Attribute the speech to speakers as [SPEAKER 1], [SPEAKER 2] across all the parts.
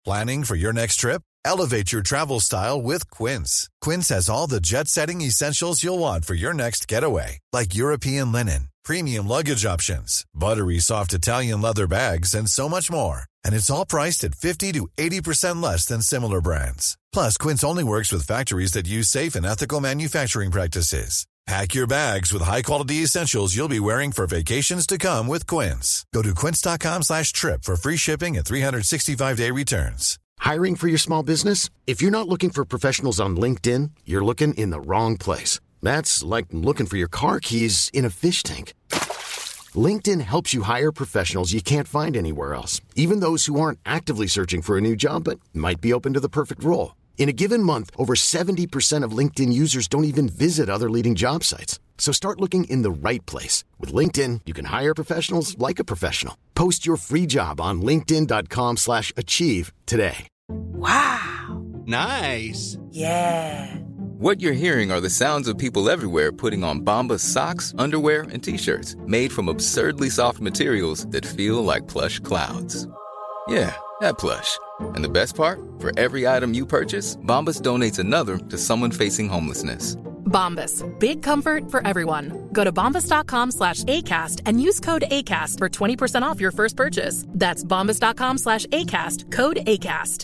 [SPEAKER 1] Planning for your next trip? Elevate your travel style with Quince. Quince has all the jet-setting essentials you'll want for your next getaway, like European linen, premium luggage options, buttery soft Italian leather bags, and so much more. And it's all priced at 50 to 80% less than similar brands. Plus, Quince only works with factories that use safe and ethical manufacturing practices. Pack your bags with high-quality essentials you'll be wearing for vacations to come with Quince. Go to quince.com/trip for free shipping and 365-day returns.
[SPEAKER 2] Hiring for your small business? If you're not looking for professionals on LinkedIn, you're looking in the wrong place. That's like looking for your car keys in a fish tank. LinkedIn helps you hire professionals you can't find anywhere else, even those who aren't actively searching for a new job but might be open to the perfect role. In a given month, over 70% of LinkedIn users don't even visit other leading job sites. So start looking in the right place. With LinkedIn, you can hire professionals like a professional. Post your free job on linkedin.com/achieve today.
[SPEAKER 3] Wow.
[SPEAKER 4] Nice.
[SPEAKER 3] Yeah.
[SPEAKER 5] What you're hearing are the sounds of people everywhere putting on Bombas socks, underwear, and T-shirts made from absurdly soft materials that feel like plush clouds. Yeah, that plush. And the best part? For every item you purchase, Bombas donates another to someone facing homelessness.
[SPEAKER 6] Bombas. Big comfort for everyone. Go to bombas.com/ACAST and use code ACAST for 20% off your first purchase. That's bombas.com/ACAST. Code ACAST.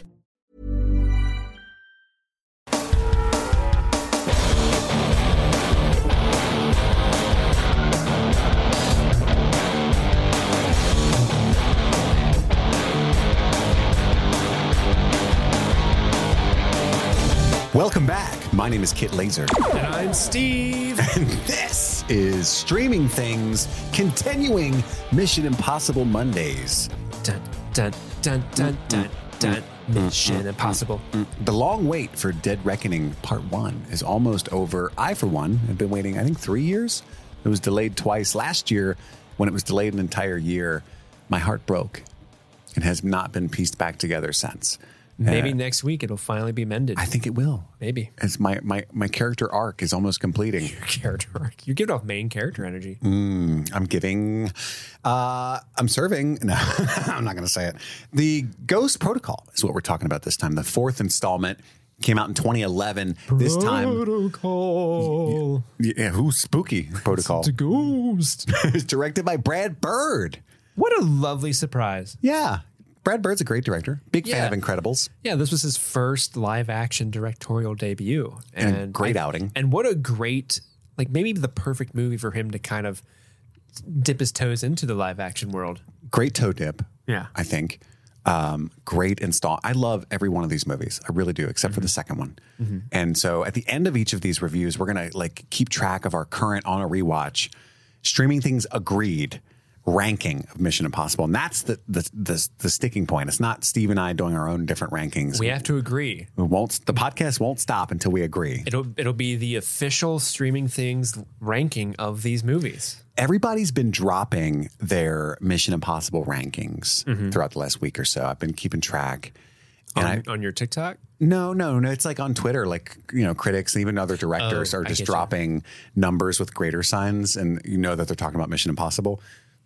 [SPEAKER 7] Welcome back. My name is Kit Laser.
[SPEAKER 8] And I'm Steve.
[SPEAKER 7] And this is Streaming Things, continuing Mission Impossible Mondays.
[SPEAKER 8] Dun, dun, dun, dun, dun, dun. Mission Impossible.
[SPEAKER 7] The long wait for Dead Reckoning Part 1 is almost over. I, for one, have been waiting, I think, 3 years. It was delayed twice. Last year, when it was delayed an entire year, my heart broke and has not been pieced back together since.
[SPEAKER 8] Maybe next week it'll finally be mended.
[SPEAKER 7] I think it will.
[SPEAKER 8] Maybe.
[SPEAKER 7] As my character arc is almost completing.
[SPEAKER 8] Your character arc. You're giving off main character energy.
[SPEAKER 7] I'm giving. I'm serving. No, I'm not going to say it. The Ghost Protocol is what we're talking about this time. The fourth installment came out in 2011. This time.
[SPEAKER 8] Protocol.
[SPEAKER 7] Yeah, who's Spooky Protocol?
[SPEAKER 8] It's a ghost.
[SPEAKER 7] It's directed by Brad Bird.
[SPEAKER 8] What a lovely surprise.
[SPEAKER 7] Yeah. Brad Bird's a great director. Big fan
[SPEAKER 8] Yeah.
[SPEAKER 7] of Incredibles.
[SPEAKER 8] Yeah, this was his first live action directorial debut.
[SPEAKER 7] And a great outing.
[SPEAKER 8] And what a great, like maybe the perfect movie for him to kind of dip his toes into the live action world.
[SPEAKER 7] Great toe dip.
[SPEAKER 8] Yeah.
[SPEAKER 7] I think. Great install. I love every one of these movies. I really do, except for the second one. And so at the end of each of these reviews, we're going to like keep track of our current on a rewatch Streaming Things agreed ranking of Mission Impossible. And that's the sticking point. It's not Steve and I doing our own different rankings.
[SPEAKER 8] We have to agree.
[SPEAKER 7] The podcast won't stop until we agree.
[SPEAKER 8] It'll be the official Streaming Things ranking of these movies.
[SPEAKER 7] Everybody's been dropping their Mission Impossible rankings throughout the last week or so. I've been keeping track. And
[SPEAKER 8] on your TikTok?
[SPEAKER 7] No. It's like on Twitter, like, critics and even other directors are just dropping numbers with greater signs, and you know that they're talking about Mission Impossible.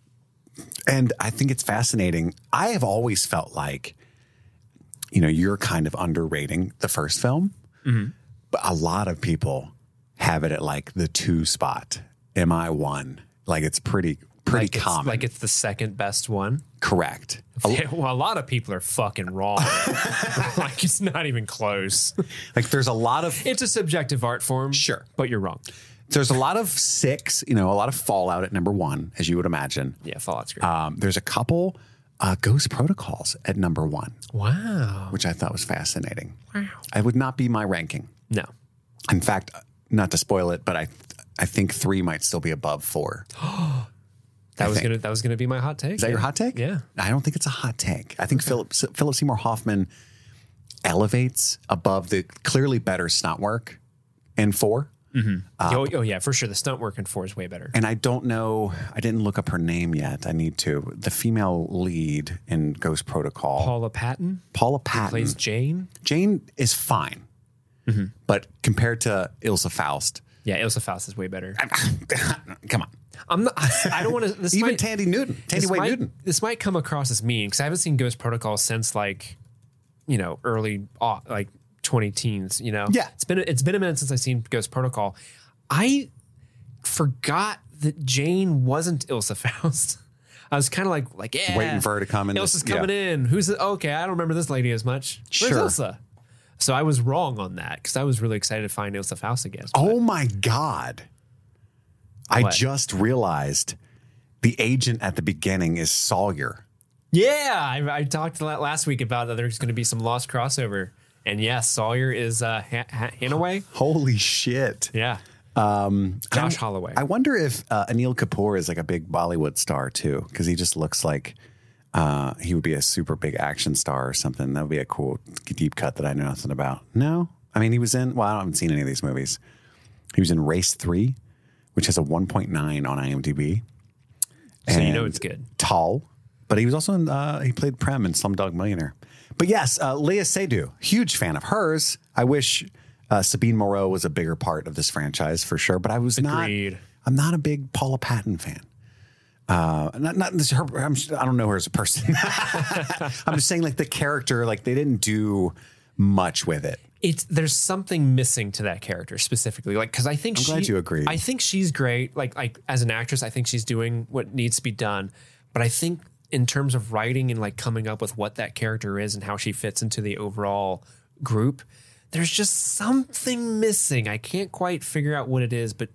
[SPEAKER 7] And I think it's fascinating. I have always felt like, you're kind of underrating the first film, but a lot of people have it at like the 2 spot, MI1. Like it's pretty common.
[SPEAKER 8] Like it's the second best one.
[SPEAKER 7] Correct.
[SPEAKER 8] Well, a lot of people are fucking wrong. Like it's not even close.
[SPEAKER 7] Like there's a lot of.
[SPEAKER 8] It's a subjective art form.
[SPEAKER 7] Sure.
[SPEAKER 8] But you're wrong.
[SPEAKER 7] There's a lot of 6, a lot of Fallout at number 1, as you would imagine.
[SPEAKER 8] Yeah, Fallout's great.
[SPEAKER 7] There's a couple Ghost Protocols at number 1.
[SPEAKER 8] Wow.
[SPEAKER 7] Which I thought was fascinating.
[SPEAKER 8] Wow.
[SPEAKER 7] It would not be my ranking.
[SPEAKER 8] No.
[SPEAKER 7] In fact, not to spoil it, but I think 3 might still be above 4.
[SPEAKER 8] That was gonna be my hot take.
[SPEAKER 7] Is that your hot take?
[SPEAKER 8] Yeah.
[SPEAKER 7] I don't think it's a hot take. I think Philip Seymour Hoffman elevates above the clearly better stunt work in 4.
[SPEAKER 8] Oh yeah, for sure. The stunt work in 4 is way better.
[SPEAKER 7] And I don't know, I didn't look up her name yet. I need to. The female lead in Ghost Protocol.
[SPEAKER 8] Paula Patton plays Jane.
[SPEAKER 7] Jane is fine. But compared to Ilsa Faust.
[SPEAKER 8] Yeah, Ilsa Faust is way better.
[SPEAKER 7] Come on.
[SPEAKER 8] I don't want to.
[SPEAKER 7] Even Tandy Wade Newton.
[SPEAKER 8] This might come across as mean because I haven't seen Ghost Protocol since like early like 20 teens.
[SPEAKER 7] Yeah.
[SPEAKER 8] It's been a minute since I've seen Ghost Protocol. I forgot that Jane wasn't Ilsa Faust. I was kind of like yeah,
[SPEAKER 7] waiting for her to come in.
[SPEAKER 8] Ilsa's coming in. Who's okay? I don't remember this lady as much. Where's Ilsa? So I was wrong on that because I was really excited to find Ilsa Faust again.
[SPEAKER 7] Oh my God. I just realized the agent at the beginning is Sawyer.
[SPEAKER 8] Yeah, I talked last week about that there's going to be some Lost crossover. And yes, Sawyer is Hanaway.
[SPEAKER 7] Holy shit.
[SPEAKER 8] Yeah. Josh Holloway.
[SPEAKER 7] I wonder if Anil Kapoor is like a big Bollywood star too, because he just looks like he would be a super big action star or something. That would be a cool deep cut that I know nothing about. No? I mean, he was in, I haven't seen any of these movies. He was in Race 3, which has a 1.9 on IMDb.
[SPEAKER 8] So you know it's good.
[SPEAKER 7] Tall. But he was also in, he played Prem in Slumdog Millionaire. But yes, Léa Seydoux, huge fan of hers. I wish Sabine Moreau was a bigger part of this franchise for sure, but I was
[SPEAKER 8] Agreed.
[SPEAKER 7] I'm not a big Paula Patton fan. Not this her. I don't know her as a person. I'm just saying, like the character, like they didn't do much with it.
[SPEAKER 8] There's something missing to that character specifically, like because I think
[SPEAKER 7] I'm glad you agree.
[SPEAKER 8] I think she's great. Like as an actress, I think she's doing what needs to be done. But I think in terms of writing and like coming up with what that character is and how she fits into the overall group, there's just something missing. I can't quite figure out what it is, but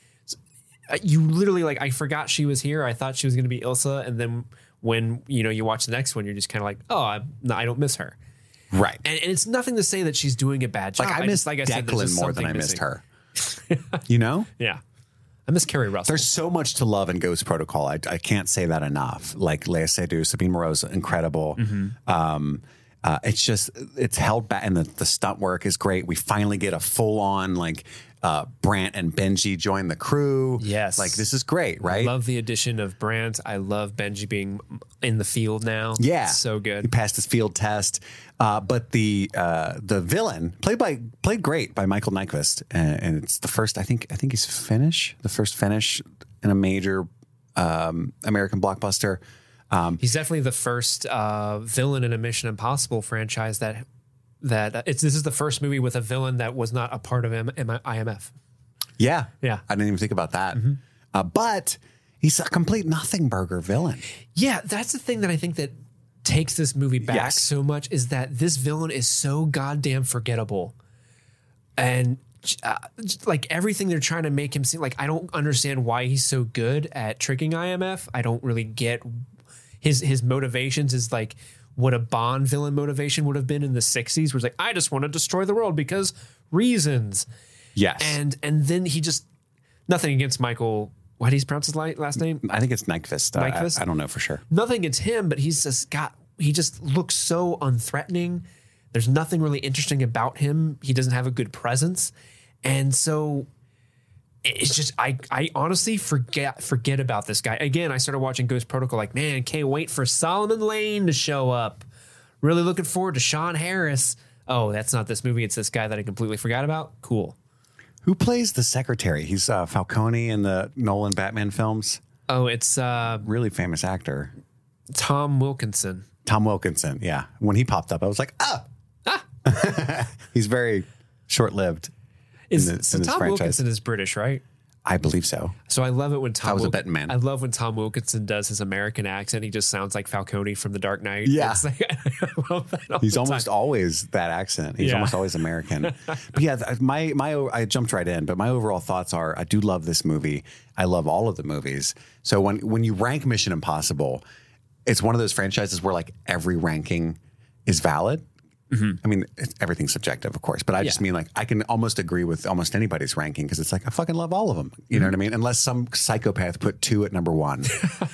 [SPEAKER 8] you literally I forgot she was here. I thought she was going to be Ilsa. And then when, you watch the next one, you're just kind of like, oh, I don't miss her.
[SPEAKER 7] Right.
[SPEAKER 8] And it's nothing to say that she's doing a bad job.
[SPEAKER 7] I miss Declan more than I missed her.
[SPEAKER 8] Yeah. I miss Kerry Russell.
[SPEAKER 7] There's so much to love in Ghost Protocol. I can't say that enough. Like Léa Seydoux, Sabine Moreau's incredible. Mm-hmm. It's held back, and the stunt work is great. We finally get a full on Brant and Benji join the crew.
[SPEAKER 8] Yes,
[SPEAKER 7] this is great, right?
[SPEAKER 8] I love the addition of Brant. I love Benji being in the field now.
[SPEAKER 7] Yeah,
[SPEAKER 8] it's so good.
[SPEAKER 7] He passed his field test. But the villain played great by Michael Nyqvist, and it's the first. I think he's Finnish. The first Finnish in a major American blockbuster.
[SPEAKER 8] He's definitely the first villain in a Mission Impossible franchise that this is the first movie with a villain that was not a part of IMF.
[SPEAKER 7] Yeah.
[SPEAKER 8] I
[SPEAKER 7] didn't even think about that. Mm-hmm. But he's a complete nothing burger villain.
[SPEAKER 8] Yeah, that's the thing that I think that takes this movie back so much is that this villain is so goddamn forgettable. And everything they're trying to make him seem like, I don't understand why he's so good at tricking IMF. I don't really get his motivations is like what a Bond villain motivation would have been in the 60s, where it's like, I just want to destroy the world because reasons.
[SPEAKER 7] Yes.
[SPEAKER 8] And then he just, nothing against Michael, what do you pronounce his last name?
[SPEAKER 7] I think it's Nyqvist.
[SPEAKER 8] Nyqvist?
[SPEAKER 7] I don't know for sure.
[SPEAKER 8] Nothing against him, but he just looks so unthreatening. There's nothing really interesting about him. He doesn't have a good presence. And so it's just, I honestly forget about this guy. Again, I started watching Ghost Protocol man, can't wait for Solomon Lane to show up. Really looking forward to Sean Harris. Oh, that's not this movie. It's this guy that I completely forgot about. Cool.
[SPEAKER 7] Who plays the secretary? He's Falcone in the Nolan Batman films.
[SPEAKER 8] Oh, it's
[SPEAKER 7] really famous actor.
[SPEAKER 8] Tom Wilkinson.
[SPEAKER 7] Tom Wilkinson, yeah. When he popped up, I was like, He's very short-lived.
[SPEAKER 8] Tom Wilkinson is British, right?
[SPEAKER 7] I believe so.
[SPEAKER 8] So I love it when
[SPEAKER 7] I was a betting man.
[SPEAKER 8] I love when Tom Wilkinson does his American accent. He just sounds like Falcone from The Dark Knight.
[SPEAKER 7] Yeah.
[SPEAKER 8] I love that.
[SPEAKER 7] He's almost always that accent. He's almost always American. But yeah, I jumped right in, but my overall thoughts are, I do love this movie. I love all of the movies. So when you rank Mission Impossible, it's one of those franchises where every ranking is valid. Mm-hmm. I mean, everything's subjective, of course, but I just mean I can almost agree with almost anybody's ranking because it's I fucking love all of them. You know what I mean? Unless some psychopath put 2 at number 1.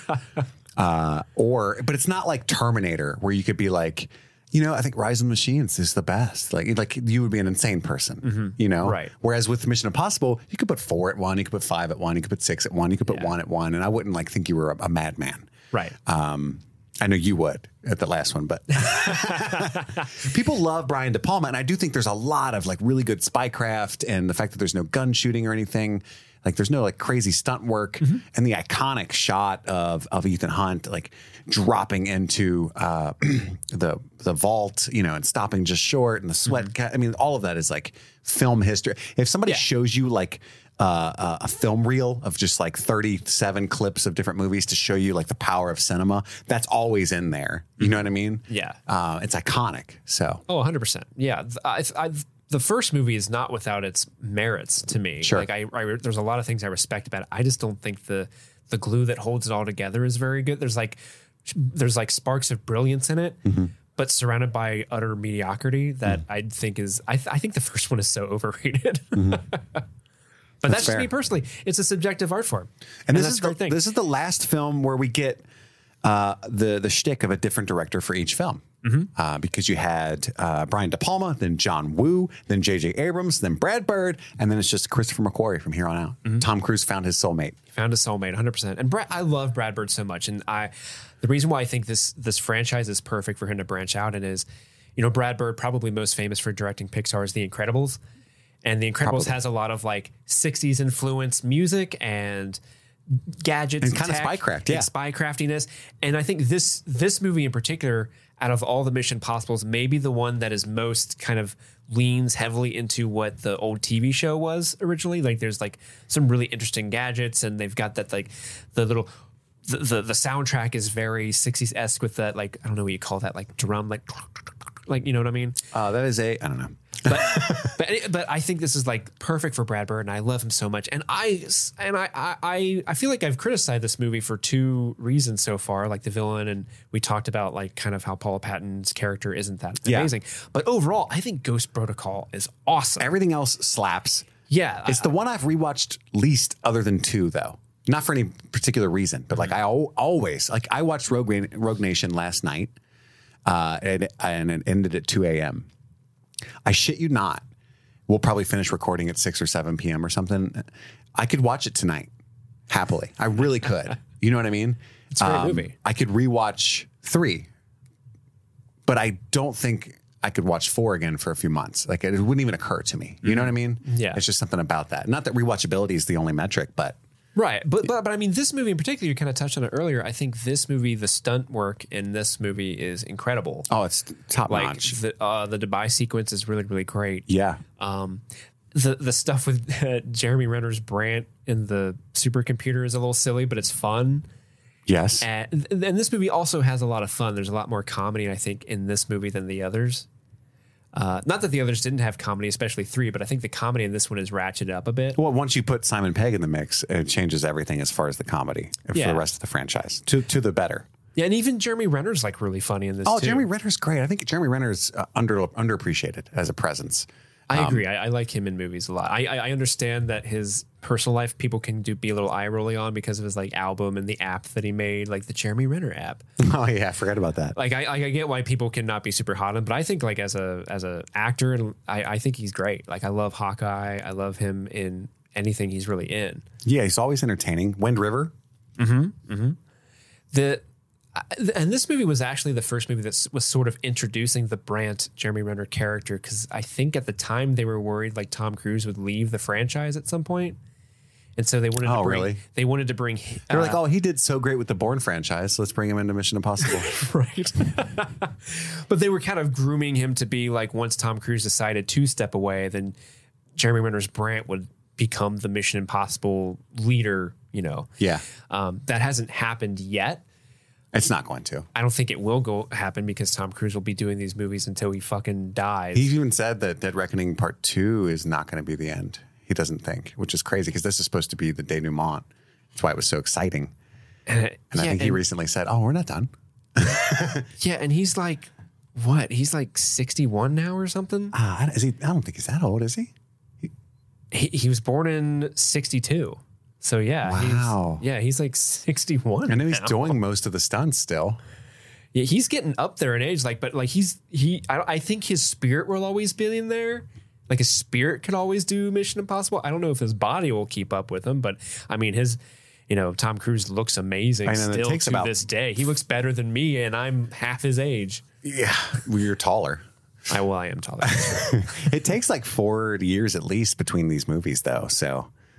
[SPEAKER 7] But it's not like Terminator where you could be I think Rise of the Machines is the best. Like you would be an insane person, Right. Whereas with Mission Impossible, you could put 4 at 1, you could put 5 at 1, you could put 6 at 1, you could put 1 at 1, and I wouldn't think you were a madman.
[SPEAKER 8] Right.
[SPEAKER 7] I know you would at the last one, but people love Brian De Palma, and I do think there's a lot of really good spycraft, and the fact that there's no gun shooting or anything. Like there's no like crazy stunt work, and the iconic shot of Ethan Hunt like dropping into the vault, you know, and stopping just short, and the sweat. I mean, all of that is like film history. If somebody shows you like a film reel of just like 37 clips of different movies to show you like the power of cinema, that's always in there. You know what I mean?
[SPEAKER 8] Yeah.
[SPEAKER 7] It's iconic. So.
[SPEAKER 8] Oh, 100%. Yeah. The first movie is not without its merits to me.
[SPEAKER 7] Sure.
[SPEAKER 8] Like there's a lot of things I respect about it. I just don't think the glue that holds it all together is very good. There's like sparks of brilliance in it, but surrounded by utter mediocrity that I think is, I think the first one is so overrated. But that's just me personally. It's a subjective art form.
[SPEAKER 7] And this is the last film where we get the shtick of a different director for each film. Because you had Brian De Palma, then John Woo, then J.J. Abrams, then Brad Bird, and then it's just Christopher McQuarrie from here on out. Tom Cruise found his soulmate.
[SPEAKER 8] Found his soulmate, 100%. And I love Brad Bird so much. And the reason why I think this franchise is perfect for him to branch out in is, you know, Brad Bird, probably most famous for directing Pixar's The Incredibles. And The Incredibles has a lot of like 60s influence music and gadgets
[SPEAKER 7] and kind of spycraft,
[SPEAKER 8] and spycraftiness. And I think this movie in particular, out of all the Mission Possibles, maybe the one that is most kind of leans heavily into what the old TV show was originally. Like there's like some really interesting gadgets, and they've got that like the little the soundtrack is very 60s-esque with that, like, I don't know what you call that, like drum, like you know what I mean?
[SPEAKER 7] That is I don't know.
[SPEAKER 8] But I think this is like perfect for Brad Bird, and I love him so much. And I feel like I've criticized this movie for two reasons so far, like the villain, and we talked about like kind of how Paula Patton's character isn't that amazing. But overall, I think Ghost Protocol is awesome.
[SPEAKER 7] Everything else slaps.
[SPEAKER 8] Yeah,
[SPEAKER 7] it's the one I've rewatched least, other than 2, though. Not for any particular reason, but like I always like I watched Rogue Nation last night, and it ended at 2 a.m. I shit you not. We'll probably finish recording at 6 or 7 p.m. or something. I could watch it tonight happily. I really could. You know what I mean?
[SPEAKER 8] It's a great movie.
[SPEAKER 7] I could rewatch 3, but I don't think I could watch 4 again for a few months. Like it wouldn't even occur to me. You know what I mean?
[SPEAKER 8] Yeah.
[SPEAKER 7] It's just something about that. Not that rewatchability is the only metric, but.
[SPEAKER 8] Right. But I mean, this movie in particular, you kind of touched on it earlier. I think this movie, the stunt work in this movie is incredible.
[SPEAKER 7] Oh, it's top notch.
[SPEAKER 8] The Dubai sequence is really, really great.
[SPEAKER 7] Yeah.
[SPEAKER 8] The stuff with Jeremy Renner's Brant in the supercomputer is a little silly, but it's fun.
[SPEAKER 7] Yes.
[SPEAKER 8] And this movie also has a lot of fun. There's a lot more comedy, I think, in this movie than the others. Not that the others didn't have comedy, especially 3, but I think the comedy in this one is ratcheted up a bit.
[SPEAKER 7] Well, once you put Simon Pegg in the mix, it changes everything as far as the comedy for the rest of the franchise to the better.
[SPEAKER 8] Yeah, and even Jeremy Renner's like really funny in this.
[SPEAKER 7] Oh,
[SPEAKER 8] too.
[SPEAKER 7] Jeremy Renner's great. I think Jeremy Renner's underappreciated as a presence.
[SPEAKER 8] I agree. I like him in movies a lot. I understand that his personal life people can be a little eye rolling on because of his like album and the app that he made, like the Jeremy Renner app.
[SPEAKER 7] Oh yeah, I forgot about that.
[SPEAKER 8] Like I get why people cannot be super hot on him, but I think like as a actor, and I think he's great. Like I love Hawkeye. I love him in anything he's really in.
[SPEAKER 7] Yeah, he's always entertaining. Wind River.
[SPEAKER 8] And this movie was actually the first movie that was sort of introducing the Brant Jeremy Renner character, because I think at the time they were worried like Tom Cruise would leave the franchise at some point, and so they wanted to bring.
[SPEAKER 7] Really?
[SPEAKER 8] They wanted to bring.
[SPEAKER 7] They're like, oh, he did so great with the Bourne franchise, so let's bring him into Mission Impossible.
[SPEAKER 8] Right. But they were kind of grooming him to be like, once Tom Cruise decided to step away, then Jeremy Renner's Brant would become the Mission Impossible leader. You know.
[SPEAKER 7] Yeah.
[SPEAKER 8] That hasn't happened yet.
[SPEAKER 7] It's not going to.
[SPEAKER 8] I don't think it will happen because Tom Cruise will be doing these movies until he fucking dies.
[SPEAKER 7] He even said that Dead Reckoning Part 2 is not going to be the end. He doesn't think, which is crazy because this is supposed to be the denouement. That's why it was so exciting. And I think he recently said, oh, we're not done.
[SPEAKER 8] Yeah, and he's like, what? He's like 61 now or something?
[SPEAKER 7] Is he? I don't think he's that old, is he?
[SPEAKER 8] He was born in 62. So yeah,
[SPEAKER 7] wow.
[SPEAKER 8] He's like 61.
[SPEAKER 7] I know he's doing most of the stunts still.
[SPEAKER 8] Yeah, he's getting up there in age. Like, but like I think his spirit will always be in there. Like his spirit could always do Mission Impossible. I don't know if his body will keep up with him, but I mean Tom Cruise looks amazing still to this day. He looks better than me, and I'm half his age.
[SPEAKER 7] Yeah, well, you're taller.
[SPEAKER 8] I am taller.
[SPEAKER 7] It takes like 4 years at least between these movies, though. So.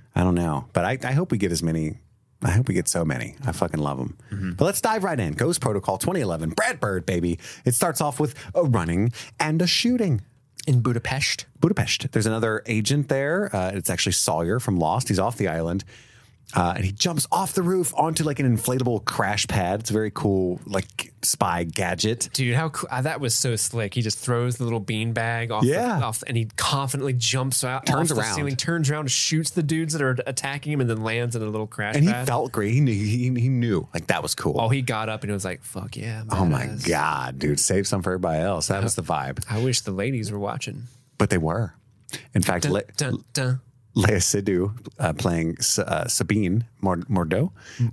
[SPEAKER 7] I don't know. But I hope we get as many. I hope we get so many. I fucking love them. Mm-hmm. But let's dive right in. Ghost Protocol 2011. Brad Bird, baby. It starts off with a running and a shooting.
[SPEAKER 8] In Budapest.
[SPEAKER 7] There's another agent there. It's actually Sawyer from Lost. He's off the island. And he jumps off the roof onto like an inflatable crash pad. It's a very cool, like, spy gadget.
[SPEAKER 8] Dude, how cool. That was so slick. He just throws the little bean bag off, and he confidently jumps out,
[SPEAKER 7] turns
[SPEAKER 8] off
[SPEAKER 7] around,
[SPEAKER 8] the ceiling, turns around, shoots the dudes that are attacking him, and then lands in a little crash
[SPEAKER 7] and
[SPEAKER 8] pad.
[SPEAKER 7] And he felt great. He knew. Like, that was cool.
[SPEAKER 8] Oh, he got up and it was like, fuck yeah.
[SPEAKER 7] Oh, my God, dude. Save some for everybody else. That was the vibe.
[SPEAKER 8] I wish the ladies were watching.
[SPEAKER 7] But they were. In fact, Lea Seydoux, playing Sabine Moreau.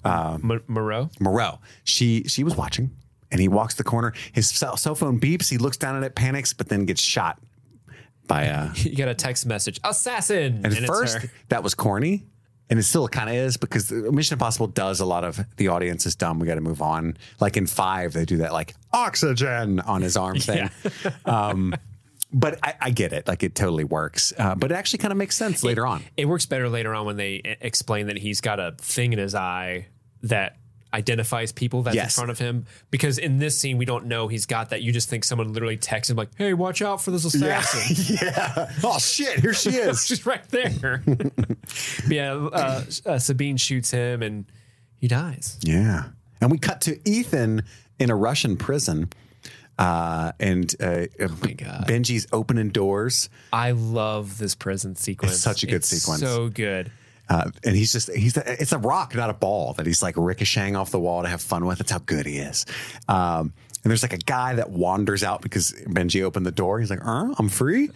[SPEAKER 7] She was watching, and he walks the corner. His cell phone beeps. He looks down at it, panics, but then gets shot by
[SPEAKER 8] you got a text message, assassin.
[SPEAKER 7] And at first, that was corny, and it still kind of is, because Mission Impossible does a lot of the audience is dumb. We got to move on. Like in 5, they do that like oxygen on his arm thing. Yeah. But I get it. Like, it totally works. But it actually kind of makes sense later on.
[SPEAKER 8] It works better later on when they explain that he's got a thing in his eye that identifies people that's in front of him. Because in this scene, we don't know he's got that. You just think someone literally texts him like, hey, watch out for this assassin.
[SPEAKER 7] Yeah. Oh, shit. Here she is.
[SPEAKER 8] She's right there. Sabine shoots him and he dies.
[SPEAKER 7] Yeah. And we cut to Ethan in a Russian prison. Benji's opening doors.
[SPEAKER 8] I love this prison sequence.
[SPEAKER 7] It's such a good sequence.
[SPEAKER 8] So good.
[SPEAKER 7] And it's a rock, not a ball, that he's like ricocheting off the wall to have fun with. That's how good he is. And there's like a guy that wanders out because Benji opened the door. He's like, I'm free.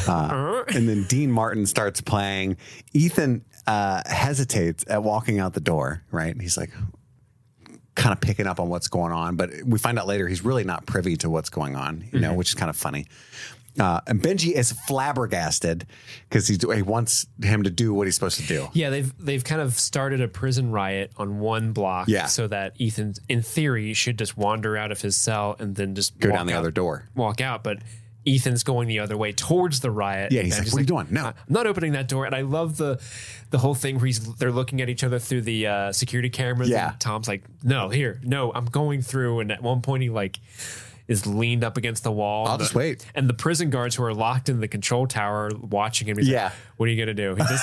[SPEAKER 7] And then Dean Martin starts playing. Ethan hesitates at walking out the door, right? And he's like, kind of picking up on what's going on, but we find out later he's really not privy to what's going on, you know, which is kind of funny. And Benji is flabbergasted because he wants him to do what he's supposed to do.
[SPEAKER 8] Yeah, they've kind of started a prison riot on one block, so that Ethan, in theory, should just wander out of his cell and then just
[SPEAKER 7] go down the other door,
[SPEAKER 8] walk out. But Ethan's going the other way towards the riot.
[SPEAKER 7] Yeah, he's like, what are you doing? No,
[SPEAKER 8] I'm not opening that door. And I love the whole thing where they're looking at each other through the security cameras.
[SPEAKER 7] Yeah.
[SPEAKER 8] And Tom's like, no, I'm going through. And at one point he like is leaned up against the wall.
[SPEAKER 7] I'll just wait.
[SPEAKER 8] And the prison guards who are locked in the control tower watching him. He's like, what are you going to do? He does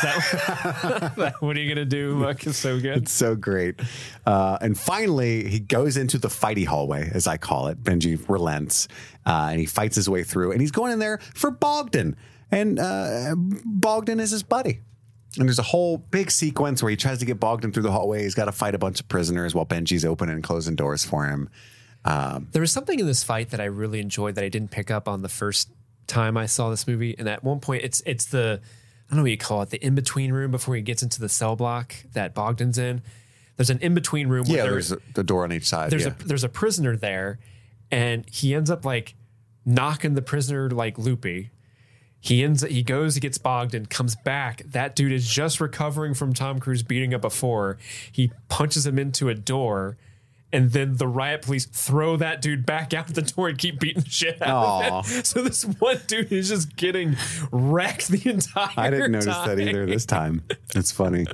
[SPEAKER 8] that. What are you going to do? Look, it's so good.
[SPEAKER 7] It's so great. And finally, he goes into the fighty hallway, as I call it. Benji relents, and he fights his way through. And he's going in there for Bogdan. And Bogdan is his buddy. And there's a whole big sequence where he tries to get Bogdan through the hallway. He's got to fight a bunch of prisoners while Benji's opening and closing doors for him.
[SPEAKER 8] There was something in this fight that I really enjoyed that I didn't pick up on the first time I saw this movie. And at one point, it's the, I don't know what you call it, the in-between room before he gets into the cell block that Bogdan's in. There's an in-between room.
[SPEAKER 7] Yeah, there's the door on each side.
[SPEAKER 8] There's a prisoner there, and he ends up like knocking the prisoner like loopy. He gets Bogdan, comes back. That dude is just recovering from Tom Cruise beating up before. He punches him into a door. And then the riot police throw that dude back out the door and keep beating the shit out of it. So this one dude is just getting wrecked the entire time.
[SPEAKER 7] I didn't notice that either this time. It's funny.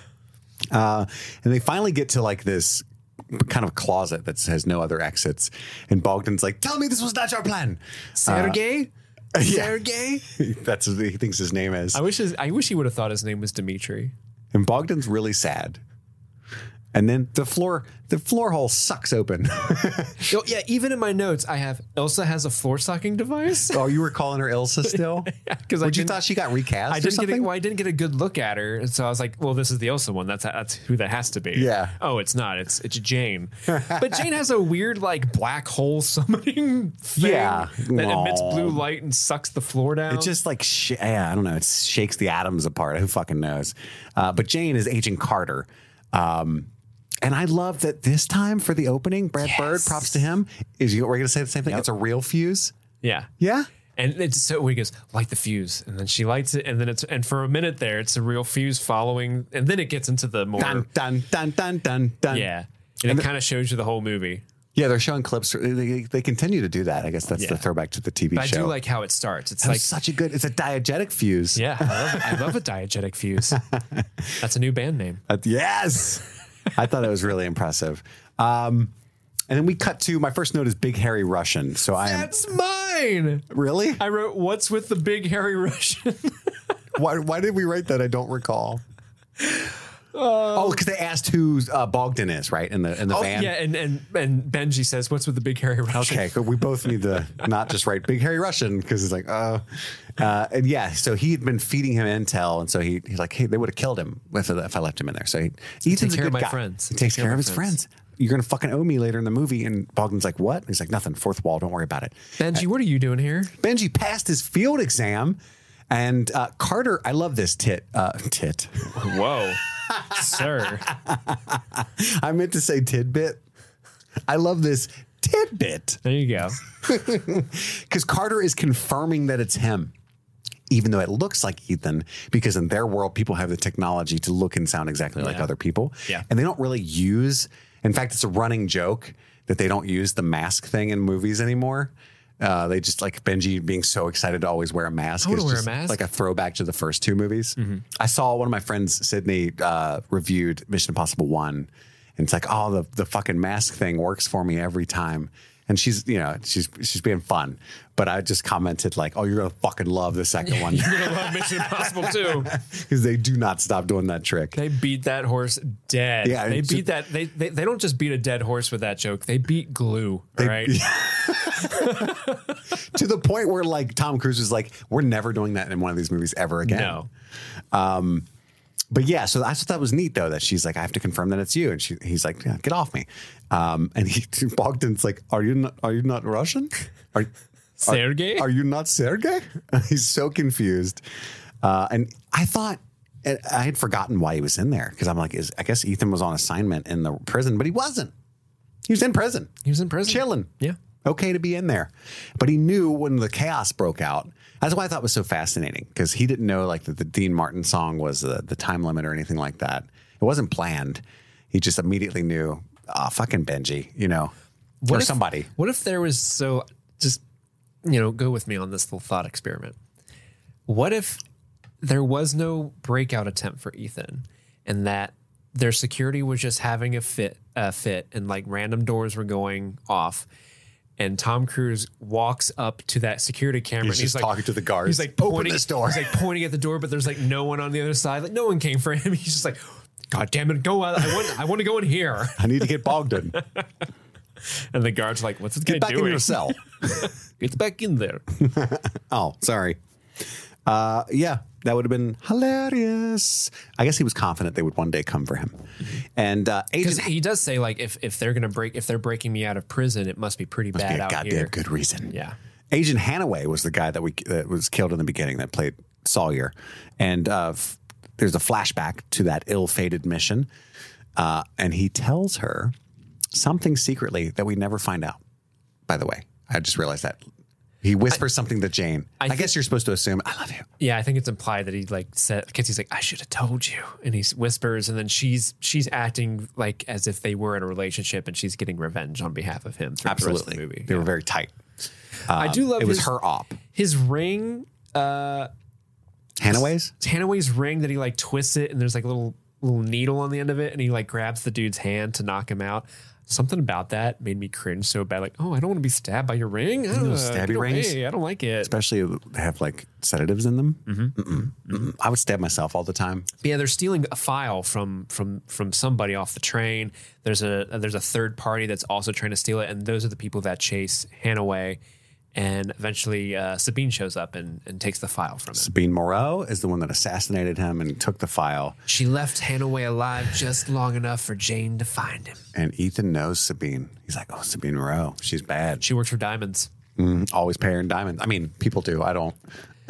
[SPEAKER 7] And they finally get to like this kind of closet that has no other exits. And Bogdan's like, tell me this was not your plan.
[SPEAKER 8] Sergey? Sergey?
[SPEAKER 7] That's what he thinks his name is.
[SPEAKER 8] I wish he would have thought his name was Dimitri.
[SPEAKER 7] And Bogdan's really sad. And then the floor hole sucks open.
[SPEAKER 8] Yeah, even in my notes, I have Ilsa has a floor sucking device.
[SPEAKER 7] Oh, you were calling her Ilsa still?
[SPEAKER 8] Yeah, because
[SPEAKER 7] you thought she got recast?
[SPEAKER 8] I didn't get a good look at her, and so I was like, "Well, this is the Ilsa one. That's who that has to be."
[SPEAKER 7] Yeah.
[SPEAKER 8] Oh, it's not. It's Jane. But Jane has a weird like black hole summoning thing that emits blue light and sucks the floor down.
[SPEAKER 7] It just like I don't know. It shakes the atoms apart. Who fucking knows? But Jane is Agent Carter. And I love that this time for the opening, Brad Bird, props to him. We're going to say the same thing? Yep. It's a real fuse?
[SPEAKER 8] Yeah.
[SPEAKER 7] Yeah?
[SPEAKER 8] And it's so he goes, light the fuse. And then she lights it. And then and for a minute there, it's a real fuse following. And then it gets into the more.
[SPEAKER 7] Dun, dun, dun, dun, dun, dun.
[SPEAKER 8] Yeah. And it kind of shows you the whole movie.
[SPEAKER 7] Yeah, they're showing clips. They continue to do that. I guess that's the throwback to the TV
[SPEAKER 8] but
[SPEAKER 7] show.
[SPEAKER 8] I do like how it starts. It's
[SPEAKER 7] It's a diegetic fuse.
[SPEAKER 8] Yeah, I love a diegetic fuse. That's a new band name.
[SPEAKER 7] Yes. I thought that was really impressive. And then we cut to, my first note is Big Hairy Russian. So
[SPEAKER 8] That's mine.
[SPEAKER 7] Really?
[SPEAKER 8] I wrote, what's with the Big Hairy Russian?
[SPEAKER 7] Why did we write that? I don't recall. Because they asked who Bogdan is, right? In the van.
[SPEAKER 8] Yeah, and Benji says, "What's with the Big Hairy Russian?"
[SPEAKER 7] Okay, we both need to not just write Big Hairy Russian because it's like, and yeah. So he had been feeding him intel, and so he's like, hey, they would have killed him if I left him in there. So he takes
[SPEAKER 8] care of my friends.
[SPEAKER 7] He takes care of his friends. You're gonna fucking owe me later in the movie. And Bogdan's like, what? And he's like, nothing. Fourth wall. Don't worry about it.
[SPEAKER 8] Benji, what are you doing here?
[SPEAKER 7] Benji passed his field exam, and Carter. I love this tit.
[SPEAKER 8] Whoa. Sir.
[SPEAKER 7] I meant to say tidbit. I love this tidbit.
[SPEAKER 8] There you go.
[SPEAKER 7] Because Carter is confirming that it's him, even though it looks like Ethan, because in their world, people have the technology to look and sound exactly like other people.
[SPEAKER 8] Yeah.
[SPEAKER 7] And they don't really use, in fact, it's a running joke that they don't use the mask thing in movies anymore. They just like Benji being so excited to always wear a mask.
[SPEAKER 8] I want to wear a mask.
[SPEAKER 7] Like a throwback to the first two movies. Mm-hmm. I saw one of my friends, Sydney, reviewed Mission Impossible 1. And it's like, oh, the fucking mask thing works for me every time. And she's being fun. But I just commented like, oh, you're going to fucking love the second one.
[SPEAKER 8] You're going to love Mission Impossible too.
[SPEAKER 7] Because they do not stop doing that trick.
[SPEAKER 8] They beat that horse dead.
[SPEAKER 7] Yeah,
[SPEAKER 8] they beat that. They don't just beat a dead horse with that joke. They beat glue. Right.
[SPEAKER 7] To the point where like Tom Cruise was like, we're never doing that in one of these movies ever again.
[SPEAKER 8] No.
[SPEAKER 7] But yeah, so I thought that was neat though, that she's like, I have to confirm that it's you. And he's like, yeah, get off me. And Bogdan's like, are you not Russian?
[SPEAKER 8] Sergey?
[SPEAKER 7] Are you not Sergey? He's so confused. And I thought, I had forgotten why he was in there. Because I'm like, I guess Ethan was on assignment in the prison, but he wasn't. He was in prison. Chilling.
[SPEAKER 8] Yeah.
[SPEAKER 7] Okay to be in there. But he knew when the chaos broke out. That's why I thought it was so fascinating, because he didn't know like that the Dean Martin song was the time limit or anything like that. It wasn't planned. He just immediately knew, fucking Benji, somebody.
[SPEAKER 8] What if there was, just, go with me on this little thought experiment. What if there was no breakout attempt for Ethan and that their security was just having a fit and like random doors were going off? And Tom Cruise walks up to that security camera.
[SPEAKER 7] He's
[SPEAKER 8] and
[SPEAKER 7] just
[SPEAKER 8] like,
[SPEAKER 7] talking to the guards.
[SPEAKER 8] He's like
[SPEAKER 7] open this door.
[SPEAKER 8] He's like pointing at the door, but there's like no one on the other side. Like no one came for him. He's just like, God damn it, go! I want to go in here.
[SPEAKER 7] I need to get Bogdan.
[SPEAKER 8] And the guards are like, what's this guy doing?
[SPEAKER 7] Get back in your cell.
[SPEAKER 8] Get back in there.
[SPEAKER 7] Oh, sorry. Yeah, that would have been hilarious. I guess he was confident they would one day come for him. And
[SPEAKER 8] because he does say like, if they're breaking me out of prison, it must be pretty bad
[SPEAKER 7] be a
[SPEAKER 8] out
[SPEAKER 7] goddamn
[SPEAKER 8] here.
[SPEAKER 7] Good reason.
[SPEAKER 8] Yeah.
[SPEAKER 7] Agent Hanaway was the guy that was killed in the beginning that played Sawyer, and there's a flashback to that ill-fated mission, and he tells her something secretly that we never find out. By the way, I just realized that. He whispers something to Jane. I guess you're supposed to assume, I love you.
[SPEAKER 8] Yeah, I think it's implied that he like said, because he's like, I should have told you. And he whispers, and then she's acting like as if they were in a relationship, and she's getting revenge on behalf of him through the rest of the movie.
[SPEAKER 7] They were very tight.
[SPEAKER 8] I do love
[SPEAKER 7] it was her op.
[SPEAKER 8] His ring.
[SPEAKER 7] Hanaway's
[SPEAKER 8] ring that he like twists it, and there's like a little needle on the end of it, and he like grabs the dude's hand to knock him out. Something about that made me cringe so bad. Like, oh, I don't want to be stabbed by your ring.
[SPEAKER 7] Stabby rings.
[SPEAKER 8] I don't like it.
[SPEAKER 7] Especially they have like sedatives in them. Mm-hmm. I would stab myself all the time.
[SPEAKER 8] But yeah, they're stealing a file from somebody off the train. There's a third party that's also trying to steal it, and those are the people that chase Hanaway. And eventually Sabine shows up and takes the file from him.
[SPEAKER 7] Sabine Moreau is the one that assassinated him and took the file.
[SPEAKER 8] She left Hanaway alive just long enough for Jane to find him.
[SPEAKER 7] And Ethan knows Sabine. He's like, oh, Sabine Moreau. She's bad.
[SPEAKER 8] She works for diamonds.
[SPEAKER 7] Always pay her in diamonds. I mean, people do. I don't.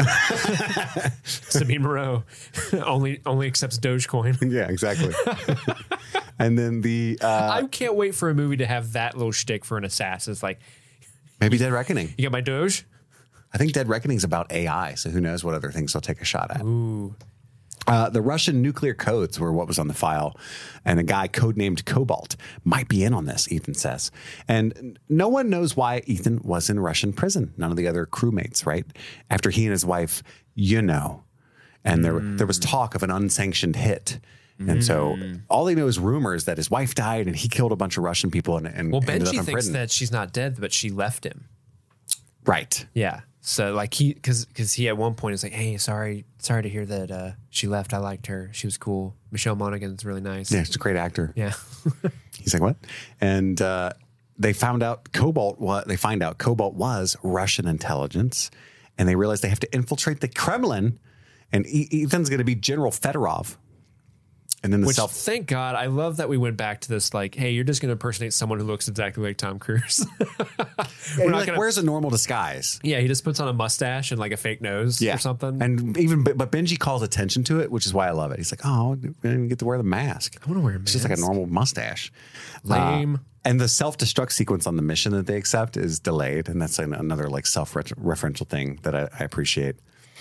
[SPEAKER 8] Sabine Moreau only accepts Dogecoin.
[SPEAKER 7] Yeah, exactly. And then
[SPEAKER 8] I can't wait for a movie to have that little shtick for an assassin. It's like,
[SPEAKER 7] maybe Dead Reckoning.
[SPEAKER 8] You got my Doge?
[SPEAKER 7] I think Dead Reckoning's about AI, so who knows what other things they'll take a shot at.
[SPEAKER 8] Ooh.
[SPEAKER 7] The Russian nuclear codes were what was on the file, and a guy codenamed Cobalt might be in on this, Ethan says. And no one knows why Ethan was in Russian prison. None of the other crewmates, right? After he and his wife, and there was talk of an unsanctioned hit. And so all they know is rumors that his wife died and he killed a bunch of Russian people and ended up in
[SPEAKER 8] Benji thinks
[SPEAKER 7] prison.
[SPEAKER 8] that she's not dead, but she left him.
[SPEAKER 7] Right.
[SPEAKER 8] Yeah. So like because he at one point is like, hey, sorry to hear that she left. I liked her. She was cool. Michelle Monaghan's really nice.
[SPEAKER 7] Yeah, she's a great actor.
[SPEAKER 8] Yeah.
[SPEAKER 7] He's like, what? And they find out Cobalt was Russian intelligence, and they realize they have to infiltrate the Kremlin, and Ethan's going to be General Fedorov. And then
[SPEAKER 8] thank God, I love that we went back to this, like, hey, you're just going to impersonate someone who looks exactly like Tom Cruise.
[SPEAKER 7] Where's a normal disguise?
[SPEAKER 8] Yeah, he just puts on a mustache and like a fake nose or something.
[SPEAKER 7] And but Benji calls attention to it, which is why I love it. He's like, oh, I didn't get to wear the mask.
[SPEAKER 8] I want to wear a mask.
[SPEAKER 7] It's just like a normal mustache.
[SPEAKER 8] Lame.
[SPEAKER 7] And the self-destruct sequence on the mission that they accept is delayed. And that's another like self-referential thing that I appreciate.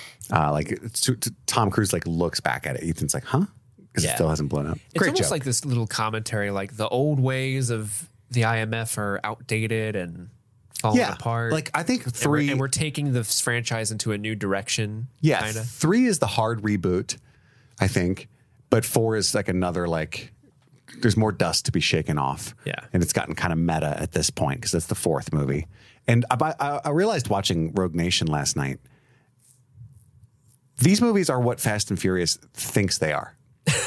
[SPEAKER 7] Tom Cruise like looks back at it. Ethan's like, huh? Because it still hasn't blown up.
[SPEAKER 8] It's almost like this little commentary, like the old ways of the IMF are outdated and falling apart.
[SPEAKER 7] Like I think 3...
[SPEAKER 8] And we're taking this franchise into a new direction.
[SPEAKER 7] Yeah,
[SPEAKER 8] kinda.
[SPEAKER 7] 3 is the hard reboot, I think. But 4 is like another like... There's more dust to be shaken off.
[SPEAKER 8] Yeah.
[SPEAKER 7] And it's gotten kind of meta at this point because it's the 4th movie. And I realized watching Rogue Nation last night, these movies are what Fast and Furious thinks they are.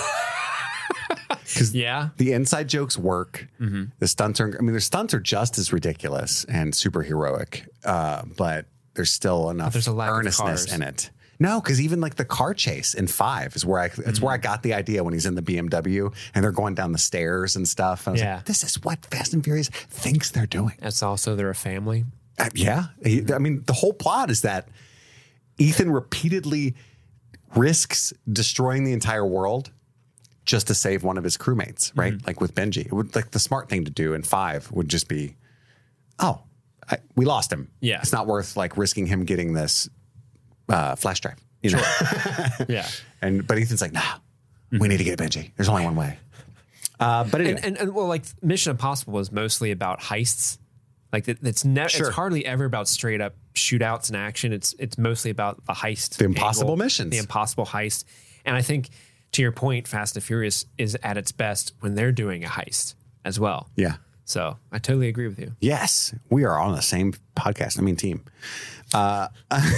[SPEAKER 7] Because the inside jokes work. Mm-hmm. The stunts their stunts are just as ridiculous and super heroic, but there's still enough earnestness in it. No, because even like the car chase in 5 is where where I got the idea when he's in the BMW and they're going down the stairs and stuff. I was like, this is what Fast and Furious thinks they're doing.
[SPEAKER 8] It's also they're a family.
[SPEAKER 7] I mean, the whole plot is that Ethan repeatedly risks destroying the entire world just to save one of his crewmates, right? Like with Benji. It would, like the smart thing to do in 5 would just be, we lost him.
[SPEAKER 8] Yeah.
[SPEAKER 7] It's not worth like risking him getting this flash drive. You know?
[SPEAKER 8] Yeah.
[SPEAKER 7] But Ethan's like, we need to get Benji. There's only one way. But anyway.
[SPEAKER 8] And well, like Mission Impossible was mostly about heists. Like it's hardly ever about straight up shootouts and action. It's mostly about the heist.
[SPEAKER 7] The impossible missions.
[SPEAKER 8] The impossible heist. And I think, to your point, Fast and Furious is at its best when they're doing a heist as well.
[SPEAKER 7] Yeah.
[SPEAKER 8] So I totally agree with you.
[SPEAKER 7] Yes. We are on the same podcast. Team. But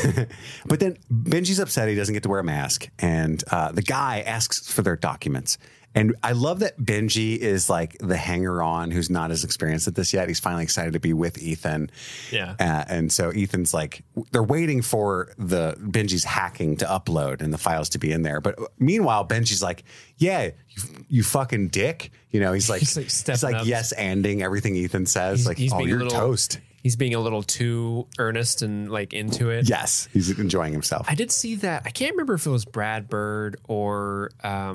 [SPEAKER 7] then Benji's upset he doesn't get to wear a mask. And the guy asks for their documents. And I love that Benji is like the hanger-on who's not as experienced at this yet. He's finally excited to be with Ethan. Yeah. And so Ethan's like, they're waiting for Benji's hacking to upload and the files to be in there. But meanwhile, Benji's like, yeah, you fucking dick. You know, he's like yes-anding everything Ethan says. You're toast.
[SPEAKER 8] He's being a little too earnest and like into it.
[SPEAKER 7] Yes, he's enjoying himself.
[SPEAKER 8] I did see that. I can't remember if it was Brad Bird or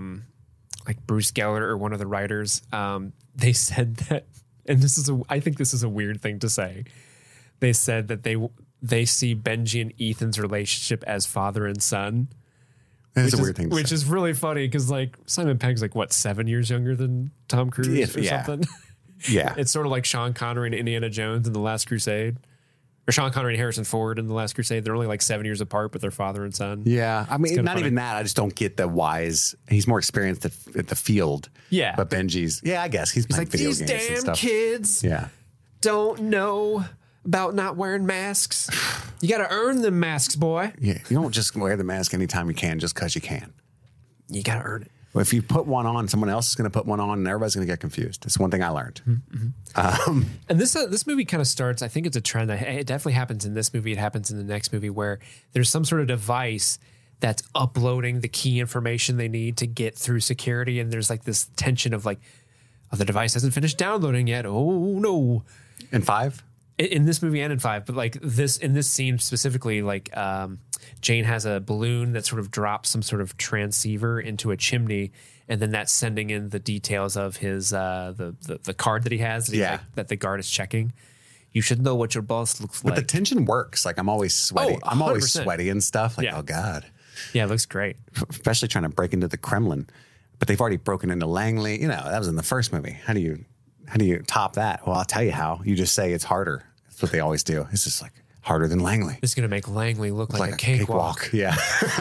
[SPEAKER 8] like Bruce Geller or one of the writers. They said that, and I think this is a weird thing to say. They said that they see Benji and Ethan's relationship as father and son.
[SPEAKER 7] That's a weird thing to say.
[SPEAKER 8] Which is really funny because like Simon Pegg's like 7 years younger than Tom Cruise or something.
[SPEAKER 7] Yeah.
[SPEAKER 8] It's sort of like Sean Connery and Indiana Jones in The Last Crusade. Or Sean Connery and Harrison Ford in The Last Crusade. They're only like 7 years apart, but they're father and son.
[SPEAKER 7] Yeah. I mean, not even that. I just don't get the whys. He's more experienced at the field.
[SPEAKER 8] Yeah.
[SPEAKER 7] But Benji's, I guess he's playing
[SPEAKER 8] like,
[SPEAKER 7] video
[SPEAKER 8] these
[SPEAKER 7] games and
[SPEAKER 8] damn
[SPEAKER 7] stuff.
[SPEAKER 8] kids don't know about not wearing masks. You got to earn them masks, boy.
[SPEAKER 7] Yeah. You don't just wear the mask anytime you can just because you can.
[SPEAKER 8] You got to earn it.
[SPEAKER 7] Well, if you put one on, someone else is going to put one on, and everybody's going to get confused. It's one thing I learned.
[SPEAKER 8] Mm-hmm. And this movie kind of starts, I think it's a trend. It definitely happens in this movie. It happens in the next movie where there's some sort of device that's uploading the key information they need to get through security. And there's like this tension of like, the device hasn't finished downloading yet. Oh, no.
[SPEAKER 7] In 5?
[SPEAKER 8] In this movie and in 5, but like in this scene specifically, like Jane has a balloon that sort of drops some sort of transceiver into a chimney, and then that's sending in the details of his the card that he has that the guard is checking. You should know what your boss looks like.
[SPEAKER 7] But the tension works. Like I'm always sweaty. I'm always sweaty and stuff. Like, oh God.
[SPEAKER 8] Yeah, it looks great.
[SPEAKER 7] Especially trying to break into the Kremlin. But they've already broken into Langley. You know, that was in the first movie. How do you top that? Well, I'll tell you how. You just say it's harder. That's what they always do. It's just like harder than Langley.
[SPEAKER 8] This is going to make Langley look like a cakewalk.
[SPEAKER 7] Yeah.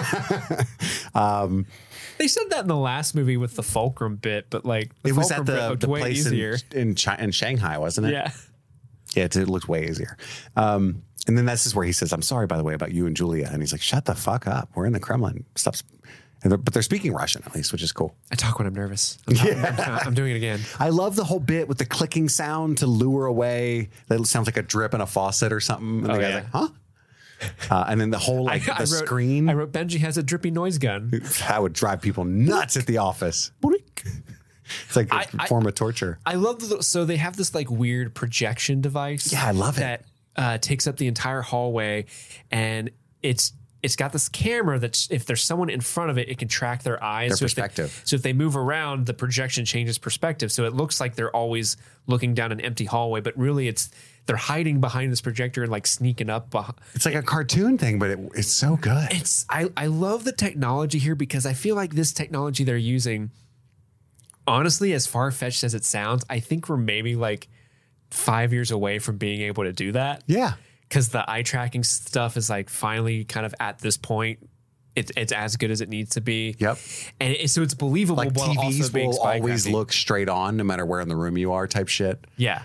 [SPEAKER 8] They said that in the last movie with the Fulcrum bit, but like
[SPEAKER 7] it was
[SPEAKER 8] Fulcrum
[SPEAKER 7] at the
[SPEAKER 8] way
[SPEAKER 7] place
[SPEAKER 8] easier.
[SPEAKER 7] in Shanghai, wasn't it?
[SPEAKER 8] Yeah.
[SPEAKER 7] Yeah, it looked way easier. And then this is where he says, "I'm sorry, by the way, about you and Julia." And he's like, "Shut the fuck up. We're in the Kremlin. Stop." But they're speaking Russian at least, which is cool.
[SPEAKER 8] I talk when I'm nervous. I'm doing it again.
[SPEAKER 7] I love the whole bit with the clicking sound to lure away. That sounds like a drip in a faucet or something. And the guy's like, "Huh?" And then the whole screen.
[SPEAKER 8] I wrote Benji has a drippy noise gun.
[SPEAKER 7] That would drive people nuts at the office. It's like a form of torture.
[SPEAKER 8] I love so they have this like weird projection device.
[SPEAKER 7] Yeah, I love
[SPEAKER 8] it. That takes up the entire hallway, and it's got this camera that if there's someone in front of it, it can track their eyes.
[SPEAKER 7] Their perspective.
[SPEAKER 8] So if they move around, the projection changes perspective. So it looks like they're always looking down an empty hallway, but really they're hiding behind this projector and like sneaking up.
[SPEAKER 7] It's like a cartoon thing, but it's so good.
[SPEAKER 8] I love the technology here because I feel like this technology they're using, honestly, as far-fetched as it sounds, I think we're maybe like 5 years away from being able to do that.
[SPEAKER 7] Yeah.
[SPEAKER 8] Because the eye tracking stuff is like finally kind of at this point. It's as good as it needs to be.
[SPEAKER 7] Yep.
[SPEAKER 8] And so it's believable.
[SPEAKER 7] Like
[SPEAKER 8] while
[SPEAKER 7] TVs
[SPEAKER 8] also being
[SPEAKER 7] will always
[SPEAKER 8] spy-crafty.
[SPEAKER 7] look straight on no matter where in the room you are type shit.
[SPEAKER 8] Yeah.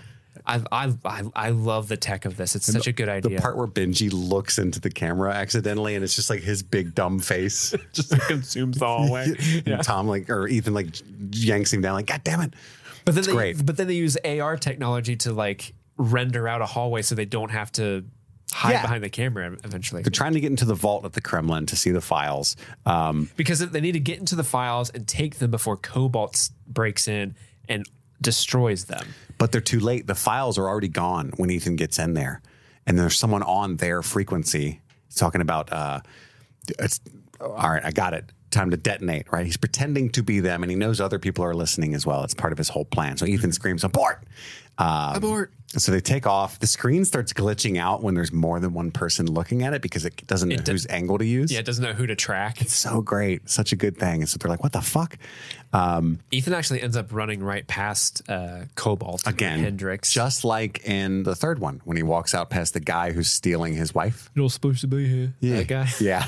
[SPEAKER 8] I love the tech of this. It's such a good idea.
[SPEAKER 7] The part where Benji looks into the camera accidentally and it's just like his big dumb face.
[SPEAKER 8] just like consumes the hallway.
[SPEAKER 7] And Tom or Ethan yanks him down like, God damn it.
[SPEAKER 8] But then
[SPEAKER 7] it's great.
[SPEAKER 8] But then they use AR technology to like render out a hallway so they don't have to hide behind the camera eventually.
[SPEAKER 7] They're trying to get into the vault at the Kremlin to see the files.
[SPEAKER 8] Because they need to get into the files and take them before Cobalt breaks in and destroys them.
[SPEAKER 7] But they're too late. The files are already gone when Ethan gets in there. And there's someone on their frequency talking about, all right, I got it. Time to detonate, right? He's pretending to be them and he knows other people are listening as well. It's part of his whole plan. So Ethan screams, abort!
[SPEAKER 8] Abort!
[SPEAKER 7] So they take off. The screen starts glitching out when there's more than one person looking at it because it doesn't know whose angle to use.
[SPEAKER 8] Yeah, it doesn't know who to track.
[SPEAKER 7] It's so great. Such a good thing. And so they're like, what the fuck?
[SPEAKER 8] Ethan actually ends up running right past Cobalt
[SPEAKER 7] again,
[SPEAKER 8] Hendricks.
[SPEAKER 7] Just like in the third one when he walks out past the guy who's stealing his wife.
[SPEAKER 8] You're not supposed to be here.
[SPEAKER 7] Yeah.
[SPEAKER 8] That guy.
[SPEAKER 7] Yeah.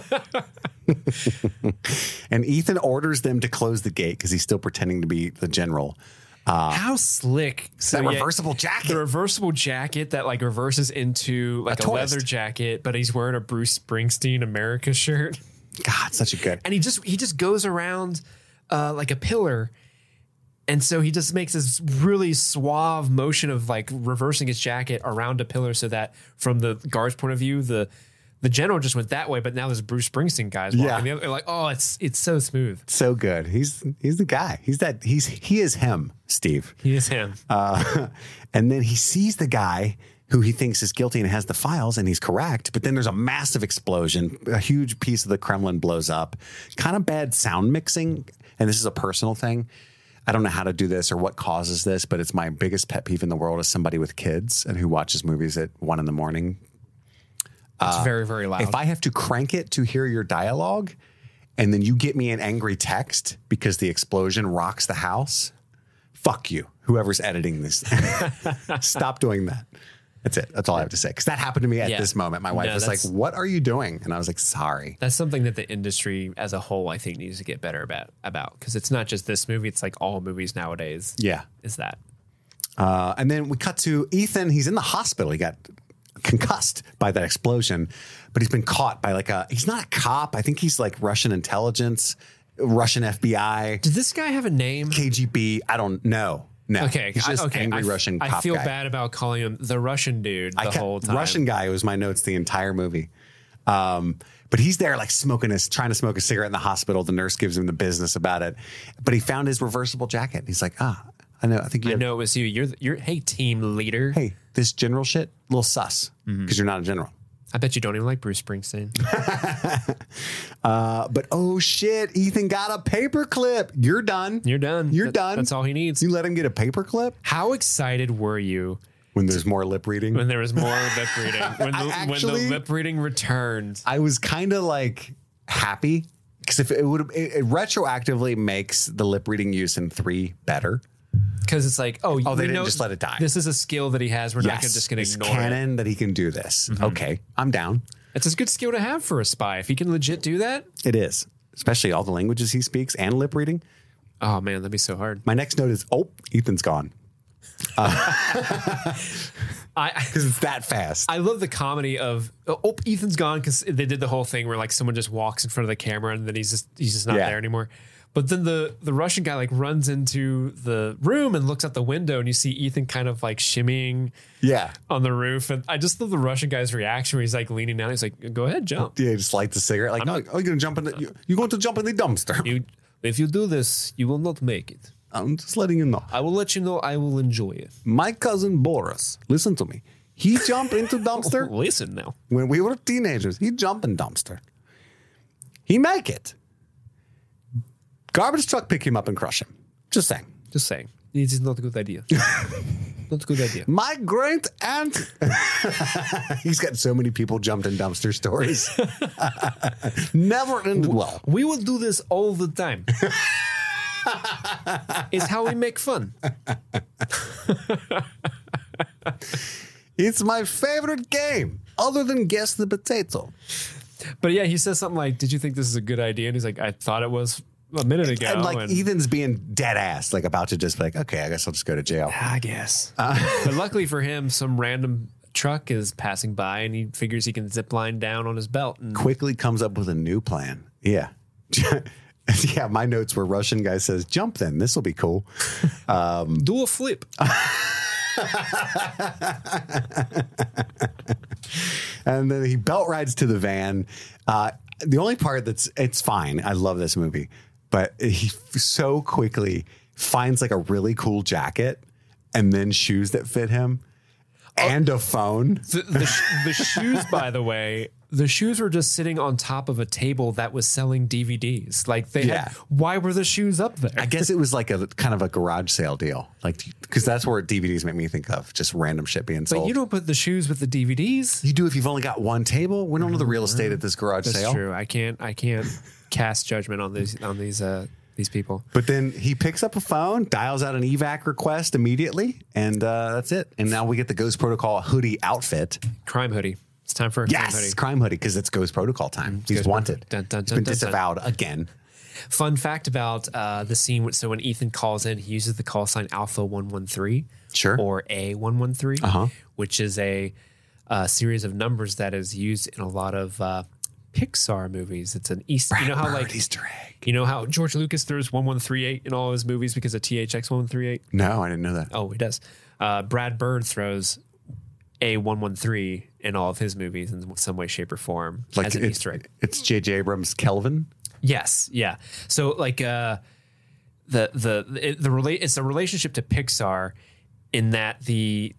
[SPEAKER 7] And Ethan orders them to close the gate because he's still pretending to be the general.
[SPEAKER 8] How slick.
[SPEAKER 7] So that reversible jacket.
[SPEAKER 8] The reversible jacket that like reverses into like a leather jacket, but he's wearing a Bruce Springsteen America shirt.
[SPEAKER 7] God, such a good.
[SPEAKER 8] And he just goes around like a pillar. And so he just makes this really suave motion of like reversing his jacket around a pillar so that from the guard's point of view, the general just went that way, but now there's Bruce Springsteen guys walking the other. Like, oh, it's so smooth.
[SPEAKER 7] So good. He's the guy. He is him, Steve.
[SPEAKER 8] He is him.
[SPEAKER 7] And then he sees the guy who he thinks is guilty and has the files, and he's correct. But then there's a massive explosion. A huge piece of the Kremlin blows up. Kind of bad sound mixing. And this is a personal thing. I don't know how to do this or what causes this, but it's my biggest pet peeve in the world as somebody with kids and who watches movies at 1 a.m.
[SPEAKER 8] It's very, very loud.
[SPEAKER 7] If I have to crank it to hear your dialogue and then you get me an angry text because the explosion rocks the house, fuck you, whoever's editing this. Stop doing that. That's it. That's all I have to say. Because that happened to me at this moment. My wife was like, what are you doing? And I was like, sorry.
[SPEAKER 8] That's something that the industry as a whole, I think, needs to get better about. Because it's not just this movie. It's like all movies nowadays.
[SPEAKER 7] Yeah.
[SPEAKER 8] Is that.
[SPEAKER 7] And then we cut to Ethan. He's in the hospital. He got concussed by that explosion, but he's been caught by he's not a cop. I think he's like Russian intelligence, Russian FBI.
[SPEAKER 8] Did this guy have a name?
[SPEAKER 7] KGB. I don't know. No.
[SPEAKER 8] Okay.
[SPEAKER 7] He's just angry Russian cop guy.
[SPEAKER 8] I feel bad about calling him the Russian dude the whole time.
[SPEAKER 7] Russian guy was my notes the entire movie. But he's there like trying to smoke a cigarette in the hospital. The nurse gives him the business about it, but he found his reversible jacket. He's like, I know. I know
[SPEAKER 8] it was you. You're hey, team leader.
[SPEAKER 7] Hey, this general shit, a little sus because you're not a general.
[SPEAKER 8] I bet you don't even like Bruce Springsteen.
[SPEAKER 7] But oh shit, Ethan got a paperclip. You're done.
[SPEAKER 8] You're done. That's all he needs.
[SPEAKER 7] You let him get a paperclip?
[SPEAKER 8] How excited were you?
[SPEAKER 7] When there's more lip reading?
[SPEAKER 8] When there was more lip reading. When the lip reading returned.
[SPEAKER 7] I was kind of like, happy because if it would, it retroactively makes the lip reading use in 3 better.
[SPEAKER 8] Because it's like, they
[SPEAKER 7] didn't just let it die.
[SPEAKER 8] This is a skill that he has. We're not just going to ignore it.
[SPEAKER 7] Canon that he can do this. Mm-hmm. Okay, I'm down.
[SPEAKER 8] It's a good skill to have for a spy. If he can legit do that.
[SPEAKER 7] It is. Especially all the languages he speaks and lip reading.
[SPEAKER 8] Oh, man, that'd be so hard.
[SPEAKER 7] My next note is, Ethan's gone. Because it's that fast.
[SPEAKER 8] I love the comedy of, Ethan's gone, because they did the whole thing where like someone just walks in front of the camera and then he's just not there anymore. But then the Russian guy like runs into the room and looks out the window and you see Ethan kind of like shimmying on the roof. And I just love the Russian guy's reaction where he's like leaning down. He's like, go ahead, jump.
[SPEAKER 7] Yeah, he just lights a cigarette. Like, you're going to jump in you're going to jump in the dumpster.
[SPEAKER 8] If you do this, you will not make it.
[SPEAKER 7] I'm just letting you know.
[SPEAKER 8] I will let you know I will enjoy it.
[SPEAKER 7] My cousin Boris, listen to me. He jumped into dumpster.
[SPEAKER 8] Listen now.
[SPEAKER 7] When we were teenagers, he jumped in dumpster. He make it. Garbage truck pick him up and crush him. Just saying.
[SPEAKER 8] It is not a good idea. Not a good idea.
[SPEAKER 7] My great aunt. He's got so many people jumped in dumpster stories. Never ended well.
[SPEAKER 8] We will do this all the time. It's how we make fun.
[SPEAKER 7] It's my favorite game, other than Guess the Potato.
[SPEAKER 8] But yeah, he says something like, did you think this is a good idea? And he's like, I thought it was a minute ago.
[SPEAKER 7] And like Ethan's being dead ass, like about to just be like, okay, I guess I'll just go to jail.
[SPEAKER 8] I guess. But luckily for him, some random truck is passing by and he figures he can zip line down on his belt. And
[SPEAKER 7] quickly comes up with a new plan. Yeah. Yeah, my notes were Russian guy says, jump then. This will be cool.
[SPEAKER 8] Do a flip.
[SPEAKER 7] And then he belt rides to the van. The only part it's fine. I love this movie. But he so quickly finds like a really cool jacket and then shoes that fit him and a phone.
[SPEAKER 8] The shoes, by the way, the shoes were just sitting on top of a table that was selling DVDs. Like they had, why were the shoes up there?
[SPEAKER 7] I guess it was like a kind of a garage sale deal. Like, because that's where DVDs make me think of, just random shit being sold.
[SPEAKER 8] But you don't put the shoes with the DVDs.
[SPEAKER 7] You do if you've only got one table. We don't know the real estate at this garage sale.
[SPEAKER 8] That's true. I can't cast judgment on these people.
[SPEAKER 7] But then he picks up a phone, dials out an evac request immediately, and that's it. And now we get the Ghost Protocol hoodie outfit.
[SPEAKER 8] Crime hoodie. It's time for a
[SPEAKER 7] crime hoodie because it's Ghost Protocol time. He's
[SPEAKER 8] Ghost
[SPEAKER 7] wanted.
[SPEAKER 8] Dun, dun,
[SPEAKER 7] He's
[SPEAKER 8] dun,
[SPEAKER 7] been
[SPEAKER 8] dun,
[SPEAKER 7] disavowed again.
[SPEAKER 8] Fun fact about the scene. So when Ethan calls in, he uses the call sign Alpha 113 or A113, which is a series of numbers that is used in a lot of Pixar movies. It's an Easter. You know how like
[SPEAKER 7] Easter egg.
[SPEAKER 8] You know how George Lucas throws 1138 in all of his movies because of THX 1138?
[SPEAKER 7] No, I didn't know that.
[SPEAKER 8] Oh, he does. Brad Bird throws A113 in all of his movies in some way, shape, or form as an Easter egg.
[SPEAKER 7] It's J.J. Abrams' Kelvin?
[SPEAKER 8] Yes, yeah. So like it's a relationship to Pixar in that the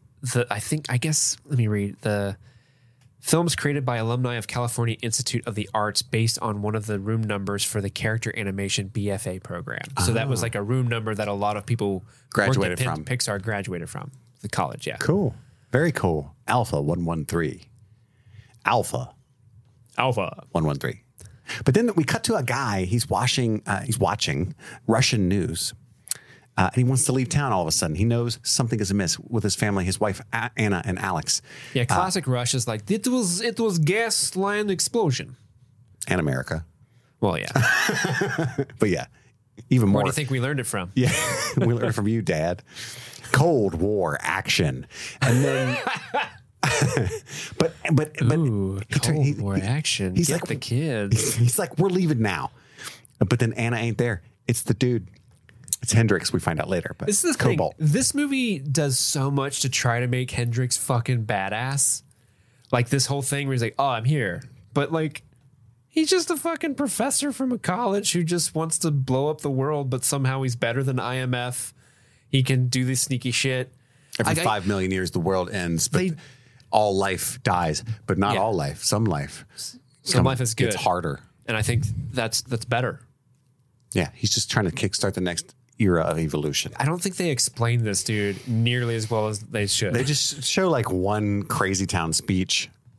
[SPEAKER 8] films created by alumni of California Institute of the Arts based on one of the room numbers for the character animation BFA program. So that was like a room number that a lot of people
[SPEAKER 7] graduated from.
[SPEAKER 8] Pixar graduated from the college. Yeah.
[SPEAKER 7] Cool. Very cool. Alpha 113. Alpha 113. But then we cut to a guy. He's watching Russian news. And he wants to leave town all of a sudden. He knows something is amiss with his family, his wife, Anna, and Alex.
[SPEAKER 8] Yeah, classic Rush is like, it was gas line explosion.
[SPEAKER 7] And America.
[SPEAKER 8] Well, yeah.
[SPEAKER 7] But yeah, even more.
[SPEAKER 8] Where do you think we learned it from?
[SPEAKER 7] Yeah, we learned it from you, Dad. Cold War action. And then... but
[SPEAKER 8] Cold War action.
[SPEAKER 7] He's
[SPEAKER 8] Get
[SPEAKER 7] like
[SPEAKER 8] the kids.
[SPEAKER 7] He's like, we're leaving now. But then Anna ain't there. It's the dude. It's Hendrix. We find out later. But
[SPEAKER 8] this is the Cobalt. Thing. This movie does so much to try to make Hendrix fucking badass. Like this whole thing where he's like, "Oh, I'm here," but like, he's just a fucking professor from a college who just wants to blow up the world. But somehow he's better than IMF. He can do this sneaky shit.
[SPEAKER 7] Every 5 million years, the world ends. But all life dies, but not all life. Some life.
[SPEAKER 8] Some life is good.
[SPEAKER 7] It's harder.
[SPEAKER 8] And I think that's better.
[SPEAKER 7] Yeah, he's just trying to kickstart the next era of evolution.
[SPEAKER 8] I don't think they explain this dude nearly as well as they should.
[SPEAKER 7] They just show like one Crazy Town speech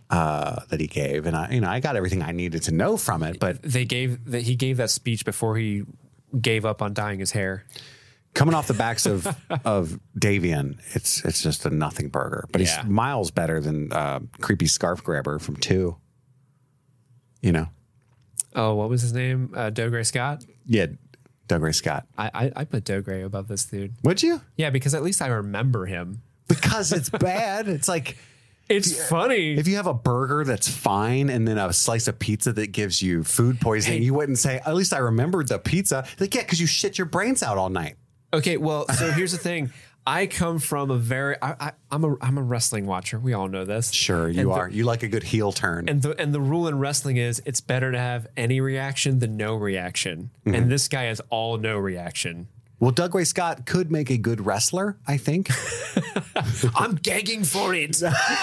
[SPEAKER 7] that he gave, and I got everything I needed to know from it. But
[SPEAKER 8] he gave that speech before he gave up on dyeing his hair.
[SPEAKER 7] Coming off the backs of Davian, it's just a nothing burger. But he's miles better than creepy scarf grabber from 2. You know.
[SPEAKER 8] Oh, what was his name? Dougray Scott?
[SPEAKER 7] Yeah, Dougray Scott.
[SPEAKER 8] I put Dougray above this dude.
[SPEAKER 7] Would you?
[SPEAKER 8] Yeah, because at least I remember him.
[SPEAKER 7] Because it's bad. It's like...
[SPEAKER 8] It's funny.
[SPEAKER 7] If you have a burger that's fine and then a slice of pizza that gives you food poisoning, you wouldn't say, at least I remembered the pizza. Like, yeah, because you shit your brains out all night.
[SPEAKER 8] Okay, well, so here's the thing. I come from a very I'm a wrestling watcher. We all know this.
[SPEAKER 7] Sure, you are. You like a good heel turn.
[SPEAKER 8] And the rule in wrestling is it's better to have any reaction than no reaction. Mm-hmm. And this guy has all no reaction.
[SPEAKER 7] Well, Dougray Scott could make a good wrestler, I think.
[SPEAKER 8] I'm gagging for it.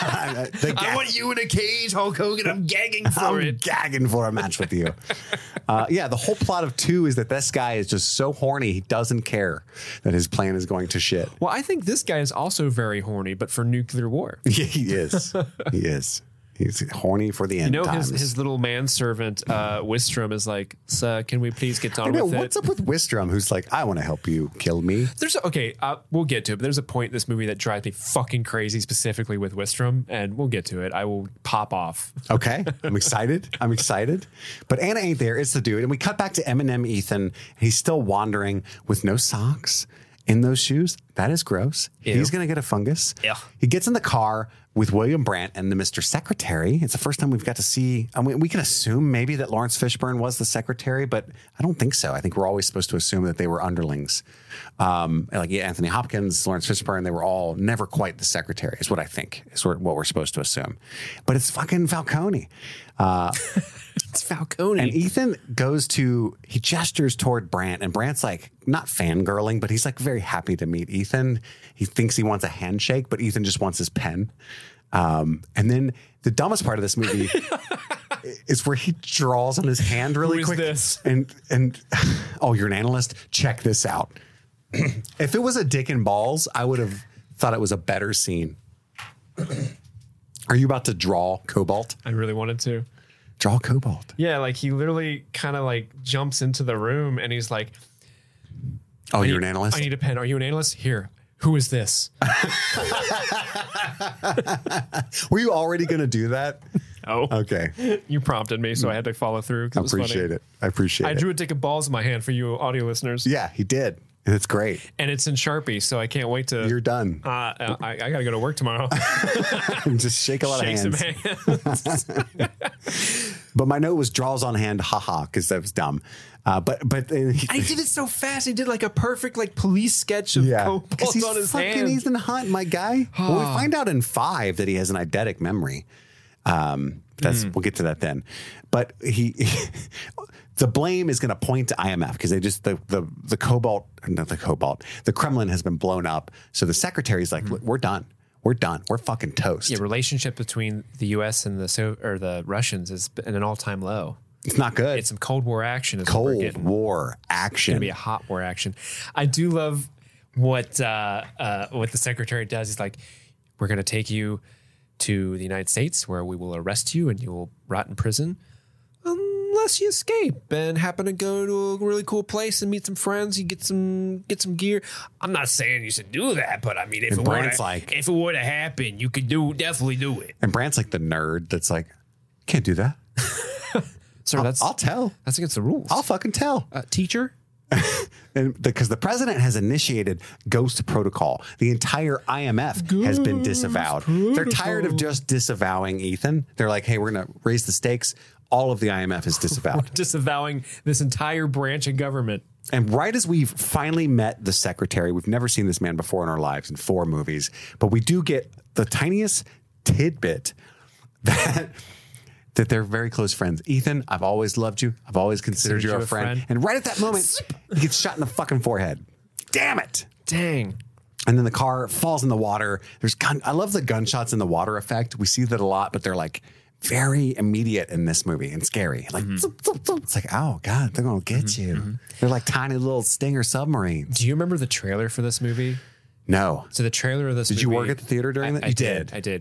[SPEAKER 8] I want you in a cage, Hulk Hogan. I'm gagging for it.
[SPEAKER 7] I'm gagging for a match with you. The whole plot of 2 is that this guy is just so horny, he doesn't care that his plan is going to shit.
[SPEAKER 8] Well, I think this guy is also very horny, but for nuclear war.
[SPEAKER 7] Yeah, he is. He is. He's horny for the end times.
[SPEAKER 8] His little manservant, Wistrom, is like, "Sir, can we please get on with it?"
[SPEAKER 7] What's up with Wistrom, who's like, "I want to help you kill me"?
[SPEAKER 8] We'll get to it, but there's a point in this movie that drives me fucking crazy, specifically with Wistrom, and we'll get to it. I will pop off.
[SPEAKER 7] Okay, I'm excited. But Anna ain't there. It's the dude. And we cut back to Eminem Ethan. He's still wandering with no socks in those shoes. That is gross. Ew. He's going to get a fungus.
[SPEAKER 8] Yeah.
[SPEAKER 7] He gets in the car with William Brandt and the Mr. Secretary. It's the first time we've got to see, we can assume maybe that Lawrence Fishburne was the secretary, but I don't think so. I think we're always supposed to assume that they were underlings. Anthony Hopkins, Lawrence Fishburne, they were all never quite the secretary, is what I think, is what we're supposed to assume. But it's fucking Falcone.
[SPEAKER 8] It's Falcone.
[SPEAKER 7] And Ethan he gestures toward Brandt, and Brandt's like, not fangirling, but he's like very happy to meet Ethan. He thinks he wants a handshake, but Ethan just wants his pen. And then the dumbest part of this movie is where he draws on his hand really quick.
[SPEAKER 8] Who is this?
[SPEAKER 7] And oh, you're an analyst? Check this out. If it was a dick and balls, I would have thought it was a better scene. Are you about to draw Cobalt?
[SPEAKER 8] I really wanted to.
[SPEAKER 7] Draw Cobalt.
[SPEAKER 8] Yeah, like he literally kind of like jumps into the room and he's like,
[SPEAKER 7] "Oh, you're an analyst?
[SPEAKER 8] I need a pen. Are you an analyst? Here. Who is this?"
[SPEAKER 7] Were you already going to do that?
[SPEAKER 8] Oh,
[SPEAKER 7] okay.
[SPEAKER 8] You prompted me, so I had to follow through.
[SPEAKER 7] I appreciate it. I
[SPEAKER 8] drew a dick of balls in my hand for you audio listeners.
[SPEAKER 7] Yeah, he did. And it's great.
[SPEAKER 8] And it's in Sharpie, so I can't wait to...
[SPEAKER 7] You're done.
[SPEAKER 8] I got to go to work tomorrow.
[SPEAKER 7] Just shake a lot of hands.
[SPEAKER 8] Some hands.
[SPEAKER 7] But my note was draws on hand, haha, because that was dumb. But
[SPEAKER 8] he did it so fast. He did like a perfect like police sketch of Cobalt on his hand.
[SPEAKER 7] Ethan Hunt, my guy. Well, we find out in 5 that he has an eidetic memory. We'll get to that then. But the blame is going to point to IMF because they just the Kremlin has been blown up. So the secretary's like, we're done. We're done. We're fucking toast.
[SPEAKER 8] Yeah, relationship between the U.S. and the Russians is at an all-time low.
[SPEAKER 7] It's not good.
[SPEAKER 8] It's some Cold War action.
[SPEAKER 7] Cold War action.
[SPEAKER 8] It's going to be a hot war action. I do love what the secretary does. He's like, we're going to take you to the United States where we will arrest you and you will rot in prison unless you escape and happen to go to a really cool place and meet some friends. You get some gear. I'm not saying you should do that, but I mean, if it would have happened, you could definitely do it.
[SPEAKER 7] And Brandt's like the nerd that's like, can't do that.
[SPEAKER 8] Sir,
[SPEAKER 7] I'll tell.
[SPEAKER 8] That's against the rules.
[SPEAKER 7] I'll fucking tell.
[SPEAKER 8] Teacher?
[SPEAKER 7] And because the president has initiated Ghost Protocol. The entire IMF has been disavowed. They're tired of just disavowing Ethan. They're like, hey, we're going to raise the stakes. All of the IMF is disavowed.
[SPEAKER 8] We're disavowing this entire branch of government.
[SPEAKER 7] And right as we've finally met the secretary, we've never seen this man before in our lives in 4 movies, but we do get the tiniest tidbit that they're very close friends. Ethan, I've always loved you. I've always considered you a friend. And right at that moment, he gets shot in the fucking forehead. Damn it.
[SPEAKER 8] Dang.
[SPEAKER 7] And then the car falls in the water. I love the gunshots in the water effect. We see that a lot, but they're like very immediate in this movie and scary. Like, it's like, oh God, they're going to get you. Mm-hmm. They're like tiny little Stinger submarines.
[SPEAKER 8] Do you remember the trailer for this movie?
[SPEAKER 7] No.
[SPEAKER 8] So the trailer of this movie.
[SPEAKER 7] Did you work at the theater during that?
[SPEAKER 8] I did.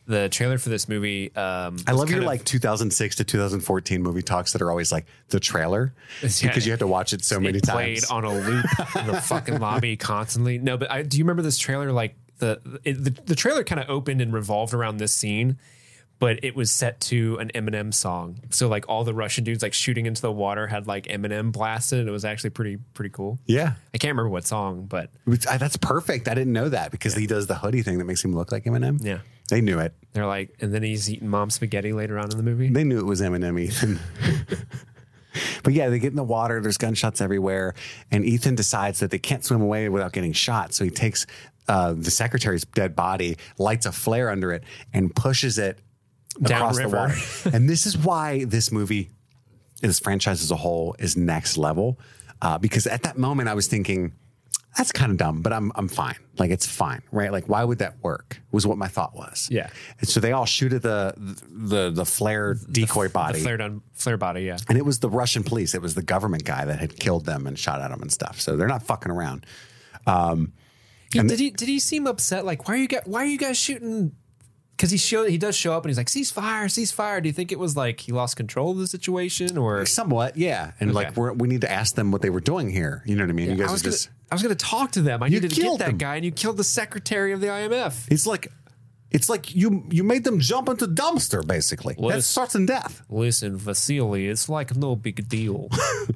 [SPEAKER 8] the trailer for this movie.
[SPEAKER 7] I love your like 2006 to 2014 movie talks that are always like the trailer because you have to watch it so many times.
[SPEAKER 8] Played on a loop in the fucking lobby constantly. No, but do you remember this trailer? Like the trailer kind of opened and revolved around this scene, but it was set to an Eminem song. So like all the Russian dudes like shooting into the water had like Eminem blasted. And it was actually pretty cool.
[SPEAKER 7] Yeah.
[SPEAKER 8] I can't remember what song, but
[SPEAKER 7] that's perfect. I didn't know that because he does the hoodie thing that makes him look like Eminem.
[SPEAKER 8] Yeah.
[SPEAKER 7] They knew it.
[SPEAKER 8] They're like, and then he's eating mom spaghetti later on in the movie.
[SPEAKER 7] They knew it was Eminem, Ethan. But yeah, they get in the water. There's gunshots everywhere. And Ethan decides that they can't swim away without getting shot. So he takes the secretary's dead body, lights a flare under it, and pushes it across the water. And this is why this movie, this franchise as a whole, is next level. Because at that moment, I was thinking, that's kind of dumb, but I'm fine. Like, it's fine, right? Like, why would that work? Was what my thought was.
[SPEAKER 8] Yeah.
[SPEAKER 7] And so they all shoot at the flare decoy body.
[SPEAKER 8] The flare body, yeah.
[SPEAKER 7] And it was the Russian police. It was the government guy that had killed them and shot at them and stuff. So they're not fucking around.
[SPEAKER 8] Did he seem upset? Like, why are you guys shooting? Because he does show up and he's like, ceasefire. Do you think it was like he lost control of the situation or
[SPEAKER 7] somewhat? Yeah. And like we need to ask them what they were doing here. You know what I mean?
[SPEAKER 8] Yeah,
[SPEAKER 7] you guys
[SPEAKER 8] I was going to talk to them. I needed to get that
[SPEAKER 7] them.
[SPEAKER 8] guy, and you killed the secretary of the IMF.
[SPEAKER 7] It's like you made them jump into dumpster, basically. That's certain death.
[SPEAKER 8] Listen, Vasily, it's like no big deal.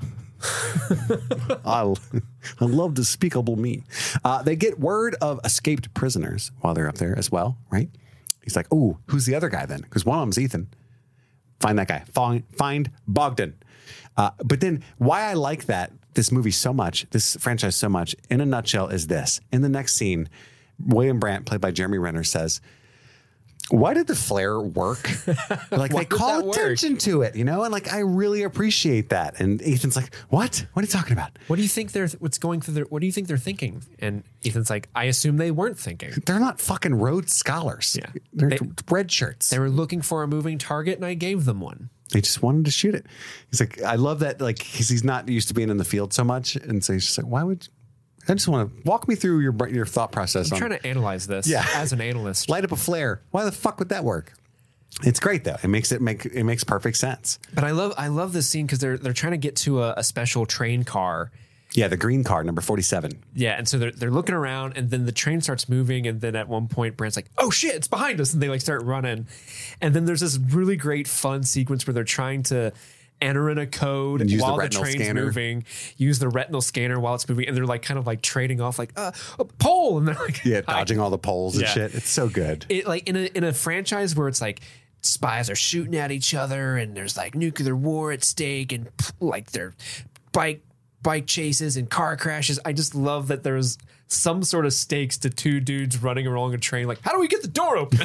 [SPEAKER 7] I love Despicable Me. They get word of escaped prisoners while they're up there as well, right? He's like, oh, who's the other guy then? Because one of them's Ethan. Find that guy. Find Bogdan. But then why I like this movie so much, this franchise so much, in a nutshell, is this. In the next scene, William Brandt, played by Jeremy Renner, says, why did the flare work? Like, they call attention to it, you know? And like, I really appreciate that. And Ethan's like, what? What are you talking about?
[SPEAKER 8] What do you think what do you think they're thinking? And Ethan's like, I assume they weren't thinking.
[SPEAKER 7] They're not fucking Rhodes Scholars.
[SPEAKER 8] Yeah.
[SPEAKER 7] They're red shirts.
[SPEAKER 8] They were looking for a moving target and I gave them one.
[SPEAKER 7] They just wanted to shoot it. He's like, I love that. Like, he's not used to being in the field so much. And so he's just like, why would I just want to walk me through your thought process.
[SPEAKER 8] I'm trying to analyze this as an analyst.
[SPEAKER 7] Light up a flare. Why the fuck would that work? It's great though. It makes perfect sense.
[SPEAKER 8] But I love this scene because they're trying to get to a special train car.
[SPEAKER 7] Yeah, the green car, number 47.
[SPEAKER 8] Yeah, and so they're looking around, and then the train starts moving, and then at one point, Brandt's like, "Oh shit, it's behind us!" and they like start running, and then there's this really great fun sequence where they're trying to enter in a code while the train's moving, use the retinal scanner while it's moving, and they're like kind of like trading off like a pole, and they're like
[SPEAKER 7] dodging all the poles and shit. It's so good.
[SPEAKER 8] It like in a franchise where it's like spies are shooting at each other, and there's like nuclear war at stake, and like they're bike chases and car crashes. I just love that there's some sort of stakes to two dudes running along a train. Like, how do we get the door open?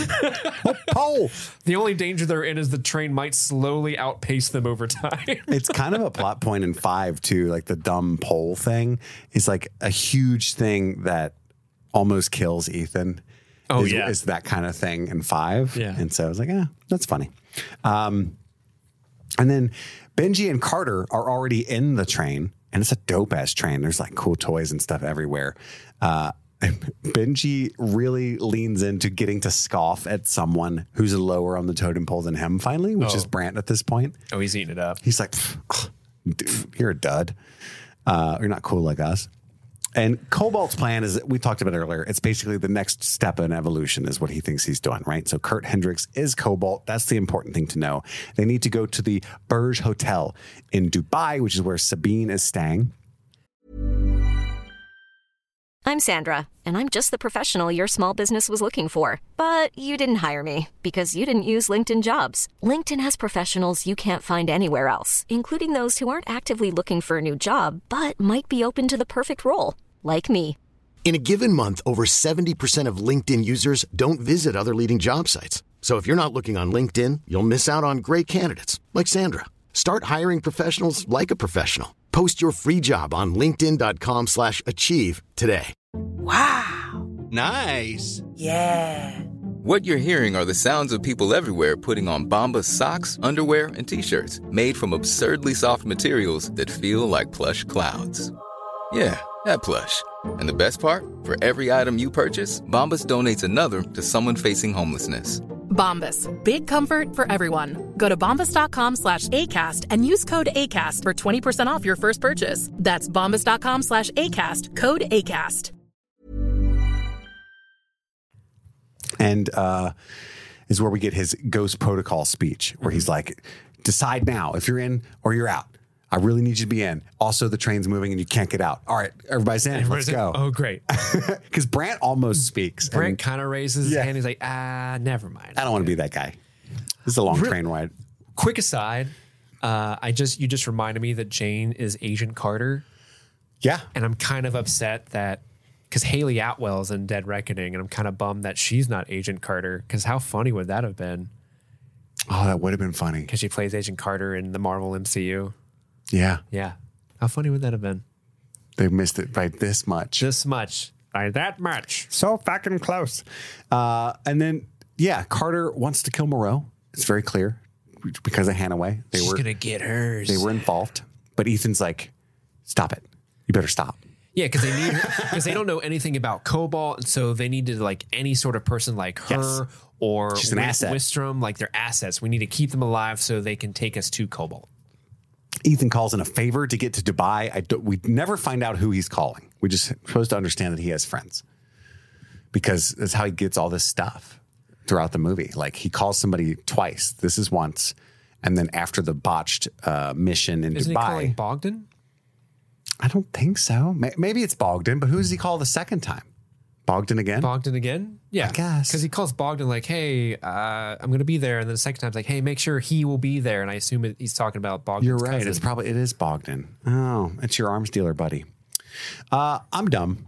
[SPEAKER 7] Pole.
[SPEAKER 8] The only danger they're in is the train might slowly outpace them over time.
[SPEAKER 7] It's kind of a plot point in 5 too. Like the dumb pole thing is like a huge thing that almost kills Ethan.
[SPEAKER 8] Oh,
[SPEAKER 7] is that kind of thing in 5.
[SPEAKER 8] Yeah.
[SPEAKER 7] And so I was like, that's funny. And then Benji and Carter are already in the train, and it's a dope-ass train. There's like cool toys and stuff everywhere. Benji really leans into getting to scoff at someone who's lower on the totem pole than him finally, which is Brandt at this point.
[SPEAKER 8] Oh, he's eating it up.
[SPEAKER 7] He's like, dude, you're a dud. You're not cool like us. And Cobalt's plan is, we talked about earlier, it's basically the next step in evolution is what he thinks he's doing, right? So Kurt Hendricks is Cobalt. That's the important thing to know. They need to go to the Burj Hotel in Dubai, which is where Sabine is staying.
[SPEAKER 4] I'm Sandra, and I'm just the professional your small business was looking for. But you didn't hire me because you didn't use LinkedIn Jobs. LinkedIn has professionals you can't find anywhere else, including those who aren't actively looking for a new job, but might be open to the perfect role, like me.
[SPEAKER 2] In a given month, over 70% of LinkedIn users don't visit other leading job sites. So if you're not looking on LinkedIn, you'll miss out on great candidates like Sandra. Start hiring professionals like a professional. Post your free job on linkedin.com/achieve today.
[SPEAKER 3] Wow.
[SPEAKER 9] Nice.
[SPEAKER 3] Yeah.
[SPEAKER 5] What you're hearing are the sounds of people everywhere putting on Bombas socks, underwear, and T-shirts made from absurdly soft materials that feel like plush clouds. Yeah, that plush. And the best part? For every item you purchase, Bombas donates another to someone facing homelessness.
[SPEAKER 6] Bombas. Big comfort for everyone. Go to bombas.com/ACAST and use code ACAST for 20% off your first purchase. That's bombas.com/ACAST. Code ACAST.
[SPEAKER 7] And is where we get his Ghost Protocol speech, where he's like, decide now if you're in or you're out. I really need you to be in. Also, the train's moving and you can't get out. All right, everybody's in. Let's go.
[SPEAKER 8] Oh, great.
[SPEAKER 7] Because Brant almost speaks.
[SPEAKER 8] Brant kind of raises his hand. He's like, never mind.
[SPEAKER 7] I don't want to be that guy. This is a long train ride.
[SPEAKER 8] Quick aside, you just reminded me that Jane is Agent Carter.
[SPEAKER 7] Yeah.
[SPEAKER 8] And I'm kind of upset that, because Haley Atwell's in Dead Reckoning, and I'm kind of bummed that she's not Agent Carter, because how funny would that have been?
[SPEAKER 7] Oh, that would have been funny.
[SPEAKER 8] Because she plays Agent Carter in the Marvel MCU.
[SPEAKER 7] Yeah.
[SPEAKER 8] Yeah. How funny would that have been?
[SPEAKER 7] They missed it by this much.
[SPEAKER 8] This much. By that much.
[SPEAKER 7] So fucking close. And then, Carter wants to kill Moreau. It's very clear because of Hanaway.
[SPEAKER 8] She's going to get hers.
[SPEAKER 7] They were involved. But Ethan's like, stop it. You better stop.
[SPEAKER 8] Yeah, because they need her, because they don't know anything about Cobalt, and so they needed like any sort of person like her or
[SPEAKER 7] she's an asset.
[SPEAKER 8] Wistrom, like they're assets. We need to keep them alive so they can take us to Cobalt.
[SPEAKER 7] Ethan calls in a favor to get to Dubai. We never find out who he's calling. We just supposed to understand that he has friends because that's how he gets all this stuff throughout the movie. Like he calls somebody twice. This is once, and then after the botched mission in
[SPEAKER 8] Isn't
[SPEAKER 7] Dubai.
[SPEAKER 8] He calling Bogdan?
[SPEAKER 7] I don't think so. Maybe it's Bogdan, but who does he call the second time? Bogdan again?
[SPEAKER 8] Bogdan again? Yeah.
[SPEAKER 7] I guess.
[SPEAKER 8] Because he calls Bogdan like, hey, I'm going to be there. And then the second time, it's like, hey, make sure he will be there. And I assume he's talking about Bogdan's
[SPEAKER 7] You're right.
[SPEAKER 8] cousin.
[SPEAKER 7] It is Bogdan. Oh, it's your arms dealer, buddy. I'm dumb.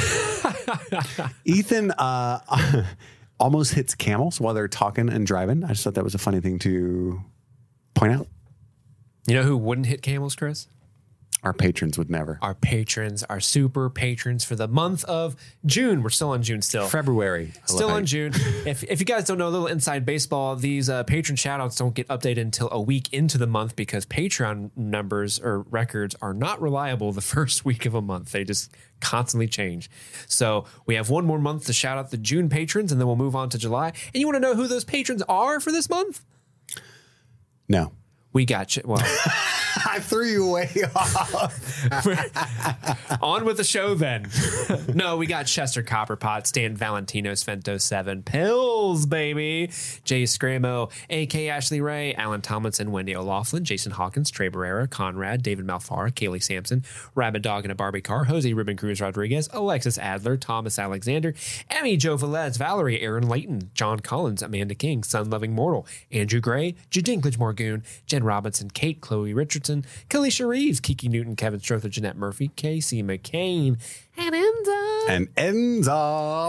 [SPEAKER 7] Ethan almost hits camels while they're talking and driving. I just thought that was a funny thing to point out.
[SPEAKER 8] You know who wouldn't hit camels, Chris?
[SPEAKER 7] Our patrons would never.
[SPEAKER 8] Our patrons, our super patrons for the month of June. We're still on June still.
[SPEAKER 7] February.
[SPEAKER 8] Still on June. If you guys don't know a little inside baseball, these patron shoutouts don't get updated until a week into the month because Patreon numbers or records are not reliable the first week of a month. They just constantly change. So we have one more month to shout out the June patrons and then we'll move on to July. And you want to know who those patrons are for this month?
[SPEAKER 7] No.
[SPEAKER 8] We got you. Well,
[SPEAKER 7] I threw you way off.
[SPEAKER 8] On with the show then. No, we got Chester Copperpot, Stan Valentino, Svento 7, Pills, baby, Jay Scramo, A.K. Ashley Ray, Alan Tomlinson, Wendy O'Laughlin, Jason Hawkins, Trey Barrera, Conrad, David Malfara, Kaylee Sampson, Rabbit Dog in a Barbie Car, Jose Ruben Cruz Rodriguez, Alexis Adler, Thomas Alexander, Emmy Joe Velez, Valerie Aaron Layton, John Collins, Amanda King, Sun Loving Mortal, Andrew Gray, Jadinklage Morgoon, Jen Robinson, Kate, Chloe Richardson, Kalisha Reeves, Kiki Newton, Kevin Strother, Jeanette Murphy, Casey McCain, and Enza.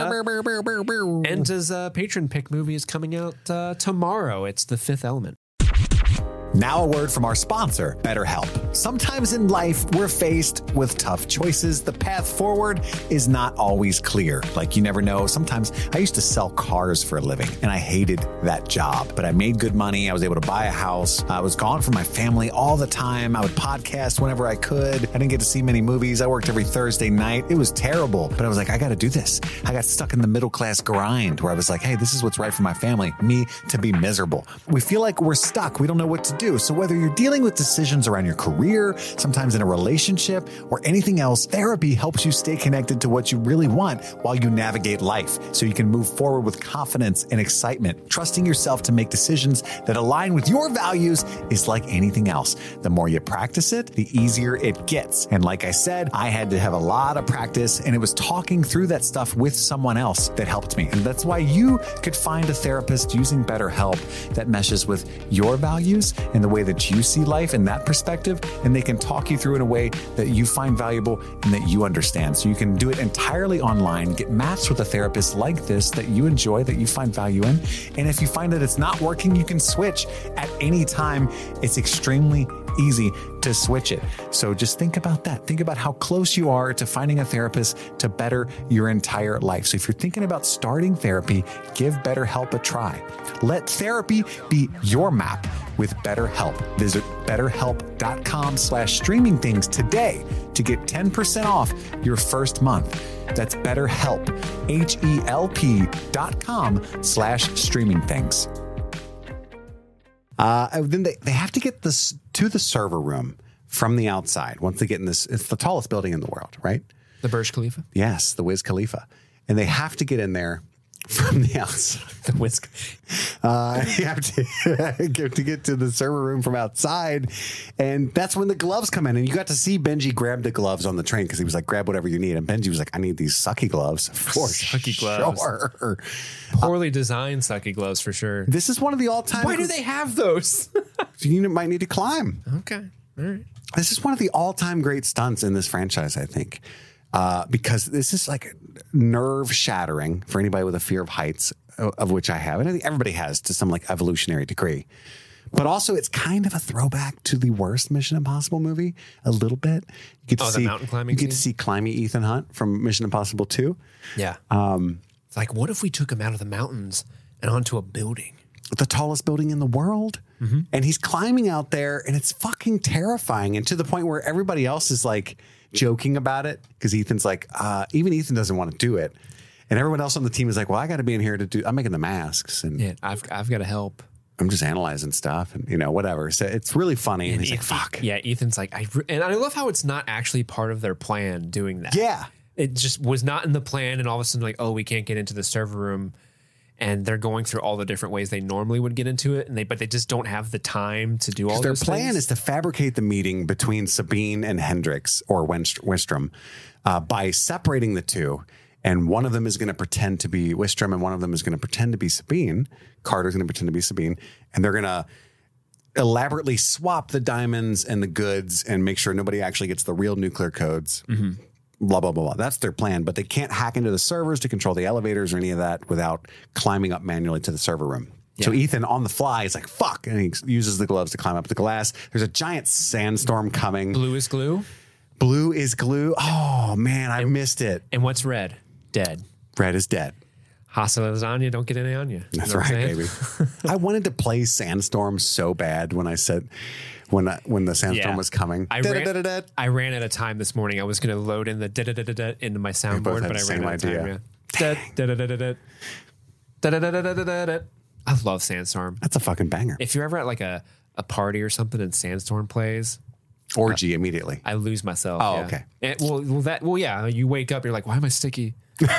[SPEAKER 8] Enza's patron pick movie is coming out tomorrow. It's The Fifth Element.
[SPEAKER 7] Now a word from our sponsor, BetterHelp. Sometimes in life, we're faced with tough choices. The path forward is not always clear. Like you never know. Sometimes I used to sell cars for a living and I hated that job, but I made good money. I was able to buy a house. I was gone from my family all the time. I would podcast whenever I could. I didn't get to see many movies. I worked every Thursday night. It was terrible, but I was like, I got to do this. I got stuck in the middle class grind where I was like, hey, this is what's right for my family, me to be miserable. We feel like we're stuck. We don't know what to do. So whether you're dealing with decisions around your career, sometimes in a relationship, or anything else, therapy helps you stay connected to what you really want while you navigate life so you can move forward with confidence and excitement. Trusting yourself to make decisions that align with your values is like anything else. The more you practice it, the easier it gets. And like I said, I had to have a lot of practice, and it was talking through that stuff with someone else that helped me. And that's why you could find a therapist using BetterHelp that meshes with your values and the way that you see life in that perspective, and they can talk you through in a way that you find valuable and that you understand. So you can do it entirely online, get matched with a therapist like this that you enjoy, that you find value in. And if you find that it's not working, you can switch at any time. It's extremely easy to switch it. So just think about that. Think about how close you are to finding a therapist to better your entire life. So if you're thinking about starting therapy, give BetterHelp a try. Let therapy be your map with BetterHelp. Visit BetterHelp.com/streamingthings today to get 10% off your first month. That's BetterHelp, HELP.com/streamingthings. Then they have to get this to the server room from the outside. Once they get in this, it's the tallest building in the world, right?
[SPEAKER 8] The Burj Khalifa?
[SPEAKER 7] Yes, the Wiz Khalifa. And they have to get in there from the outside.
[SPEAKER 8] The Wiz.
[SPEAKER 7] You have to get to the server room from outside. And that's when the gloves come in. And you got to see Benji grab the gloves on the train because he was like, grab whatever you need. And Benji was like, I need these sucky gloves for
[SPEAKER 8] sucky gloves.
[SPEAKER 7] Sure.
[SPEAKER 8] Poorly designed sucky gloves for sure.
[SPEAKER 7] This is one of the all-time.
[SPEAKER 8] Why do they have those?
[SPEAKER 7] You might need to climb.
[SPEAKER 8] Okay. All right.
[SPEAKER 7] This is one of the all-time great stunts in this franchise, I think. Because this is like nerve shattering for anybody with a fear of heights, of which I have. And I think everybody has to some like evolutionary degree. But also it's kind of a throwback to the worst Mission Impossible movie a little bit. You get to see
[SPEAKER 8] the mountain climbing.
[SPEAKER 7] You get to see Climby Ethan Hunt from Mission Impossible 2.
[SPEAKER 8] Yeah. It's like, what if we took him out of the mountains and onto a building?
[SPEAKER 7] The tallest building in the world. Mm-hmm. And he's climbing out there and it's fucking terrifying. And to the point where everybody else is like joking about it because Ethan's like, even Ethan doesn't want to do it. And everyone else on the team is like, well, I got to be in here to do, I'm making the masks. And
[SPEAKER 8] yeah, I've got to help.
[SPEAKER 7] I'm just analyzing stuff and, whatever. So it's really funny. And he's like, fuck.
[SPEAKER 8] Yeah, Ethan's like, and I love how it's not actually part of their plan doing that.
[SPEAKER 7] Yeah.
[SPEAKER 8] It just was not in the plan. And all of a sudden, like, oh, we can't get into the server room. And they're going through all the different ways they normally would get into it. But they just don't have the time to do all those things.
[SPEAKER 7] Their plan is to fabricate the meeting between Sabine and Hendricks or Wistrom by separating the two. And one of them is going to pretend to be Wistrom and one of them is going to pretend to be Sabine. Carter's going to pretend to be Sabine. And they're going to elaborately swap the diamonds and the goods and make sure nobody actually gets the real nuclear codes. Mm-hmm. Blah, blah, blah, blah. That's their plan. But they can't hack into the servers to control the elevators or any of that without climbing up manually to the server room. Yeah. So Ethan on the fly is like, fuck. And he uses the gloves to climb up the glass. There's a giant sandstorm coming.
[SPEAKER 8] Blue is glue?
[SPEAKER 7] Blue is glue. Oh, man, I missed it.
[SPEAKER 8] And what's red? Dead.
[SPEAKER 7] Red is dead.
[SPEAKER 8] Hasta lasagna, don't get any on you.
[SPEAKER 7] That's right, baby. I wanted to play Sandstorm so bad when I said, when the sandstorm was coming.
[SPEAKER 8] I ran out of time this morning. I was going to load in the da-da-da-da-da into my soundboard, but I ran out of time. Yeah. I love Sandstorm.
[SPEAKER 7] That's a fucking banger.
[SPEAKER 8] If you're ever at like a party or something and Sandstorm plays,
[SPEAKER 7] orgy immediately.
[SPEAKER 8] I lose myself.
[SPEAKER 7] Oh,
[SPEAKER 8] yeah.
[SPEAKER 7] okay.
[SPEAKER 8] And, yeah. You wake up, you're like, why am I sticky?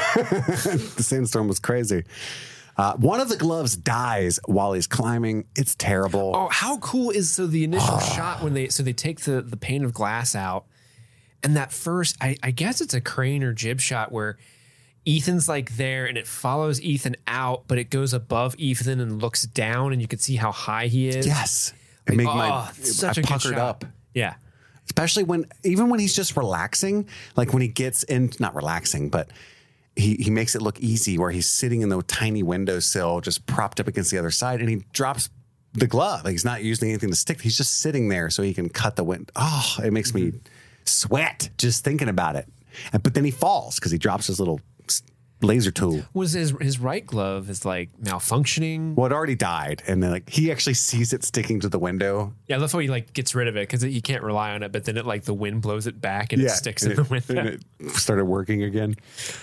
[SPEAKER 7] The sandstorm was crazy. One of the gloves dies while he's climbing. It's terrible.
[SPEAKER 8] Oh, how cool is the initial shot when they take the pane of glass out, and that first I guess it's a crane or jib shot where Ethan's like there and it follows Ethan out, but it goes above Ethan and looks down and you can see how high he is.
[SPEAKER 7] Yes, it made
[SPEAKER 8] such a
[SPEAKER 7] puckered
[SPEAKER 8] good shot.
[SPEAKER 7] up.
[SPEAKER 8] Yeah,
[SPEAKER 7] especially when he's just relaxing, like when he gets in, not relaxing, but. He makes it look easy where he's sitting in the tiny windowsill, just propped up against the other side, and he drops the glove. Like he's not using anything to stick. He's just sitting there so he can cut the wind. Oh, it makes me sweat just thinking about it. But then he falls because he drops his little laser tool.
[SPEAKER 8] Was his right glove is like malfunctioning?
[SPEAKER 7] Well, it already died, and then like he actually sees it sticking to the window.
[SPEAKER 8] Yeah, that's why he like gets rid of it because he can't rely on it. But then it like the wind blows it back and it sticks in the window.
[SPEAKER 7] And it started working again.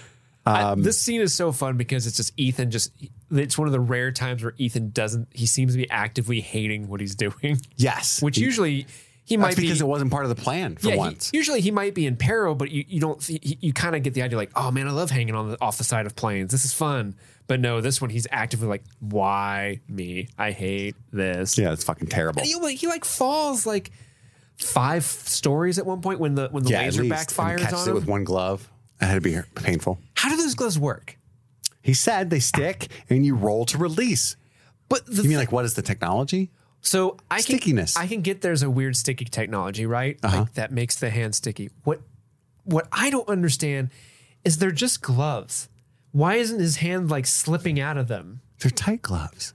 [SPEAKER 8] This scene is so fun because it's just Ethan. It's one of the rare times where Ethan he seems to be actively hating what he's doing.
[SPEAKER 7] Yes,
[SPEAKER 8] which usually he might be
[SPEAKER 7] because it wasn't part of the plan for once.
[SPEAKER 8] Usually he might be in peril, but you don't. You kind of get the idea like, oh man, I love hanging off the side of planes. This is fun. But no, this one he's actively like, why me? I hate this.
[SPEAKER 7] Yeah, it's fucking terrible.
[SPEAKER 8] And he like falls like 5 stories at one point when the laser backfires
[SPEAKER 7] catches
[SPEAKER 8] on him.
[SPEAKER 7] It with one glove. That had to be painful.
[SPEAKER 8] How do those gloves work?
[SPEAKER 7] He said they stick and you roll to release.
[SPEAKER 8] But
[SPEAKER 7] you mean like what is the technology?
[SPEAKER 8] So
[SPEAKER 7] stickiness.
[SPEAKER 8] I can get there's a weird sticky technology, right? Like that makes the hand sticky. What I don't understand is they're just gloves. Why isn't his hand like slipping out of them?
[SPEAKER 7] They're tight gloves.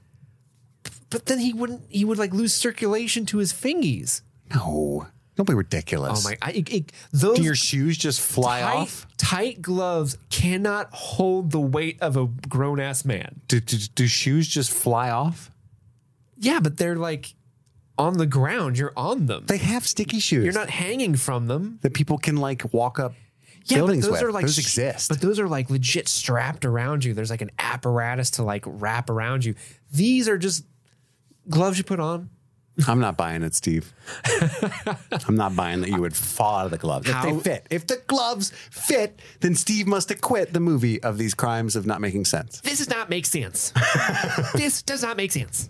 [SPEAKER 8] But then he would like lose circulation to his fingies.
[SPEAKER 7] No. Don't be ridiculous.
[SPEAKER 8] Oh my!
[SPEAKER 7] Do your shoes just fly off?
[SPEAKER 8] Tight gloves cannot hold the weight of a grown ass man.
[SPEAKER 7] Do shoes just fly off?
[SPEAKER 8] Yeah, but they're like on the ground. You're on them.
[SPEAKER 7] They have sticky shoes.
[SPEAKER 8] You're not hanging from them.
[SPEAKER 7] That people can like walk up buildings
[SPEAKER 8] but those
[SPEAKER 7] with.
[SPEAKER 8] are like
[SPEAKER 7] those exist.
[SPEAKER 8] But those are like legit strapped around you. There's like an apparatus to like wrap around you. These are just gloves you put on.
[SPEAKER 7] I'm not buying it, Steve. I'm not buying that you would fall out of the gloves. If they fit. If the gloves fit, then Steve must have quit the movie of these crimes of not making sense.
[SPEAKER 8] This does not make sense. This does not make sense.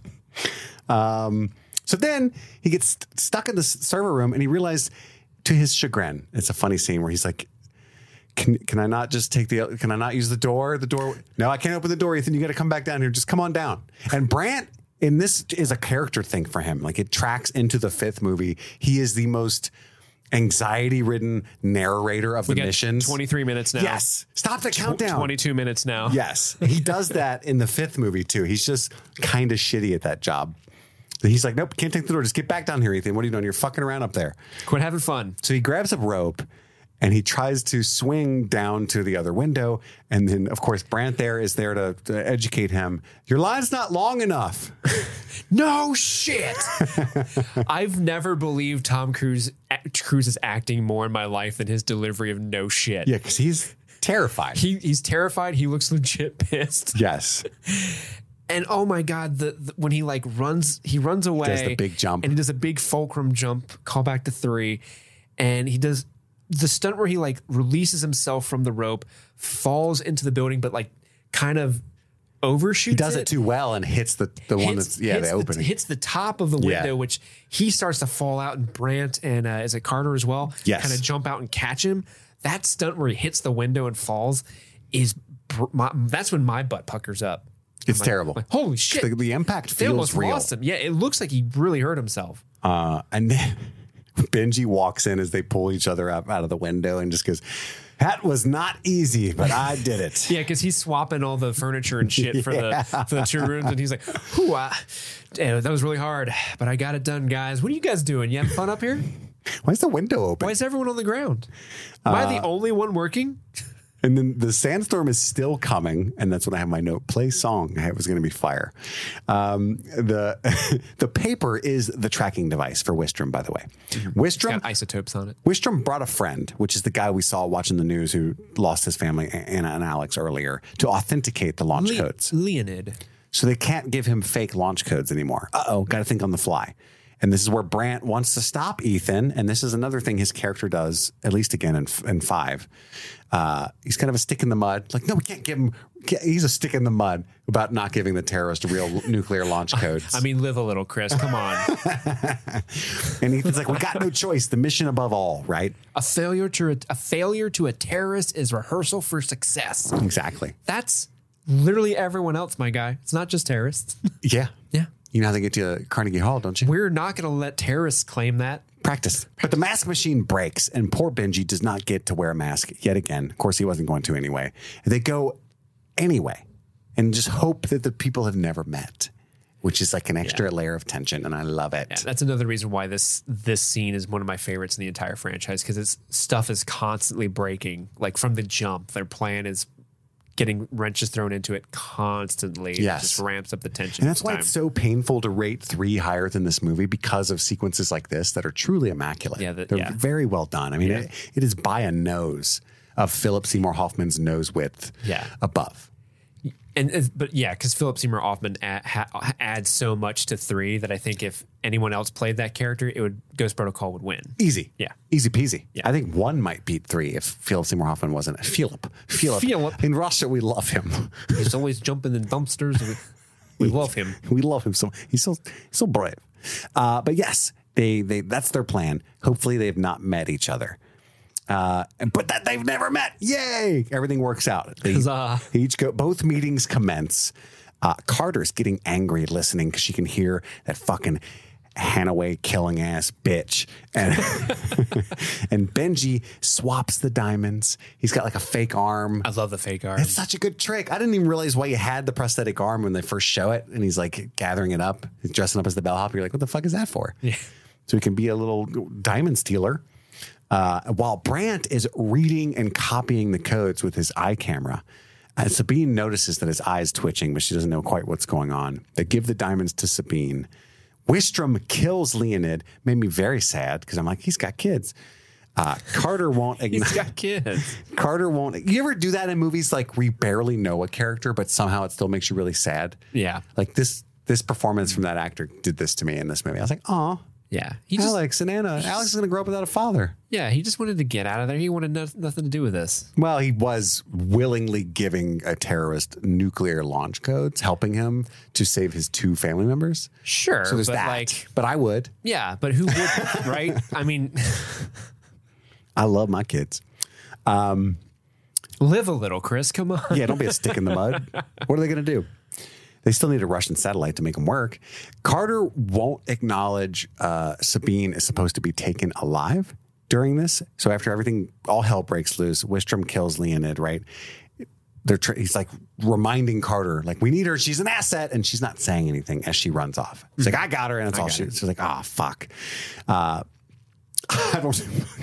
[SPEAKER 7] So then he gets stuck in the server room and he realized, to his chagrin, it's a funny scene where he's like, can I not just can I not use the door? No, I can't open the door, Ethan. You got to come back down here. Just come on down. And Brandt, and this is a character thing for him. Like it tracks into the fifth movie. He is the most anxiety-ridden narrator of the missions.
[SPEAKER 8] 23 minutes now.
[SPEAKER 7] Yes. Stop the countdown.
[SPEAKER 8] 22 minutes now.
[SPEAKER 7] Yes. He does that in the fifth movie too. He's just kind of shitty at that job. He's like, nope, can't take the door. Just get back down here, Ethan. What are you doing? You're fucking around up there.
[SPEAKER 8] Quit having fun.
[SPEAKER 7] So he grabs a rope and he tries to swing down to the other window. And then, of course, Brandt is there to educate him. Your line's not long enough.
[SPEAKER 8] No shit. I've never believed Tom Cruise's acting more in my life than his delivery of no shit.
[SPEAKER 7] Yeah, because he's terrified.
[SPEAKER 8] He's terrified. He looks legit pissed.
[SPEAKER 7] Yes.
[SPEAKER 8] And oh my God, when he like runs away.
[SPEAKER 7] Does the big jump.
[SPEAKER 8] And he does a big fulcrum jump, call back to 3. And he does the stunt where he like releases himself from the rope, falls into the building, but like kind of overshoots.
[SPEAKER 7] He does it too well and hits the one that's the opening.
[SPEAKER 8] Hits the top of the window, which he starts to fall out, and Brandt and is it Carter as well?
[SPEAKER 7] Yes.
[SPEAKER 8] Kind of jump out and catch him. That stunt where he hits the window and falls that's when my butt puckers up.
[SPEAKER 7] It's terrible.
[SPEAKER 8] Holy shit.
[SPEAKER 7] The impact
[SPEAKER 8] They
[SPEAKER 7] feels
[SPEAKER 8] almost
[SPEAKER 7] real.
[SPEAKER 8] lost him. Yeah, it looks like he really hurt himself.
[SPEAKER 7] And then Benji walks in as they pull each other up out of the window and just goes, that was not easy, but I did it.
[SPEAKER 8] Yeah, because he's swapping all the furniture and shit for the 2 rooms, and he's like, that was really hard, but I got it done, guys. What are you guys doing? You having fun up here?
[SPEAKER 7] Why is the window open?
[SPEAKER 8] Why is everyone on the ground? Am I the only one working?
[SPEAKER 7] And then the sandstorm is still coming, and that's when I have my note, play song. It was going to be fire. The paper is the tracking device for Wistrom, by the way. Wistrom
[SPEAKER 8] got isotopes on it.
[SPEAKER 7] Wistrom brought a friend, which is the guy we saw watching the news who lost his family, Anna and Alex, earlier, to authenticate the launch codes.
[SPEAKER 8] Leonid.
[SPEAKER 7] So they can't give him fake launch codes anymore. Got to think on the fly. And this is where Brandt wants to stop Ethan. And this is another thing his character does, at least again in 5. He's kind of a stick in the mud. Like, no, we can't give him. He's a stick in the mud about not giving the terrorist real nuclear launch codes.
[SPEAKER 8] I mean, live a little, Chris. Come on.
[SPEAKER 7] And Ethan's like, we got no choice. The mission above all, right?
[SPEAKER 8] A failure to a terrorist is rehearsal for success.
[SPEAKER 7] Exactly.
[SPEAKER 8] That's literally everyone else, my guy. It's not just terrorists.
[SPEAKER 7] Yeah.
[SPEAKER 8] Yeah.
[SPEAKER 7] You know how they get to Carnegie Hall, don't you?
[SPEAKER 8] We're not going to let terrorists claim that.
[SPEAKER 7] Practice. But the mask machine breaks, and poor Benji does not get to wear a mask yet again. Of course, he wasn't going to anyway. They go anyway and just hope that the people have never met, which is like an extra layer of tension, and I love it.
[SPEAKER 8] Yeah, that's another reason why this scene is one of my favorites in the entire franchise, because its stuff is constantly breaking. Like from the jump, their plan is getting wrenches thrown into it constantly.
[SPEAKER 7] Yes.
[SPEAKER 8] It just ramps up the tension.
[SPEAKER 7] And that's why it's so painful to rate 3 higher than this movie, because of sequences like this that are truly immaculate.
[SPEAKER 8] Yeah,
[SPEAKER 7] They're very well done. I mean, it is by a nose of Philip Seymour Hoffman's nose width above.
[SPEAKER 8] But because Philip Seymour Hoffman adds so much to 3 that I think if anyone else played that character, Ghost Protocol would win.
[SPEAKER 7] Easy.
[SPEAKER 8] Yeah.
[SPEAKER 7] Easy peasy.
[SPEAKER 8] Yeah.
[SPEAKER 7] I think 1 might beat 3 if Philip Seymour Hoffman wasn't. Philip. In Russia, we love him.
[SPEAKER 8] He's always jumping in dumpsters. We love him.
[SPEAKER 7] We love him so. He's so brave. But yes, they that's their plan. Hopefully, they have not met each other. But that they've never met. Yay! Everything works out. They each go. Both meetings commence. Carter's getting angry listening because she can hear that fucking Hanaway killing ass bitch, and and Benji swaps the diamonds. He's got like a fake arm.
[SPEAKER 8] I love the fake arm.
[SPEAKER 7] It's such a good trick. I didn't even realize why you had the prosthetic arm when they first show it. And he's like gathering it up. He's dressing up as the bellhop. You're like, what the fuck is that for?
[SPEAKER 8] Yeah.
[SPEAKER 7] So he can be a little diamond stealer. While Brandt is reading and copying the codes with his eye camera, Sabine notices that his eye is twitching, but she doesn't know quite what's going on. They give the diamonds to Sabine. Wistrom kills Leonid. Made me very sad because I'm like, he's got kids. Carter won't
[SPEAKER 8] He's got kids.
[SPEAKER 7] Carter won't. You ever do that in movies like we barely know a character, but somehow it still makes you really sad?
[SPEAKER 8] Yeah.
[SPEAKER 7] Like this performance from that actor did this to me in this movie. I was like, oh,
[SPEAKER 8] Yeah.
[SPEAKER 7] Alex and Anna. Alex is going to grow up without a father.
[SPEAKER 8] Yeah. He just wanted to get out of there. He wanted nothing to do with this.
[SPEAKER 7] Well, he was willingly giving a terrorist nuclear launch codes, helping him to save his 2 family members.
[SPEAKER 8] Sure.
[SPEAKER 7] So there's
[SPEAKER 8] but
[SPEAKER 7] that.
[SPEAKER 8] like,
[SPEAKER 7] But I would.
[SPEAKER 8] yeah, but who would, right? I mean,
[SPEAKER 7] I love my kids.
[SPEAKER 8] live a little, Chris. Come on.
[SPEAKER 7] Yeah, don't be a stick in the mud. What are they going to do? They still need a Russian satellite to make them work. Carter won't acknowledge Sabine is supposed to be taken alive during this. So after everything, all hell breaks loose. Wistrom kills Leonid, right? He's like reminding Carter, like, we need her. She's an asset. And she's not saying anything as she runs off. It's like, I got her. And that's all she's like, oh, fuck. I don't.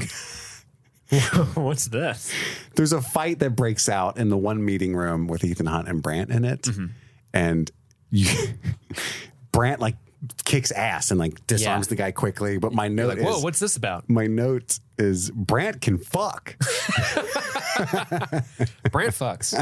[SPEAKER 8] What's this?
[SPEAKER 7] There's a fight that breaks out in the one meeting room with Ethan Hunt and Brandt in it. Mm-hmm. And Brandt like kicks ass and like disarms the guy quickly. But my note is,
[SPEAKER 8] whoa, what's this about?
[SPEAKER 7] My note is Brandt can fuck.
[SPEAKER 8] Brandt fucks.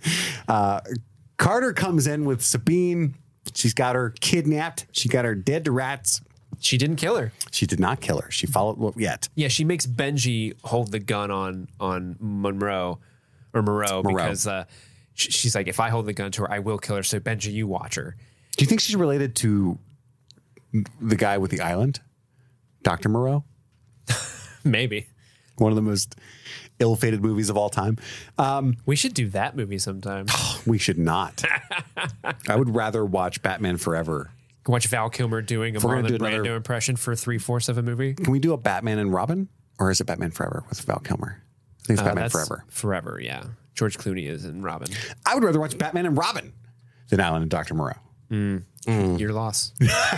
[SPEAKER 7] Carter comes in with Sabine. She's got her kidnapped. She got her dead to rats.
[SPEAKER 8] She didn't kill her.
[SPEAKER 7] She did not kill her. She followed yet.
[SPEAKER 8] Yeah, she makes Benji hold the gun on Moreau because she's like, if I hold the gun to her, I will kill her. So Benji, you watch her.
[SPEAKER 7] Do you think she's related to the guy with the island, Dr. Moreau?
[SPEAKER 8] Maybe.
[SPEAKER 7] One of the most ill-fated movies of all time.
[SPEAKER 8] We should do that movie sometime.
[SPEAKER 7] We should not. I would rather watch Batman Forever.
[SPEAKER 8] Watch Val Kilmer doing a Marlon Brando impression for 3/4 of a movie.
[SPEAKER 7] Can we do a Batman and Robin? Or is it Batman Forever with Val Kilmer? I think it's Batman Forever.
[SPEAKER 8] Forever, yeah. George Clooney is in Robin.
[SPEAKER 7] I would rather watch Batman and Robin than Alan and Dr. Moreau.
[SPEAKER 8] Your loss.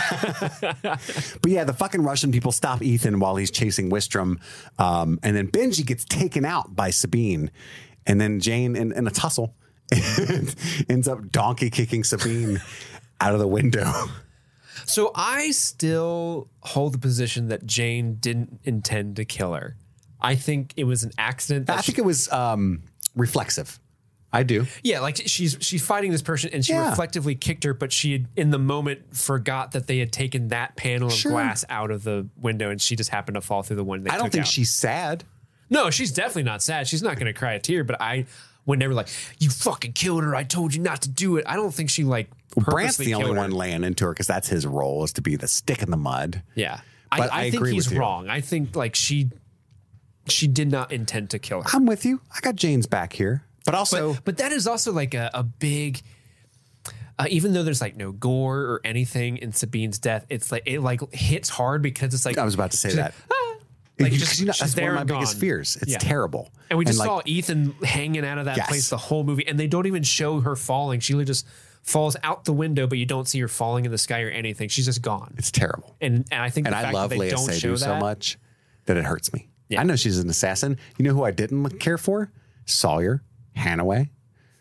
[SPEAKER 7] But yeah, the fucking Russian people stop Ethan while he's chasing Wistrom. And then Benji gets taken out by Sabine. And then Jane, in a tussle, ends up donkey kicking Sabine out of the window.
[SPEAKER 8] So I still hold the position that Jane didn't intend to kill her. I think it was an accident.
[SPEAKER 7] I think it was reflexive. I do.
[SPEAKER 8] Yeah, like she's fighting this person and she reflectively kicked her, but she had, in the moment, forgot that they had taken that panel of glass out of the window and she just happened to fall through the one they took out.
[SPEAKER 7] I don't think she's sad.
[SPEAKER 8] No, she's definitely not sad. She's not going to cry a tear, but I would never like, you fucking killed her. I told you not to do it. I don't think she like
[SPEAKER 7] Brandt's the only one laying into her because that's his role, is to be the stick in the mud.
[SPEAKER 8] Yeah.
[SPEAKER 7] But
[SPEAKER 8] I think he's wrong. I think like she did not intend to kill her.
[SPEAKER 7] I'm with you. I got Jane's back here. But also,
[SPEAKER 8] but that is also like a big, even though there's like no gore or anything in Sabine's death, it's like it like hits hard because it's like,
[SPEAKER 7] I was about to say that.
[SPEAKER 8] Like
[SPEAKER 7] that's one of my biggest fears. It's terrible.
[SPEAKER 8] And we just saw Ethan hanging out of that place the whole movie, and they don't even show her falling. She just falls out the window, but you don't see her falling in the sky or anything. She's just gone.
[SPEAKER 7] It's terrible.
[SPEAKER 8] And I think
[SPEAKER 7] I love Léa Seydoux so much that it hurts me.
[SPEAKER 8] Yeah.
[SPEAKER 7] I know she's an assassin. You know who I didn't care for? Sawyer, Hannaway.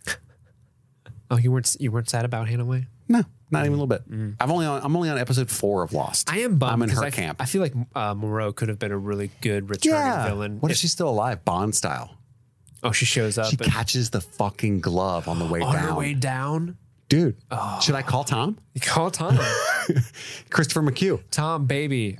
[SPEAKER 8] Oh, you weren't sad about Hannaway?
[SPEAKER 7] No, not even a little bit. I'm only on episode 4 of Lost.
[SPEAKER 8] I am bummed.
[SPEAKER 7] I'm in her camp.
[SPEAKER 8] I feel like Moreau could have been a really good returning villain.
[SPEAKER 7] What if she's still alive? Bond style.
[SPEAKER 8] Oh, she shows up.
[SPEAKER 7] She catches the fucking glove on the way down.
[SPEAKER 8] On her way down?
[SPEAKER 7] Dude, should I call Tom?
[SPEAKER 8] You call Tom.
[SPEAKER 7] Christopher McHugh.
[SPEAKER 8] Tom, baby,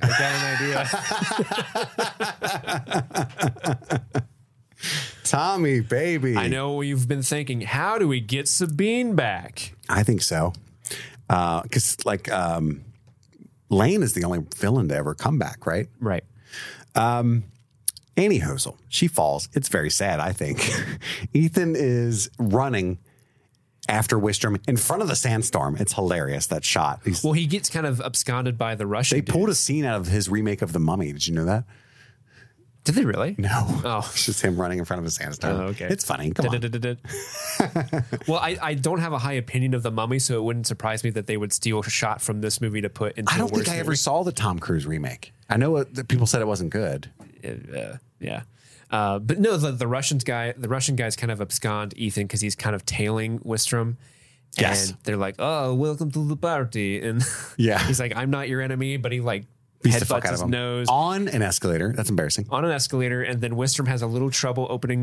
[SPEAKER 8] I got an idea.
[SPEAKER 7] Tommy, baby.
[SPEAKER 8] I know what you've been thinking. How do we get Sabine back?
[SPEAKER 7] I think so. Because Lane is the only villain to ever come back, right?
[SPEAKER 8] Right.
[SPEAKER 7] Annie Hosel, she falls. It's very sad, I think. Ethan is running after Wistrom in front of the sandstorm. It's hilarious, that shot.
[SPEAKER 8] Well, he gets kind of absconded by the Russian
[SPEAKER 7] They pulled a scene out of his remake of The Mummy. Did you know that?
[SPEAKER 8] Did they really?
[SPEAKER 7] No.
[SPEAKER 8] Oh.
[SPEAKER 7] It's just him running in front of a sandstorm.
[SPEAKER 8] Oh, okay.
[SPEAKER 7] It's funny. Come on.
[SPEAKER 8] Well, I don't have a high opinion of The Mummy, so it wouldn't surprise me that they would steal a shot from this movie to put into
[SPEAKER 7] I don't think I ever saw the Tom Cruise remake. I know that people said it wasn't good.
[SPEAKER 8] Yeah. But no, the Russian guy's kind of abscond Ethan because he's kind of tailing Wistrom.
[SPEAKER 7] Yes.
[SPEAKER 8] And they're like, oh, welcome to the party. And he's like, I'm not your enemy, but he like
[SPEAKER 7] beats the fuck out
[SPEAKER 8] his
[SPEAKER 7] of him.
[SPEAKER 8] nose
[SPEAKER 7] On an escalator. That's embarrassing.
[SPEAKER 8] on an escalator. And then Wistrom has a little trouble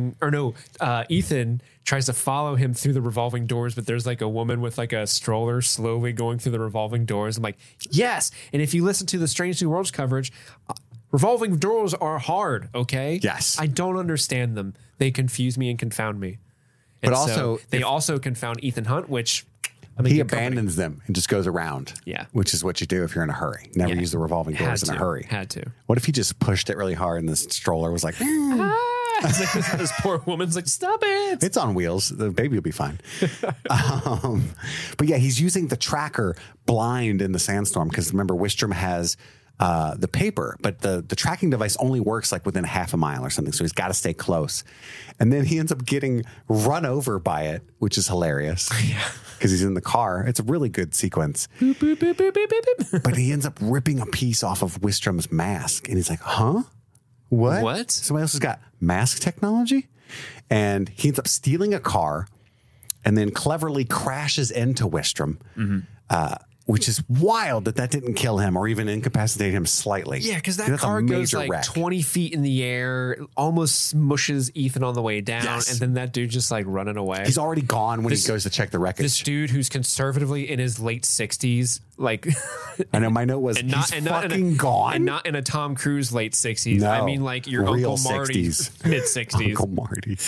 [SPEAKER 8] Ethan tries to follow him through the revolving doors, but there's like a woman with like a stroller slowly going through the revolving doors. I'm like, yes. And if you listen to the Strange New Worlds coverage, revolving doors are hard. Okay.
[SPEAKER 7] Yes.
[SPEAKER 8] I don't understand them. They confuse me and confound me. And
[SPEAKER 7] But also,
[SPEAKER 8] they also confound Ethan Hunt, which
[SPEAKER 7] he abandons them and just goes around.
[SPEAKER 8] Yeah.
[SPEAKER 7] Which is what you do if you're in a hurry. Never use the revolving doors in a hurry.
[SPEAKER 8] Had to.
[SPEAKER 7] What if he just pushed it really hard and the stroller was like,
[SPEAKER 8] This poor woman's like, stop it.
[SPEAKER 7] it's on wheels. The baby will be fine. But yeah, he's using the tracker blind in the sandstorm because remember, Wistrom has the paper, but the tracking device only works like within half a mile or something. So he's got to stay close. And then he ends up getting run over by it, which is hilarious because he's in the car. It's a really good sequence. Boop, boop, boop, boop, boop, boop. But he ends up ripping a piece off of Wistrom's mask. And he's like, huh? What? Somebody else has got mask technology? And he ends up stealing a car and then cleverly crashes into Wistrom. Which is wild that didn't kill him or even incapacitate him slightly.
[SPEAKER 8] Yeah, because that car goes like
[SPEAKER 7] wreck.
[SPEAKER 8] 20 feet in the air, almost smushes Ethan on the way down,
[SPEAKER 7] Yes.
[SPEAKER 8] and then that dude just like running away.
[SPEAKER 7] He's already gone when he goes to check the wreckage.
[SPEAKER 8] This dude who's conservatively in his late 60s, like
[SPEAKER 7] I know my note was he's fucking gone.
[SPEAKER 8] And not in a Tom Cruise late 60s.
[SPEAKER 7] No,
[SPEAKER 8] I mean like your
[SPEAKER 7] real
[SPEAKER 8] Uncle Marty's
[SPEAKER 7] 60s.
[SPEAKER 8] mid 60s.
[SPEAKER 7] Uncle Marty.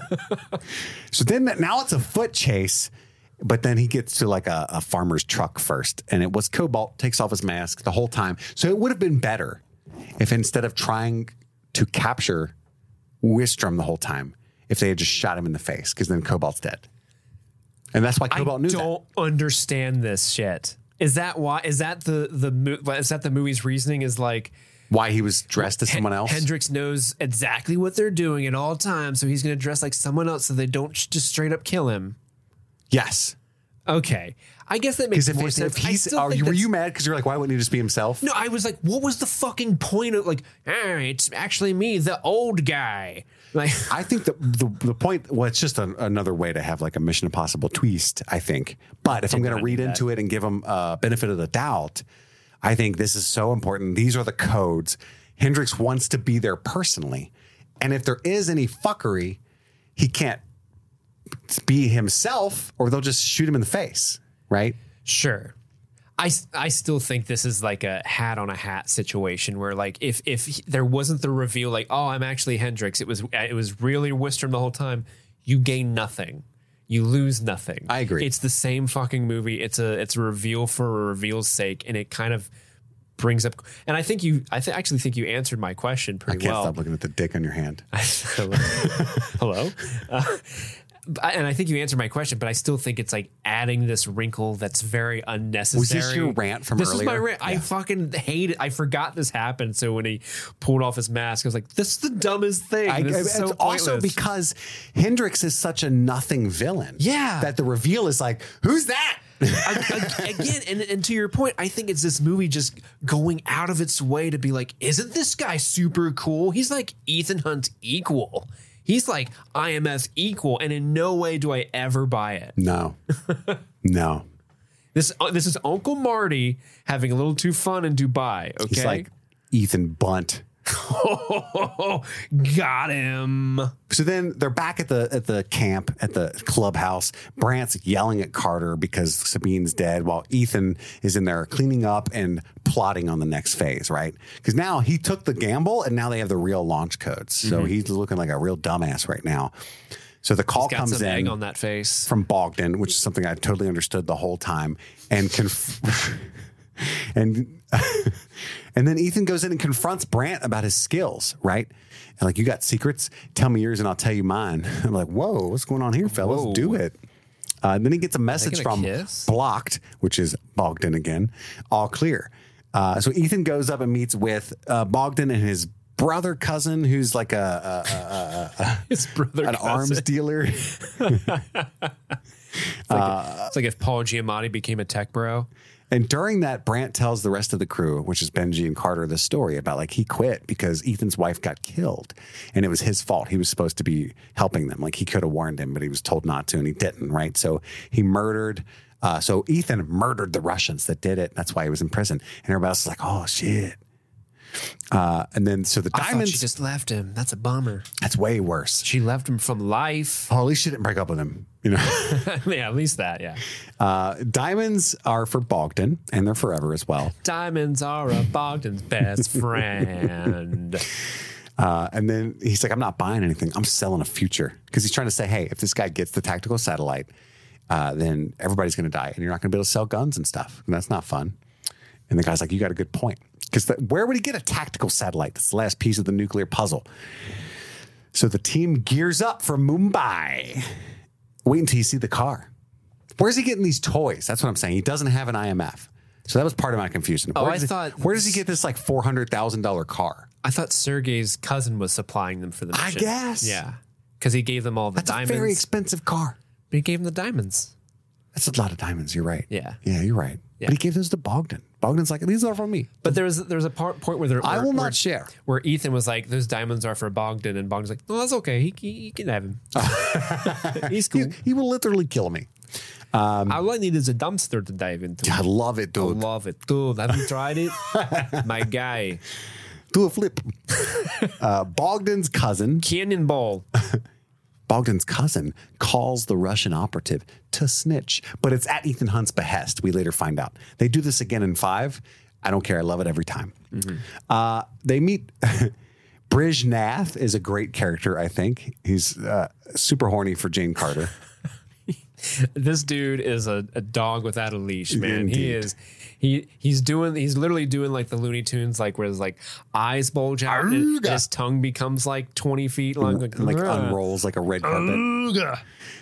[SPEAKER 7] So then now it's a foot chase. But then he gets to like a farmer's truck first. And it was Cobalt, takes off his mask the whole time. So it would have been better if instead of trying to capture Wistrom the whole time, if they had just shot him in the face, because then Cobalt's dead. And that's why Cobalt knew that.
[SPEAKER 8] I don't understand this shit. Is that why? Is that the movie's reasoning? Is like
[SPEAKER 7] why he was dressed as someone else?
[SPEAKER 8] Hendrix knows exactly what they're doing at all times, so he's going to dress like someone else so they don't just straight up kill him.
[SPEAKER 7] Yes.
[SPEAKER 8] Okay. I guess that makes more sense.
[SPEAKER 7] Were you mad because you're like, why wouldn't he just be himself?
[SPEAKER 8] No, I was like, what was the fucking point of like, it's actually me, the old guy. Like,
[SPEAKER 7] I think the point, well, it's just another way to have like a Mission Impossible twist, I think. But if I'm going to read into it and give him benefit of the doubt, I think this is so important. These are the codes. Hendrix wants to be there personally. And if there is any fuckery, he can't be himself or they'll just shoot him in the face, right?
[SPEAKER 8] Sure. I still think this is like a hat on a hat situation where like if there wasn't the reveal like, oh, I'm actually Hendrix, it was really Wistrom the whole time, you gain nothing. You lose nothing.
[SPEAKER 7] I agree.
[SPEAKER 8] It's the same fucking movie. It's a reveal for a reveal's sake, and it kind of brings up. And I actually think you answered my question pretty well.
[SPEAKER 7] I can't stop looking at the dick on your hand.
[SPEAKER 8] Hello. And I think you answered my question, but I still think it's like adding this wrinkle that's very unnecessary.
[SPEAKER 7] Was this your rant from earlier?
[SPEAKER 8] This is my rant. Yeah. I fucking hate it. I forgot this happened. So when he pulled off his mask, I was like, this is the dummest thing. It's so
[SPEAKER 7] also because Hendrix is such a nothing villain.
[SPEAKER 8] Yeah.
[SPEAKER 7] That the reveal is like, who's that?
[SPEAKER 8] Again, and to your point, I think it's this movie just going out of its way to be like, isn't this guy super cool? He's like Ethan Hunt's equal. He's like IMF equal, and in no way do I ever buy it.
[SPEAKER 7] No.
[SPEAKER 8] This is Uncle Marty having a little too fun in Dubai. Okay,
[SPEAKER 7] he's like Ethan Bunt.
[SPEAKER 8] Got him.
[SPEAKER 7] So then they're back at the camp at the clubhouse. Brant's yelling at Carter because Sabine's dead, while Ethan is in there cleaning up and plotting on the next phase. Right? Because now he took the gamble, and now they have the real launch codes. So he's looking like a real dumbass right now. So the call comes
[SPEAKER 8] some
[SPEAKER 7] in
[SPEAKER 8] egg on that face
[SPEAKER 7] from Bogdan, which is something I totally understood the whole time, and and then Ethan goes in and confronts Brant about his skills, right? And like, you got secrets? Tell me yours and I'll tell you mine. I'm like, whoa, what's going on here, fellas?
[SPEAKER 8] Whoa.
[SPEAKER 7] Do it. Then he gets a message from Blocked, which is Bogdan again, all clear. So Ethan goes up and meets with Bogdan and his brother cousin, who's like
[SPEAKER 8] his brother
[SPEAKER 7] an
[SPEAKER 8] cousin.
[SPEAKER 7] arms dealer.
[SPEAKER 8] It's like if Paul Giamatti became a tech bro.
[SPEAKER 7] And during that, Brant tells the rest of the crew, which is Benji and Carter, the story about like he quit because Ethan's wife got killed and it was his fault. He was supposed to be helping them. Like he could have warned him, but he was told not to and he didn't, right? So he murdered. So Ethan murdered the Russians that did it. That's why he was in prison. And everybody else is like, oh, shit. And then so the diamonds.
[SPEAKER 8] She just left him. That's a bummer.
[SPEAKER 7] That's way worse.
[SPEAKER 8] She left him from life.
[SPEAKER 7] Oh, at least she didn't break up with him. You know.
[SPEAKER 8] Yeah, at least that. Yeah.
[SPEAKER 7] Diamonds are for Bogdan, and they're forever as well.
[SPEAKER 8] Diamonds are a Bogdan's best friend.
[SPEAKER 7] And then he's like, I'm not buying anything. I'm selling a future because he's trying to say, hey, if this guy gets the tactical satellite, then everybody's going to die, and you're not going to be able to sell guns and stuff, and that's not fun. And the guy's like, you got a good point. Because where would he get a tactical satellite? That's the last piece of the nuclear puzzle. So the team gears up for Mumbai. Wait until you see the car. Where's he getting these toys? That's what I'm saying. He doesn't have an IMF. So that was part of my confusion. Where does he get this like $400,000 car?
[SPEAKER 8] I thought Sergei's cousin was supplying them for the mission.
[SPEAKER 7] I guess.
[SPEAKER 8] Yeah. Because he gave them all the diamonds.
[SPEAKER 7] That's a very expensive car.
[SPEAKER 8] But he gave them the diamonds.
[SPEAKER 7] That's a lot of diamonds. You're right.
[SPEAKER 8] Yeah.
[SPEAKER 7] Yeah, you're right. Yeah. But he gave those to Bogdan. Bogdan's like, these are for me.
[SPEAKER 8] But there's a point where
[SPEAKER 7] I will not share.
[SPEAKER 8] Where Ethan was like, those diamonds are for Bogdan. And Bogdan's like, no, that's okay. He can have him. He's cool.
[SPEAKER 7] He will literally kill me.
[SPEAKER 8] All I need is a dumpster to dive into.
[SPEAKER 7] I love it, dude.
[SPEAKER 8] I love it, dude. Have you tried it? My guy.
[SPEAKER 7] Do a flip. Bogdan's cousin.
[SPEAKER 8] Cannonball.
[SPEAKER 7] Bogdan's cousin calls the Russian operative to snitch, but it's at Ethan Hunt's behest. We later find out. They do this again in 5. I don't care. I love it every time. Mm-hmm. They meet. Brij Nath is a great character, I think. He's super horny for Jane Carter.
[SPEAKER 8] This dude is a dog without a leash, man.
[SPEAKER 7] Indeed.
[SPEAKER 8] He is. He's literally doing like the Looney Tunes, like where his like eyes bulge out and his tongue becomes like 20 feet long, like
[SPEAKER 7] unrolls like a red carpet.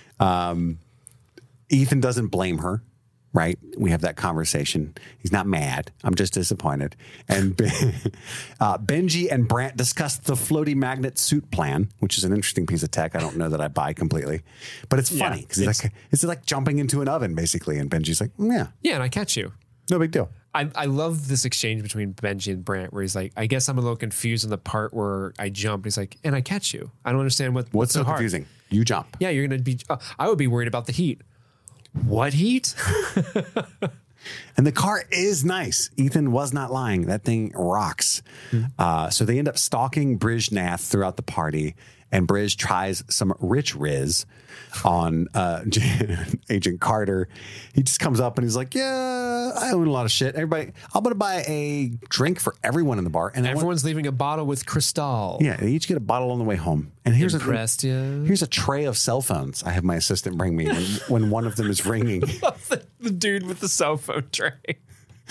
[SPEAKER 7] Ethan doesn't blame her, right? We have that conversation. He's not mad. I'm just disappointed. And Benji and Brant discuss the floaty magnet suit plan, which is an interesting piece of tech. I don't know that I buy completely, but it's funny because it's like jumping into an oven basically. And Benji's like, yeah,
[SPEAKER 8] and I catch you.
[SPEAKER 7] No big deal.
[SPEAKER 8] I love this exchange between Benji and Brant where he's like, I guess I'm a little confused on the part where I jump. He's like, and I catch you. I don't understand what's
[SPEAKER 7] so confusing. You jump.
[SPEAKER 8] Yeah, you're going to be, I would be worried about the heat. What heat?
[SPEAKER 7] And the car is nice. Ethan was not lying. That thing rocks. So they end up stalking Brij Nath throughout the party. And Brij tries some rich riz on Agent Carter. He just comes up and he's like, yeah, I own a lot of shit. Everybody, I'm going to buy a drink for everyone in the bar. And
[SPEAKER 8] everyone's leaving a bottle with Cristal.
[SPEAKER 7] Yeah, they each get a bottle on the way home. And here's
[SPEAKER 8] here's
[SPEAKER 7] a tray of cell phones I have my assistant bring me when one of them is ringing.
[SPEAKER 8] the dude with the cell phone tray.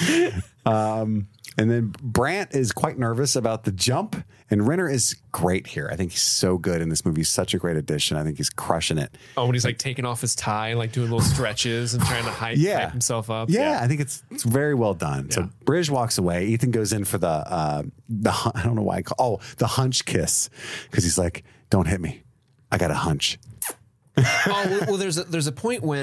[SPEAKER 7] And then Brant is quite nervous about the jump. And Renner is great here. I think he's so good in this movie. He's such a great addition. I think he's crushing it.
[SPEAKER 8] Oh, when he's like taking off his tie, like doing little stretches and trying to hype himself up.
[SPEAKER 7] Yeah, I think it's very well done. Yeah. So Brij walks away. Ethan goes in for the I don't know why the hunch kiss. Because he's like, don't hit me. I got a hunch.
[SPEAKER 8] Well, there's a point when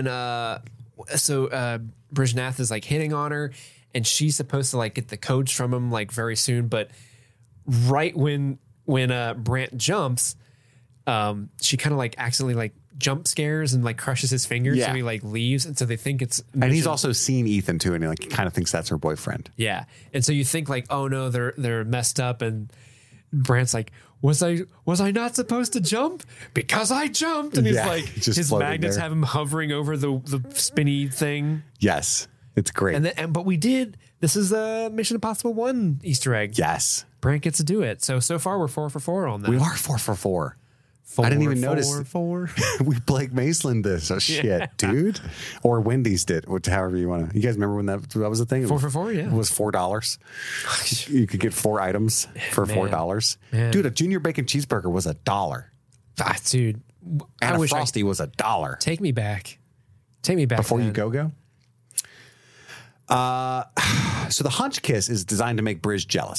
[SPEAKER 8] Brij Nath is like hitting on her. And she's supposed to like get the codes from him like very soon, but right when Brant jumps, she kind of like accidentally like jump scares and like crushes his fingers, so he like leaves, and so they think it's
[SPEAKER 7] and he's also seen Ethan too, and he like kind of thinks that's her boyfriend.
[SPEAKER 8] Yeah, and so you think like, oh no, they're messed up, and Brant's like, was I not supposed to jump? Because I jumped, and he's like, his magnets have him hovering over the spinny thing.
[SPEAKER 7] Yes. It's great.
[SPEAKER 8] But we did. This is a Mission Impossible 1 Easter egg.
[SPEAKER 7] Yes.
[SPEAKER 8] Brant gets to do it. So far, we're 4 for 4 on that.
[SPEAKER 7] We are 4 for 4. I didn't even notice.
[SPEAKER 8] 4.
[SPEAKER 7] We Blake Maceland this. Oh, shit, dude. Or Wendy's did, however you want to. You guys remember when that was a thing?
[SPEAKER 8] 4 for 4, yeah.
[SPEAKER 7] It was $4. You could get 4 items for $4. Man. Dude, a junior bacon cheeseburger was $1.
[SPEAKER 8] Dude.
[SPEAKER 7] And a Frosty was $1.
[SPEAKER 8] Take me back.
[SPEAKER 7] Before you go. So the hunch kiss is designed to make Brij jealous.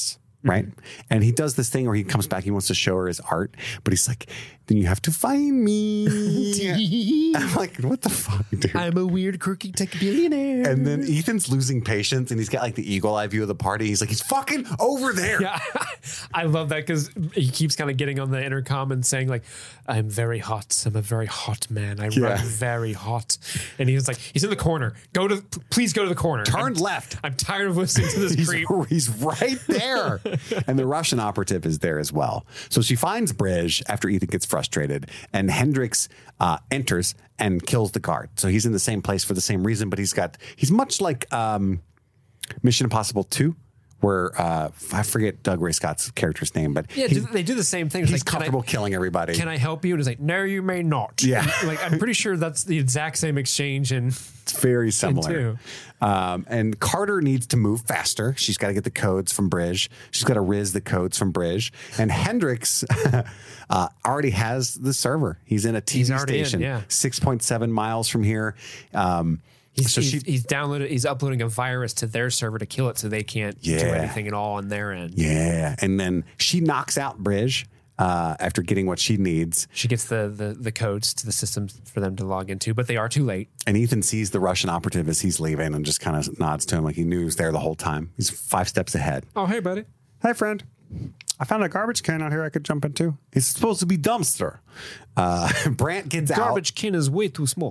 [SPEAKER 7] right? And he does this thing where he comes back, he wants to show her his art, but he's like, then you have to find me. I'm like, what the fuck, dude?
[SPEAKER 8] I'm a weird, quirky tech billionaire.
[SPEAKER 7] And then Ethan's losing patience, and he's got like the eagle eye view of the party. He's like, he's fucking over there.
[SPEAKER 8] Yeah, I love that because he keeps kind of getting on the intercom and saying like, I'm very hot. I'm a very hot man. I run very hot. And he's like, he's in the corner. Please go to the corner.
[SPEAKER 7] Turn left.
[SPEAKER 8] I'm tired of listening to this creep.
[SPEAKER 7] He's right there. And the Russian operative is there as well. So she finds Bridge after Ethan gets frustrated, and Hendricks enters and kills the guard. So he's in the same place for the same reason, but he's much like Mission Impossible 2, where I forget Doug Ray Scott's character's name, but
[SPEAKER 8] they do the same thing. It's
[SPEAKER 7] he's
[SPEAKER 8] like,
[SPEAKER 7] comfortable killing everybody.
[SPEAKER 8] Can I help you? And he's like, no, you may not.
[SPEAKER 7] Yeah.
[SPEAKER 8] Like, I'm pretty sure that's the exact same exchange. And
[SPEAKER 7] it's very similar. And Carter needs to move faster. She's got to get the codes from Bridge. She's got to riz the codes from Bridge. And Hendricks already has the server. He's in a TV station, 6.7 miles from here. He's
[SPEAKER 8] uploading a virus to their server to kill it, so they can't do anything at all on their end.
[SPEAKER 7] Yeah, and then she knocks out Bridge after getting what she needs.
[SPEAKER 8] She gets the codes to the systems for them to log into, but they are too late.
[SPEAKER 7] And Ethan sees the Russian operative as he's leaving and just kind of nods to him like he knew he was there the whole time. He's 5 steps ahead.
[SPEAKER 8] Oh, hey, buddy.
[SPEAKER 7] Hi, friend. I found a garbage can out here I could jump into. It's supposed to be dumpster. Brant gets out.
[SPEAKER 8] Garbage can is way too small.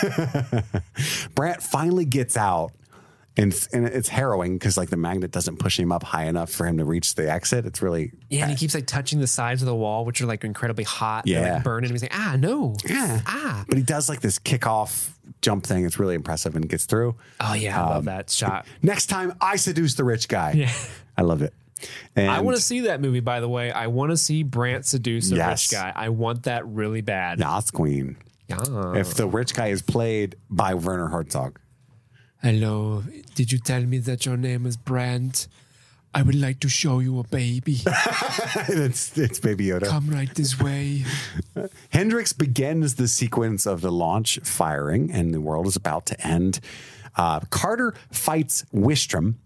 [SPEAKER 7] Brant finally gets out, and it's harrowing because like the magnet doesn't push him up high enough for him to reach the exit. It's really
[SPEAKER 8] and he keeps like touching the sides of the wall, which are like incredibly hot.
[SPEAKER 7] Yeah,
[SPEAKER 8] and, like, burning. And he's like, no,
[SPEAKER 7] But he does like this kickoff jump thing. It's really impressive and gets through.
[SPEAKER 8] Oh yeah, I love that shot.
[SPEAKER 7] Next time, I seduce the rich guy.
[SPEAKER 8] Yeah,
[SPEAKER 7] I love it. And
[SPEAKER 8] I want to see that movie, by the way. I want to see Brant seduce a rich guy. I want that really bad.
[SPEAKER 7] Yas Queen.
[SPEAKER 8] Yeah.
[SPEAKER 7] If the rich guy is played by Werner Herzog.
[SPEAKER 8] Hello. Did you tell me that your name is Brant? I would like to show you a baby.
[SPEAKER 7] it's Baby Yoda.
[SPEAKER 8] Come right this way.
[SPEAKER 7] Hendricks begins the sequence of the launch firing, and the world is about to end. Carter fights Wistrom.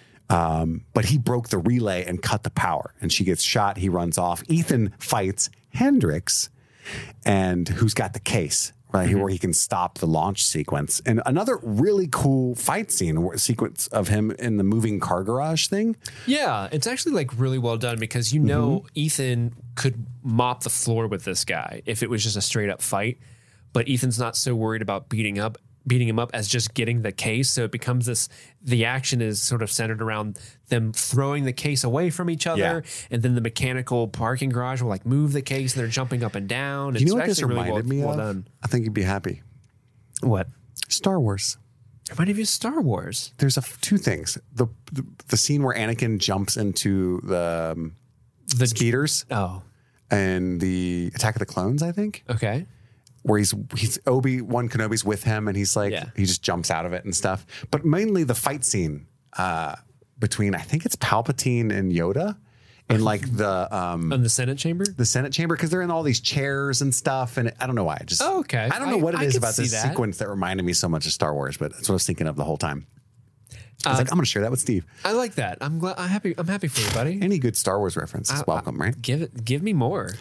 [SPEAKER 7] But he broke the relay and cut the power, and she gets shot. He runs off. Ethan fights Hendricks, and who's got the case, right, where he can stop the launch sequence. And another really cool fight sequence of him in the moving car garage thing.
[SPEAKER 8] Yeah, it's actually like really well done because Ethan could mop the floor with this guy if it was just a straight up fight, but Ethan's not so worried about beating him up as just getting the case. So it becomes the action is sort of centered around them throwing the case away from each other. Yeah. And then the mechanical parking garage will like move the case and they're jumping up and down.
[SPEAKER 7] You know what this reminded me of?
[SPEAKER 8] Done.
[SPEAKER 7] I think you'd be happy.
[SPEAKER 8] What?
[SPEAKER 7] Star Wars.
[SPEAKER 8] It reminded me of Star Wars.
[SPEAKER 7] There's two things. The scene where Anakin jumps into the speeders.
[SPEAKER 8] Oh.
[SPEAKER 7] And the Attack of the Clones, I think.
[SPEAKER 8] Okay.
[SPEAKER 7] Where he's Obi-Wan Kenobi's with him and he's like, he just jumps out of it and stuff. But mainly the fight scene between, I think it's Palpatine and Yoda in like
[SPEAKER 8] in the Senate chamber?
[SPEAKER 7] The Senate chamber, because they're in all these chairs and stuff. And I don't know why.
[SPEAKER 8] Okay.
[SPEAKER 7] I don't know what it is about this sequence that reminded me so much of Star Wars, but that's what I was thinking of the whole time. I was like, I'm going to share that with Steve.
[SPEAKER 8] I like that. I'm happy for you, buddy.
[SPEAKER 7] Any good Star Wars reference is welcome, right?
[SPEAKER 8] Give me more.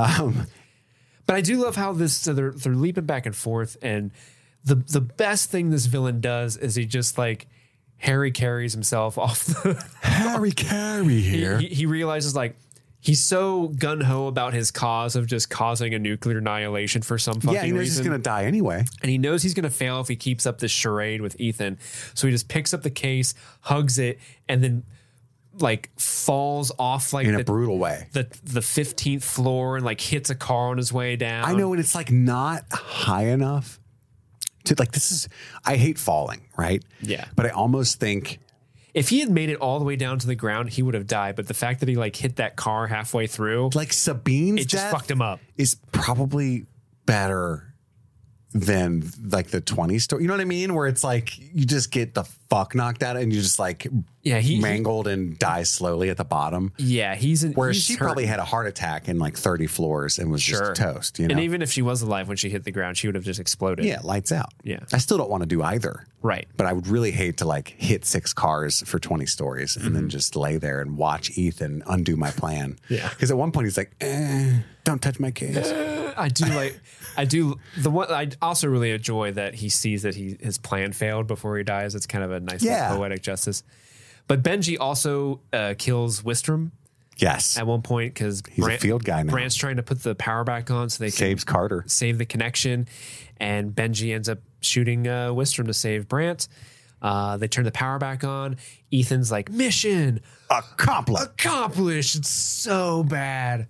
[SPEAKER 8] But I do love how they're leaping back and forth, and the best thing this villain does is he just like Harry carries himself off the
[SPEAKER 7] Harry Carey here.
[SPEAKER 8] He realizes like he's so gun-ho about his cause of just causing a nuclear annihilation for some fucking reason.
[SPEAKER 7] Yeah, he knows he's going to die anyway.
[SPEAKER 8] And he knows he's going to fail if he keeps up this charade with Ethan. So he just picks up the case, hugs it, and then like falls off like
[SPEAKER 7] in a brutal way,
[SPEAKER 8] the 15th floor, and like hits a car on his way down.
[SPEAKER 7] I know, and it's like not high enough to like, I hate falling, right?
[SPEAKER 8] Yeah.
[SPEAKER 7] But I almost think
[SPEAKER 8] if he had made it all the way down to the ground, he would have died. But the fact that he like hit that car halfway through,
[SPEAKER 7] like Sabine's
[SPEAKER 8] it just
[SPEAKER 7] death
[SPEAKER 8] fucked him up,
[SPEAKER 7] is probably better than like the 20 story. You know what I mean? Where it's like you just get the fuck knocked out and you just like mangled and die slowly at the bottom.
[SPEAKER 8] Yeah,
[SPEAKER 7] whereas she probably had a heart attack in like 30 floors and was just toast. You know?
[SPEAKER 8] And even if she was alive when she hit the ground, she would have just exploded.
[SPEAKER 7] Yeah, lights out.
[SPEAKER 8] Yeah.
[SPEAKER 7] I still don't want to do either.
[SPEAKER 8] Right.
[SPEAKER 7] But I would really hate to like hit 6 cars for 20 stories and then just lay there and watch Ethan undo my plan.
[SPEAKER 8] Yeah.
[SPEAKER 7] Because at one point he's like, don't touch my kids.
[SPEAKER 8] I also really enjoy that he sees that his plan failed before he dies. It's kind of a nice poetic justice. But Benji also kills Wistrom.
[SPEAKER 7] Yes.
[SPEAKER 8] At one point, because
[SPEAKER 7] he's a field guy now.
[SPEAKER 8] Brant's trying to put the power back on so they
[SPEAKER 7] saves Carter,
[SPEAKER 8] save the connection, and Benji ends up shooting Wistrom to save Brant. They turn the power back on. Ethan's like, mission accomplished. It's so bad.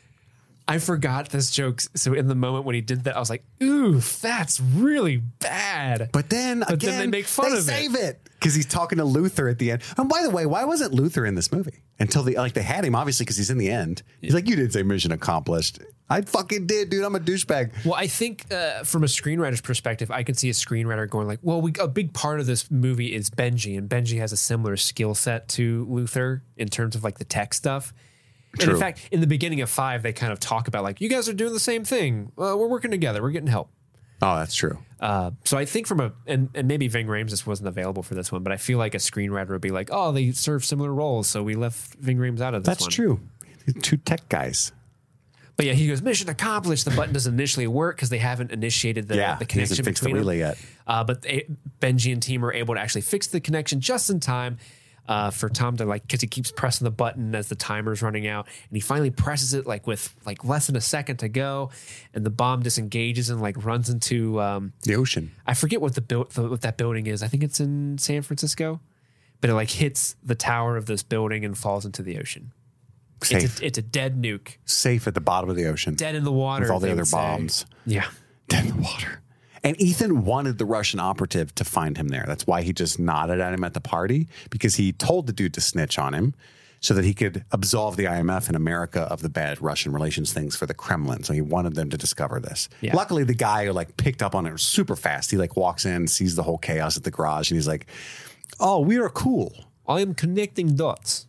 [SPEAKER 8] I forgot this joke. So in the moment when he did that, I was like, oof, that's really bad.
[SPEAKER 7] But then
[SPEAKER 8] they make fun of it.
[SPEAKER 7] They save it. Because he's talking to Luther at the end. And by the way, why wasn't Luther in this movie? Until they had him, obviously, because he's in the end. He's like, you didn't say mission accomplished. I fucking did, dude. I'm a douchebag.
[SPEAKER 8] Well, I think from a screenwriter's perspective, I can see a screenwriter going like, well, a big part of this movie is Benji. And Benji has a similar skill set to Luther in terms of like the tech stuff.
[SPEAKER 7] True.
[SPEAKER 8] And in fact, in the beginning of 5, they kind of talk about like, you guys are doing the same thing. We're working together. We're getting help.
[SPEAKER 7] Oh, that's true.
[SPEAKER 8] So I think and maybe Ving Rhames just wasn't available for this one, but I feel like a screenwriter would be like, oh, they serve similar roles, so we left Ving Rhames out of this one.
[SPEAKER 7] That's true. 2 tech guys.
[SPEAKER 8] But yeah, he goes, mission accomplished. The button doesn't initially work because they haven't initiated the connection between them.
[SPEAKER 7] Relay yet.
[SPEAKER 8] But Benji and team are able to actually fix the connection just in time for Tom to because he keeps pressing the button as the timer's running out, and he finally presses it with less than a second to go, and the bomb disengages and runs into
[SPEAKER 7] the ocean.
[SPEAKER 8] I forget what what that building is. I think it's in San Francisco, but it hits the tower of this building and falls into the ocean.
[SPEAKER 7] Safe.
[SPEAKER 8] It's a dead nuke.
[SPEAKER 7] Safe at the bottom of the ocean.
[SPEAKER 8] Dead in the water.
[SPEAKER 7] With all the other bombs.
[SPEAKER 8] Yeah.
[SPEAKER 7] Dead in the water. And Ethan wanted the Russian operative to find him there. That's why he just nodded at him at the party, because he told the dude to snitch on him so that he could absolve the IMF and America of the bad Russian relations things for the Kremlin. So he wanted them to discover this. Yeah. Luckily, the guy who picked up on it super fast. He walks in, sees the whole chaos at the garage, and he's like, oh, we are cool.
[SPEAKER 8] I am connecting dots.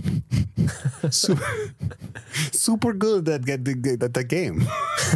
[SPEAKER 7] Super good at the game.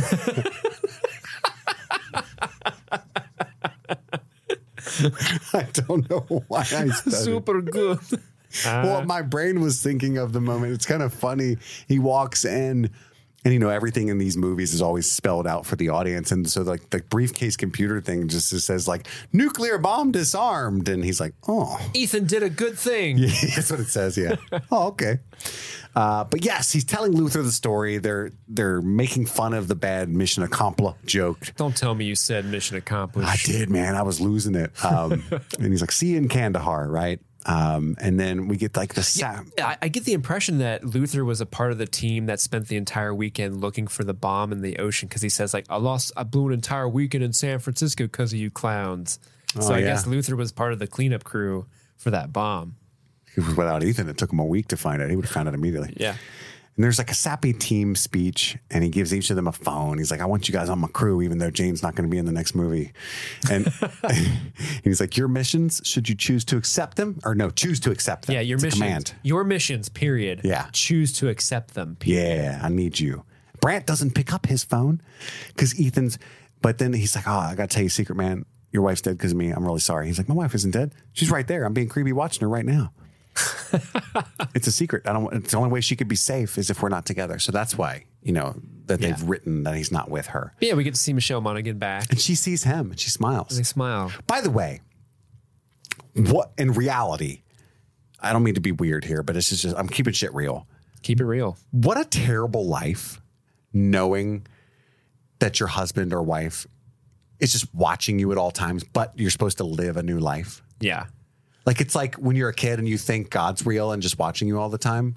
[SPEAKER 7] I don't know why I studied.
[SPEAKER 8] Super good.
[SPEAKER 7] Well, my brain was thinking of the moment. It's kind of funny. He walks in, and everything in these movies is always spelled out for the audience. And so the briefcase computer thing just says nuclear bomb disarmed. And he's like, oh.
[SPEAKER 8] Ethan did a good thing.
[SPEAKER 7] Yeah, that's what it says. Yeah. Oh, okay. But yes, he's telling Luther the story. They're making fun of the bad mission accomplished joke.
[SPEAKER 8] Don't tell me you said mission accomplished.
[SPEAKER 7] I did, man. I was losing it. And he's like, see you in Kandahar, right? And then we get the sound.
[SPEAKER 8] Yeah, I get the impression that Luther was a part of the team that spent the entire weekend looking for the bomb in the ocean, because he says I blew an entire weekend in San Francisco because of you clowns. So I guess Luther was part of the cleanup crew for that bomb.
[SPEAKER 7] Without Ethan, it took him a week to find it. He would have found it immediately.
[SPEAKER 8] Yeah.
[SPEAKER 7] And there's a sappy team speech, and he gives each of them a phone. He's like, I want you guys on my crew, even though Jane's not going to be in the next movie. And he's like, your missions, should you choose to accept them? Or no, choose to accept them.
[SPEAKER 8] Yeah, your missions. Command. Your missions, period.
[SPEAKER 7] Yeah.
[SPEAKER 8] Choose to accept them, period.
[SPEAKER 7] Yeah, I need you. Brant doesn't pick up his phone because but then he's like, oh, I got to tell you a secret, man. Your wife's dead because of me. I'm really sorry. He's like, my wife isn't dead. She's right there. I'm being creepy watching her right now. It's a secret. It's the only way she could be safe is if we're not together. So that's why, they've written that he's not with her.
[SPEAKER 8] Yeah, we get to see Michelle Monaghan back.
[SPEAKER 7] And she sees him and she smiles.
[SPEAKER 8] They smile.
[SPEAKER 7] By the way, what in reality, I don't mean to be weird here, but it's just I'm keeping shit real.
[SPEAKER 8] Keep it real.
[SPEAKER 7] What a terrible life knowing that your husband or wife is just watching you at all times, but you're supposed to live a new life.
[SPEAKER 8] Yeah.
[SPEAKER 7] It's like when you're a kid and you think God's real and just watching you all the time.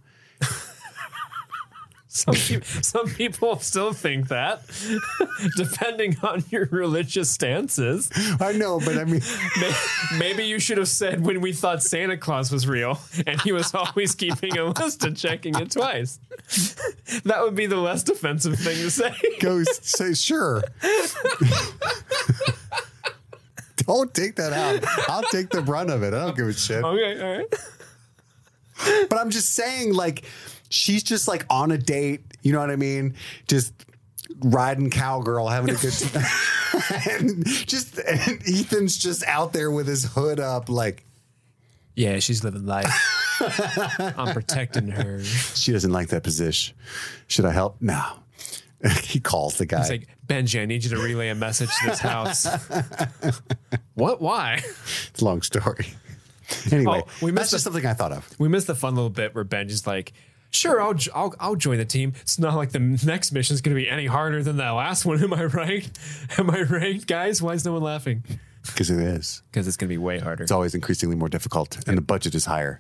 [SPEAKER 8] Some people still think that, depending on your religious stances.
[SPEAKER 7] I know, but I mean...
[SPEAKER 8] Maybe you should have said when we thought Santa Claus was real and he was always keeping a list and checking it twice. That would be the less offensive thing to say.
[SPEAKER 7] Say, sure. Don't take that out. I'll take the brunt of it. I don't give a shit.
[SPEAKER 8] Okay, all right.
[SPEAKER 7] But I'm just saying, like, she's just like on a date. You know what I mean? Just riding cowgirl, having a good time. and Ethan's just out there with his hood up, like,
[SPEAKER 8] yeah, she's living life. I'm protecting her.
[SPEAKER 7] She doesn't like that position. Should I help? No. He calls the guy.
[SPEAKER 8] He's like, Benji, I need you to relay a message to this house. What? Why?
[SPEAKER 7] It's a long story. Anyway, that's just something I thought of.
[SPEAKER 8] We missed the fun little bit where Benji's like, sure, I'll join the team. It's not like the next mission is going to be any harder than that last one. Am I right? Am I right, guys? Why is no one laughing?
[SPEAKER 7] Because it is.
[SPEAKER 8] Because it's going to be way harder.
[SPEAKER 7] It's always increasingly more difficult, and the budget is higher.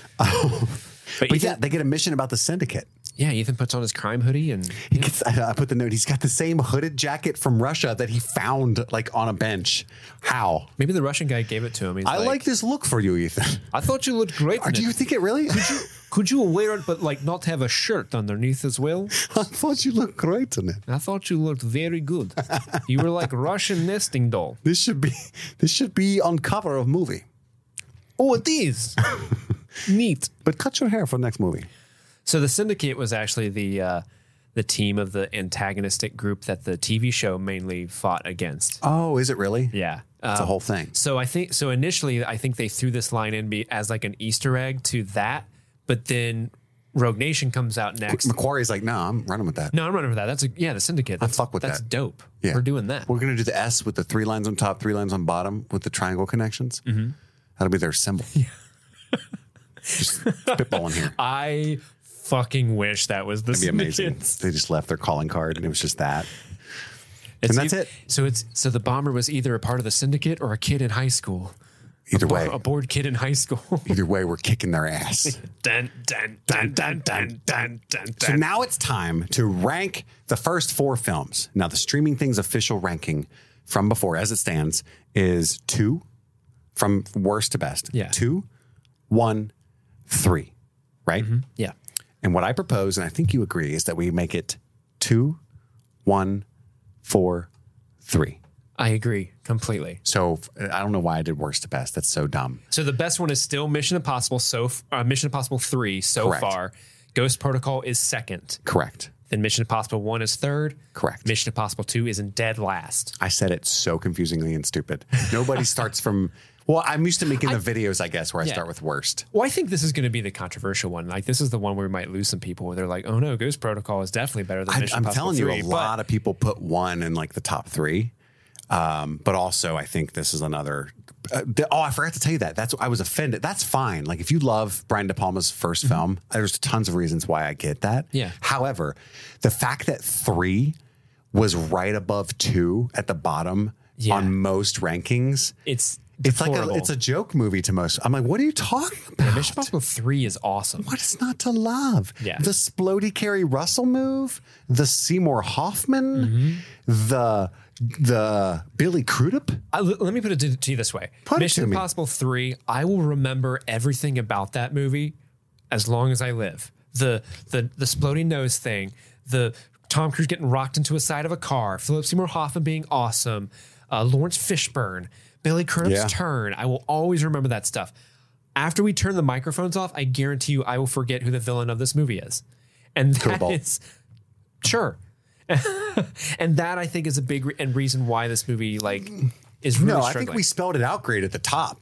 [SPEAKER 7] But
[SPEAKER 8] Ethan,
[SPEAKER 7] yeah, they get a mission about the syndicate.
[SPEAKER 8] Yeah, Ethan puts on his crime hoodie and
[SPEAKER 7] he gets. I put the note. He's got the same hooded jacket from Russia that he found like on a bench. How?
[SPEAKER 8] Maybe the Russian guy gave it to him. He's
[SPEAKER 7] I like this look for you, Ethan.
[SPEAKER 8] I thought you looked great.
[SPEAKER 7] Do you think it really?
[SPEAKER 8] Could you wear it, but like not have a shirt underneath as well?
[SPEAKER 7] I thought you looked great in it.
[SPEAKER 8] I thought you looked very good. You were like Russian nesting doll.
[SPEAKER 7] This should be on cover of movie.
[SPEAKER 8] Oh, it is. Neat.
[SPEAKER 7] But cut your hair for the next movie.
[SPEAKER 8] So the Syndicate was actually the team of the antagonistic group that the TV show mainly fought against.
[SPEAKER 7] Oh, is it really?
[SPEAKER 8] Yeah.
[SPEAKER 7] It's a whole thing.
[SPEAKER 8] So initially I think they threw this line in as like an Easter egg to that, but then Rogue Nation comes out next.
[SPEAKER 7] Macquarie's like, no, I'm running with that.
[SPEAKER 8] No, I'm running with that. The Syndicate.
[SPEAKER 7] I fuck with that.
[SPEAKER 8] That's dope.
[SPEAKER 7] Yeah.
[SPEAKER 8] We're doing that.
[SPEAKER 7] We're going to do the S with the 3 lines on top, 3 lines on bottom with the triangle connections. Mm-hmm. That'll be their symbol. Yeah. Just spitballing here.
[SPEAKER 8] I fucking wish that was the
[SPEAKER 7] That'd be amazing.
[SPEAKER 8] Syndicate.
[SPEAKER 7] They just left their calling card and it was just that. And that's it.
[SPEAKER 8] So the bomber was either a part of the Syndicate or a kid in high school.
[SPEAKER 7] Either way.
[SPEAKER 8] A bored kid in high school.
[SPEAKER 7] Either way, we're kicking their ass.
[SPEAKER 8] Dun, dun, dun, dun, dun, dun, dun,
[SPEAKER 7] So now it's time to rank the first 4 films. Now, the Streaming Things official ranking from before, as it stands, is 2 from worst to best.
[SPEAKER 8] Yeah.
[SPEAKER 7] 2, 1, 3. Right?
[SPEAKER 8] Mm-hmm. Yeah.
[SPEAKER 7] And what I propose, and I think you agree, is that we make it 2, 1, 4, 3.
[SPEAKER 8] I agree completely.
[SPEAKER 7] So I don't know why I did worst to best. That's so dumb.
[SPEAKER 8] So the best one is still Mission Impossible. Mission Impossible 3 so
[SPEAKER 7] Correct.
[SPEAKER 8] far. Ghost Protocol is second.
[SPEAKER 7] Correct.
[SPEAKER 8] Then Mission Impossible 1 is third.
[SPEAKER 7] Correct.
[SPEAKER 8] Mission Impossible 2 is in dead last.
[SPEAKER 7] I said it so confusingly and stupid. Nobody starts from... Well, I'm used to making the videos, I guess, where I start with worst.
[SPEAKER 8] Well, I think this is going to be the controversial one. Like, this is the one where we might lose some people where they're like, oh no, Ghost Protocol is definitely better than Mission Impossible 3.
[SPEAKER 7] I'm telling you, a lot of people put 1 in like the top 3. But also, I think this is another... I forgot to tell you that. I was offended. That's fine. Like, if you love Brian De Palma's first film, there's tons of reasons why I get that.
[SPEAKER 8] Yeah.
[SPEAKER 7] However, the fact that 3 was right above 2 at the bottom on most rankings... It's like it's a joke movie to most. I'm like, what are you talking about?
[SPEAKER 8] Yeah, Mission Impossible 3 is awesome.
[SPEAKER 7] What is not to love?
[SPEAKER 8] Yeah.
[SPEAKER 7] The Splody Carey Russell move, the Seymour Hoffman, the Billy Crudup.
[SPEAKER 8] Let me put it to you this way. Mission Impossible 3, I will remember everything about that movie as long as I live. The Splody nose thing, the Tom Cruise getting rocked into a side of a car, Philip Seymour Hoffman being awesome, Lawrence Fishburne, Billy Crudup's turn. I will always remember that stuff. After we turn the microphones off, I guarantee you I will forget who the villain of this movie is. And that is... Sure. And that, I think, is a big reason why this movie is really struggling.
[SPEAKER 7] I think we spelled it out great at the top.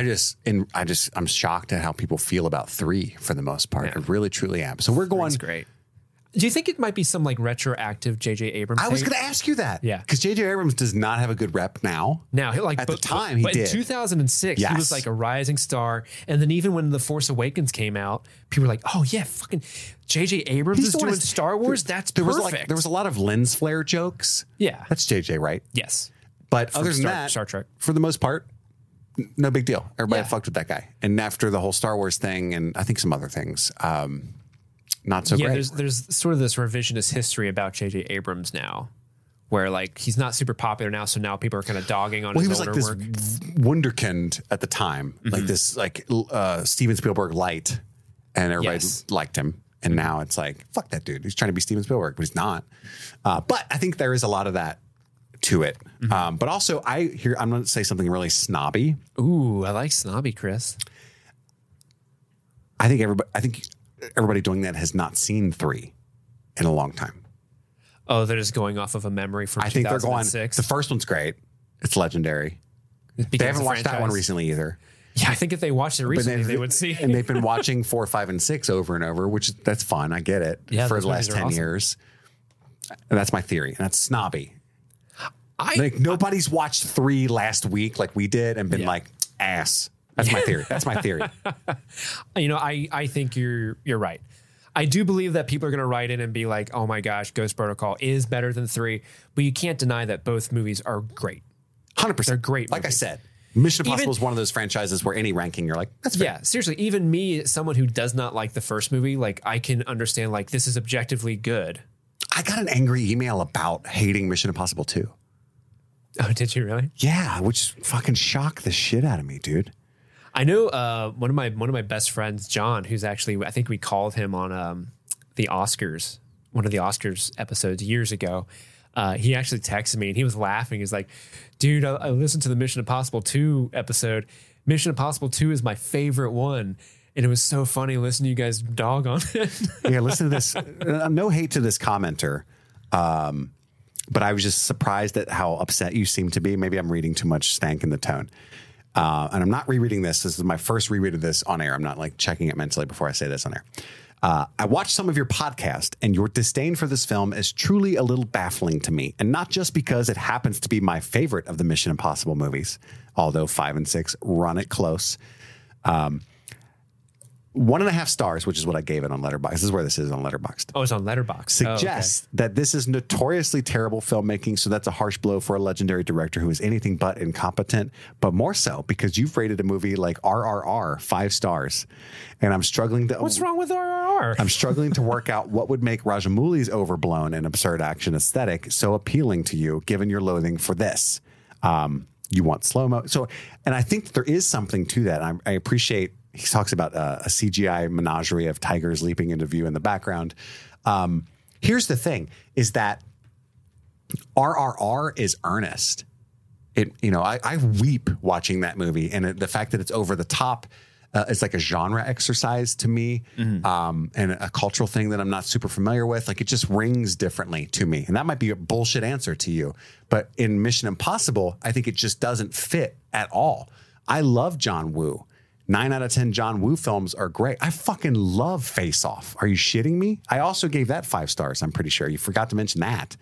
[SPEAKER 7] I'm shocked at how people feel about 3 for the most part.
[SPEAKER 8] Yeah.
[SPEAKER 7] I really, truly am. So we're going...
[SPEAKER 8] That's great. Do you think it might be some like retroactive J.J. Abrams?
[SPEAKER 7] I was going to ask you that.
[SPEAKER 8] Yeah.
[SPEAKER 7] Because J.J. Abrams does not have a good rep now. At the time, he did.
[SPEAKER 8] In 2006, he was like a rising star. And then even when The Force Awakens came out, people were like, oh yeah, fucking J.J. Abrams is doing Star Wars? That's perfect.
[SPEAKER 7] There was a lot of lens flare jokes.
[SPEAKER 8] Yeah.
[SPEAKER 7] That's J.J., right?
[SPEAKER 8] Yes.
[SPEAKER 7] But other than that,
[SPEAKER 8] Star Trek,
[SPEAKER 7] for the most part, no big deal. Everybody fucked with that guy. And after the whole Star Wars thing and I think some other things, not so great.
[SPEAKER 8] There's sort of this revisionist history about J.J. Abrams now, where like he's not super popular now, so now people are kind of dogging on his older work.
[SPEAKER 7] He was like this wunderkind at the time, like this like Steven Spielberg light, and everybody liked him. And now it's like, fuck that dude. He's trying to be Steven Spielberg, but he's not. But I think there is a lot of that to it. But also, I'm going to say something really snobby.
[SPEAKER 8] Ooh, I like snobby, Chris.
[SPEAKER 7] I think everybody doing that has not seen 3 in a long time.
[SPEAKER 8] Oh, they're just going off of a memory from 2006.
[SPEAKER 7] I think they're going. The first one's great. It's legendary. They haven't watched that one recently either.
[SPEAKER 8] Yeah, I think if they watched it recently, they would see.
[SPEAKER 7] And they've been watching 4, 5, and 6 over and over, which that's fun. I get it.
[SPEAKER 8] Yeah,
[SPEAKER 7] for the last 10 years. And that's my theory. And that's snobby. Nobody's watched 3 last week like we did and been like, ass. That's my theory. That's my theory.
[SPEAKER 8] I think you're right. I do believe that people are going to write in and be like, oh my gosh, Ghost Protocol is better than 3. But you can't deny that both movies are great.
[SPEAKER 7] 100%.
[SPEAKER 8] They're great
[SPEAKER 7] Like
[SPEAKER 8] movies.
[SPEAKER 7] I said, Mission Impossible is one of those franchises where any ranking, you're like, that's fair.
[SPEAKER 8] Yeah, seriously. Even me, someone who does not like the first movie, like I can understand like this is objectively good.
[SPEAKER 7] I got an angry email about hating Mission Impossible 2.
[SPEAKER 8] Oh, did you really?
[SPEAKER 7] Yeah, which fucking shocked the shit out of me, dude.
[SPEAKER 8] I know one of my best friends, John, who's actually, I think we called him on the Oscars, one of the Oscars episodes years ago. He actually texted me and he was laughing. He's like, dude, I listened to the Mission Impossible 2 episode. Mission Impossible 2 is my favorite one. And it was so funny listening to you guys dog on it.
[SPEAKER 7] Yeah, listen to this. No hate to this commenter. But I was just surprised at how upset you seem to be. Maybe I'm reading too much stank in the tone. And I'm not rereading this. This is my first reread of this on air. I'm not like checking it mentally before I say this on air. I watched some of your podcast, and your disdain for this film is truly a little baffling to me. And not just because it happens to be my favorite of the Mission Impossible movies, although 5 and 6 run it close. 1.5 stars, which is what I gave it on Letterboxd. This is where this is on Letterboxd.
[SPEAKER 8] Oh, it's on Letterboxd.
[SPEAKER 7] Suggests that this is notoriously terrible filmmaking, so that's a harsh blow for a legendary director who is anything but incompetent, but more so because you've rated a movie like RRR 5 stars, and I'm struggling to...
[SPEAKER 8] What's wrong with RRR?
[SPEAKER 7] I'm struggling to work out what would make Rajamouli's overblown and absurd action aesthetic so appealing to you, given your loathing for this. You want slow-mo. So, and I think there is something to that. I appreciate... He talks about a CGI menagerie of tigers leaping into view in the background. Here's the thing, is that RRR is earnest. I weep watching that movie. And the fact that it's over the top, it's like a genre exercise to me, and a cultural thing that I'm not super familiar with. Like, it just rings differently to me. And that might be a bullshit answer to you. But in Mission Impossible, I think it just doesn't fit at all. I love John Woo. 9 out of 10 John Woo films are great. I fucking love Face Off. Are you shitting me? I also gave that 5 stars, I'm pretty sure. You forgot to mention that.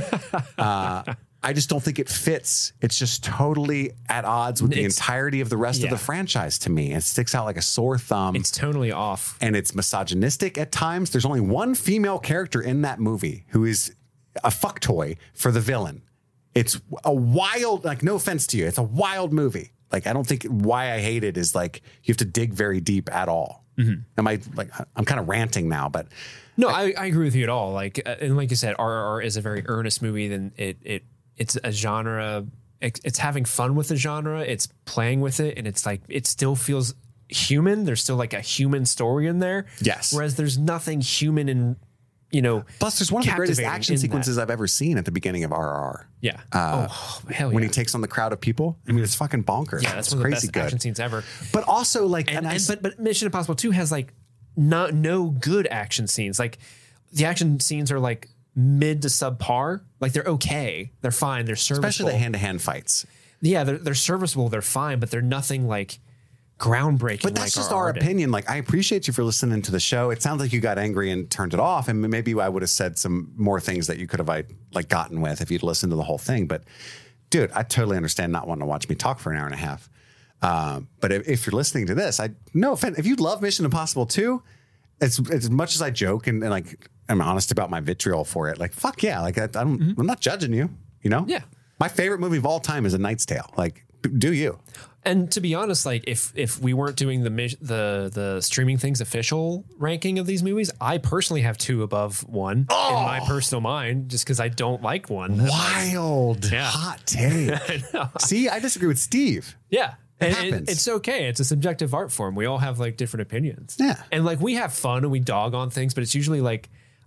[SPEAKER 7] I just don't think it fits. It's just totally at odds with the entirety of the rest of the franchise to me. It sticks out like a sore thumb.
[SPEAKER 8] It's totally off.
[SPEAKER 7] And it's misogynistic at times. There's only one female character in that movie who is a fuck toy for the villain. It's a wild, like, no offense to you, it's a wild movie. Like, I don't think why I hate it is like you have to dig very deep at all. Mm-hmm. I'm kind of ranting now, but
[SPEAKER 8] no, I agree with you at all. Like, and like you said, RRR is a very earnest movie. Then it's a genre. It's having fun with the genre. It's playing with it, and it's like it still feels human. There's still like a human story in there.
[SPEAKER 7] Yes.
[SPEAKER 8] Whereas there's nothing human in.
[SPEAKER 7] Plus, there's one of the greatest action sequences I've ever seen at the beginning of RRR.
[SPEAKER 8] Yeah.
[SPEAKER 7] Hell yeah. When he takes on the crowd of people. I mean, it's fucking bonkers.
[SPEAKER 8] Yeah, that's one of the best action scenes ever.
[SPEAKER 7] But also, like...
[SPEAKER 8] But Mission Impossible 2 has, like, no good action scenes. Like, the action scenes are, like, mid to subpar. Like, they're okay. They're fine. They're serviceable.
[SPEAKER 7] Especially the hand-to-hand fights.
[SPEAKER 8] Yeah, they're serviceable. They're fine, but they're nothing, like... groundbreaking.
[SPEAKER 7] But that's just our opinion. Like, I appreciate you for listening to the show. It sounds like you got angry and turned it off, and maybe I would have said some more things that you could have gotten with if you'd listened to the whole thing. But dude, I totally understand not wanting to watch me talk for an hour and a half. But if you're listening to this, no offense. If you love Mission Impossible 2, as much as I joke and like I'm honest about my vitriol for it, like fuck yeah, like I'm not judging you.
[SPEAKER 8] Yeah.
[SPEAKER 7] My favorite movie of all time is A Knight's Tale. Like, do you?
[SPEAKER 8] And to be honest, like if we weren't doing the streaming things official ranking of these movies, I personally have 2 above 1 in my personal mind, just because I don't like 1.
[SPEAKER 7] Wild, hot take. See, I disagree with Steve.
[SPEAKER 8] Yeah.
[SPEAKER 7] It happens.
[SPEAKER 8] It's okay. It's a subjective art form. We all have like different opinions.
[SPEAKER 7] Yeah.
[SPEAKER 8] And like we have fun and we dog on things, but it's usually like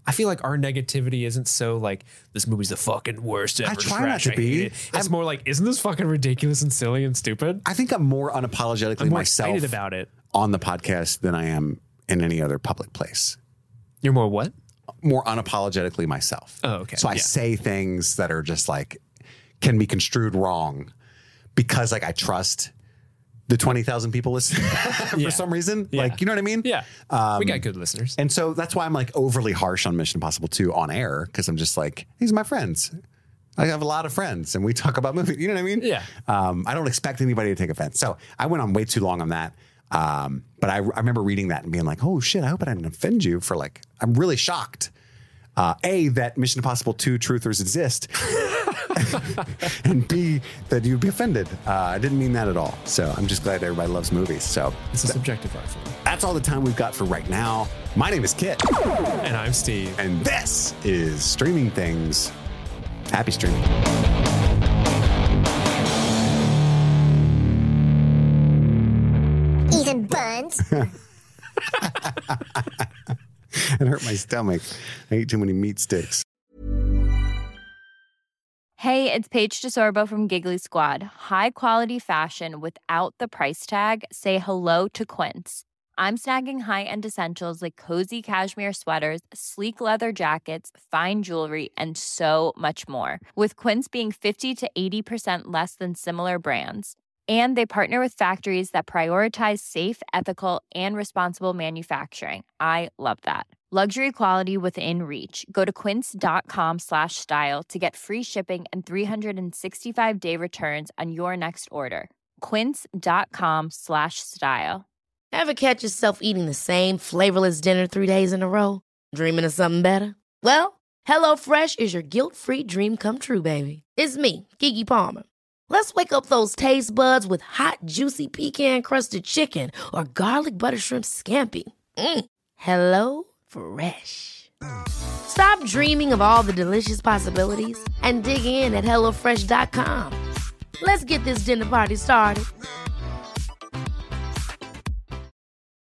[SPEAKER 8] I feel like our negativity isn't so like, this movie's the fucking worst ever.
[SPEAKER 7] I try not to be.
[SPEAKER 8] It's more like, isn't this fucking ridiculous and silly and stupid?
[SPEAKER 7] I think I'm more unapologetically
[SPEAKER 8] more
[SPEAKER 7] myself
[SPEAKER 8] excited about it
[SPEAKER 7] on the podcast than I am in any other public place.
[SPEAKER 8] You're more what?
[SPEAKER 7] More unapologetically myself.
[SPEAKER 8] Oh, okay.
[SPEAKER 7] So I say things that are just like, can be construed wrong because like I trust the 20,000 people listening for some reason.
[SPEAKER 8] Yeah.
[SPEAKER 7] Like, you know what I mean?
[SPEAKER 8] Yeah. We got good listeners.
[SPEAKER 7] And so that's why I'm like overly harsh on Mission Impossible 2 on air, because I'm just like, these are my friends. I have a lot of friends and we talk about movies. You know what I mean?
[SPEAKER 8] Yeah.
[SPEAKER 7] I don't expect anybody to take offense. So I went on way too long on that. But I remember reading that and being like, oh shit, I hope I didn't offend you for like, I'm really shocked. A, that Mission Impossible 2 truthers exist. And B, that you'd be offended. I didn't mean that at all. So I'm just glad everybody loves movies. So
[SPEAKER 8] it's a subjective art form.
[SPEAKER 7] That's all the time we've got for right now. My name is Kit.
[SPEAKER 8] And I'm Steve.
[SPEAKER 7] And this is Streaming Things. Happy streaming.
[SPEAKER 9] Eating buns.
[SPEAKER 7] It hurt my stomach. I ate too many meat sticks.
[SPEAKER 10] Hey, it's Paige DeSorbo from Giggly Squad. High quality fashion without the price tag. Say hello to Quince. I'm snagging high-end essentials like cozy cashmere sweaters, sleek leather jackets, fine jewelry, and so much more. With Quince being 50 to 80% less than similar brands. And they partner with factories that prioritize safe, ethical, and responsible manufacturing. I love that. Luxury quality within reach. Go to quince.com/style to get free shipping and 365-day returns on your next order. Quince.com/style.
[SPEAKER 9] Ever catch yourself eating the same flavorless dinner 3 days in a row? Dreaming of something better? Well, HelloFresh is your guilt-free dream come true, baby. It's me, Keke Palmer. Let's wake up those taste buds with hot, juicy pecan-crusted chicken or garlic butter shrimp scampi. Hello Fresh. Stop dreaming of all the delicious possibilities and dig in at HelloFresh.com. Let's get this dinner party started.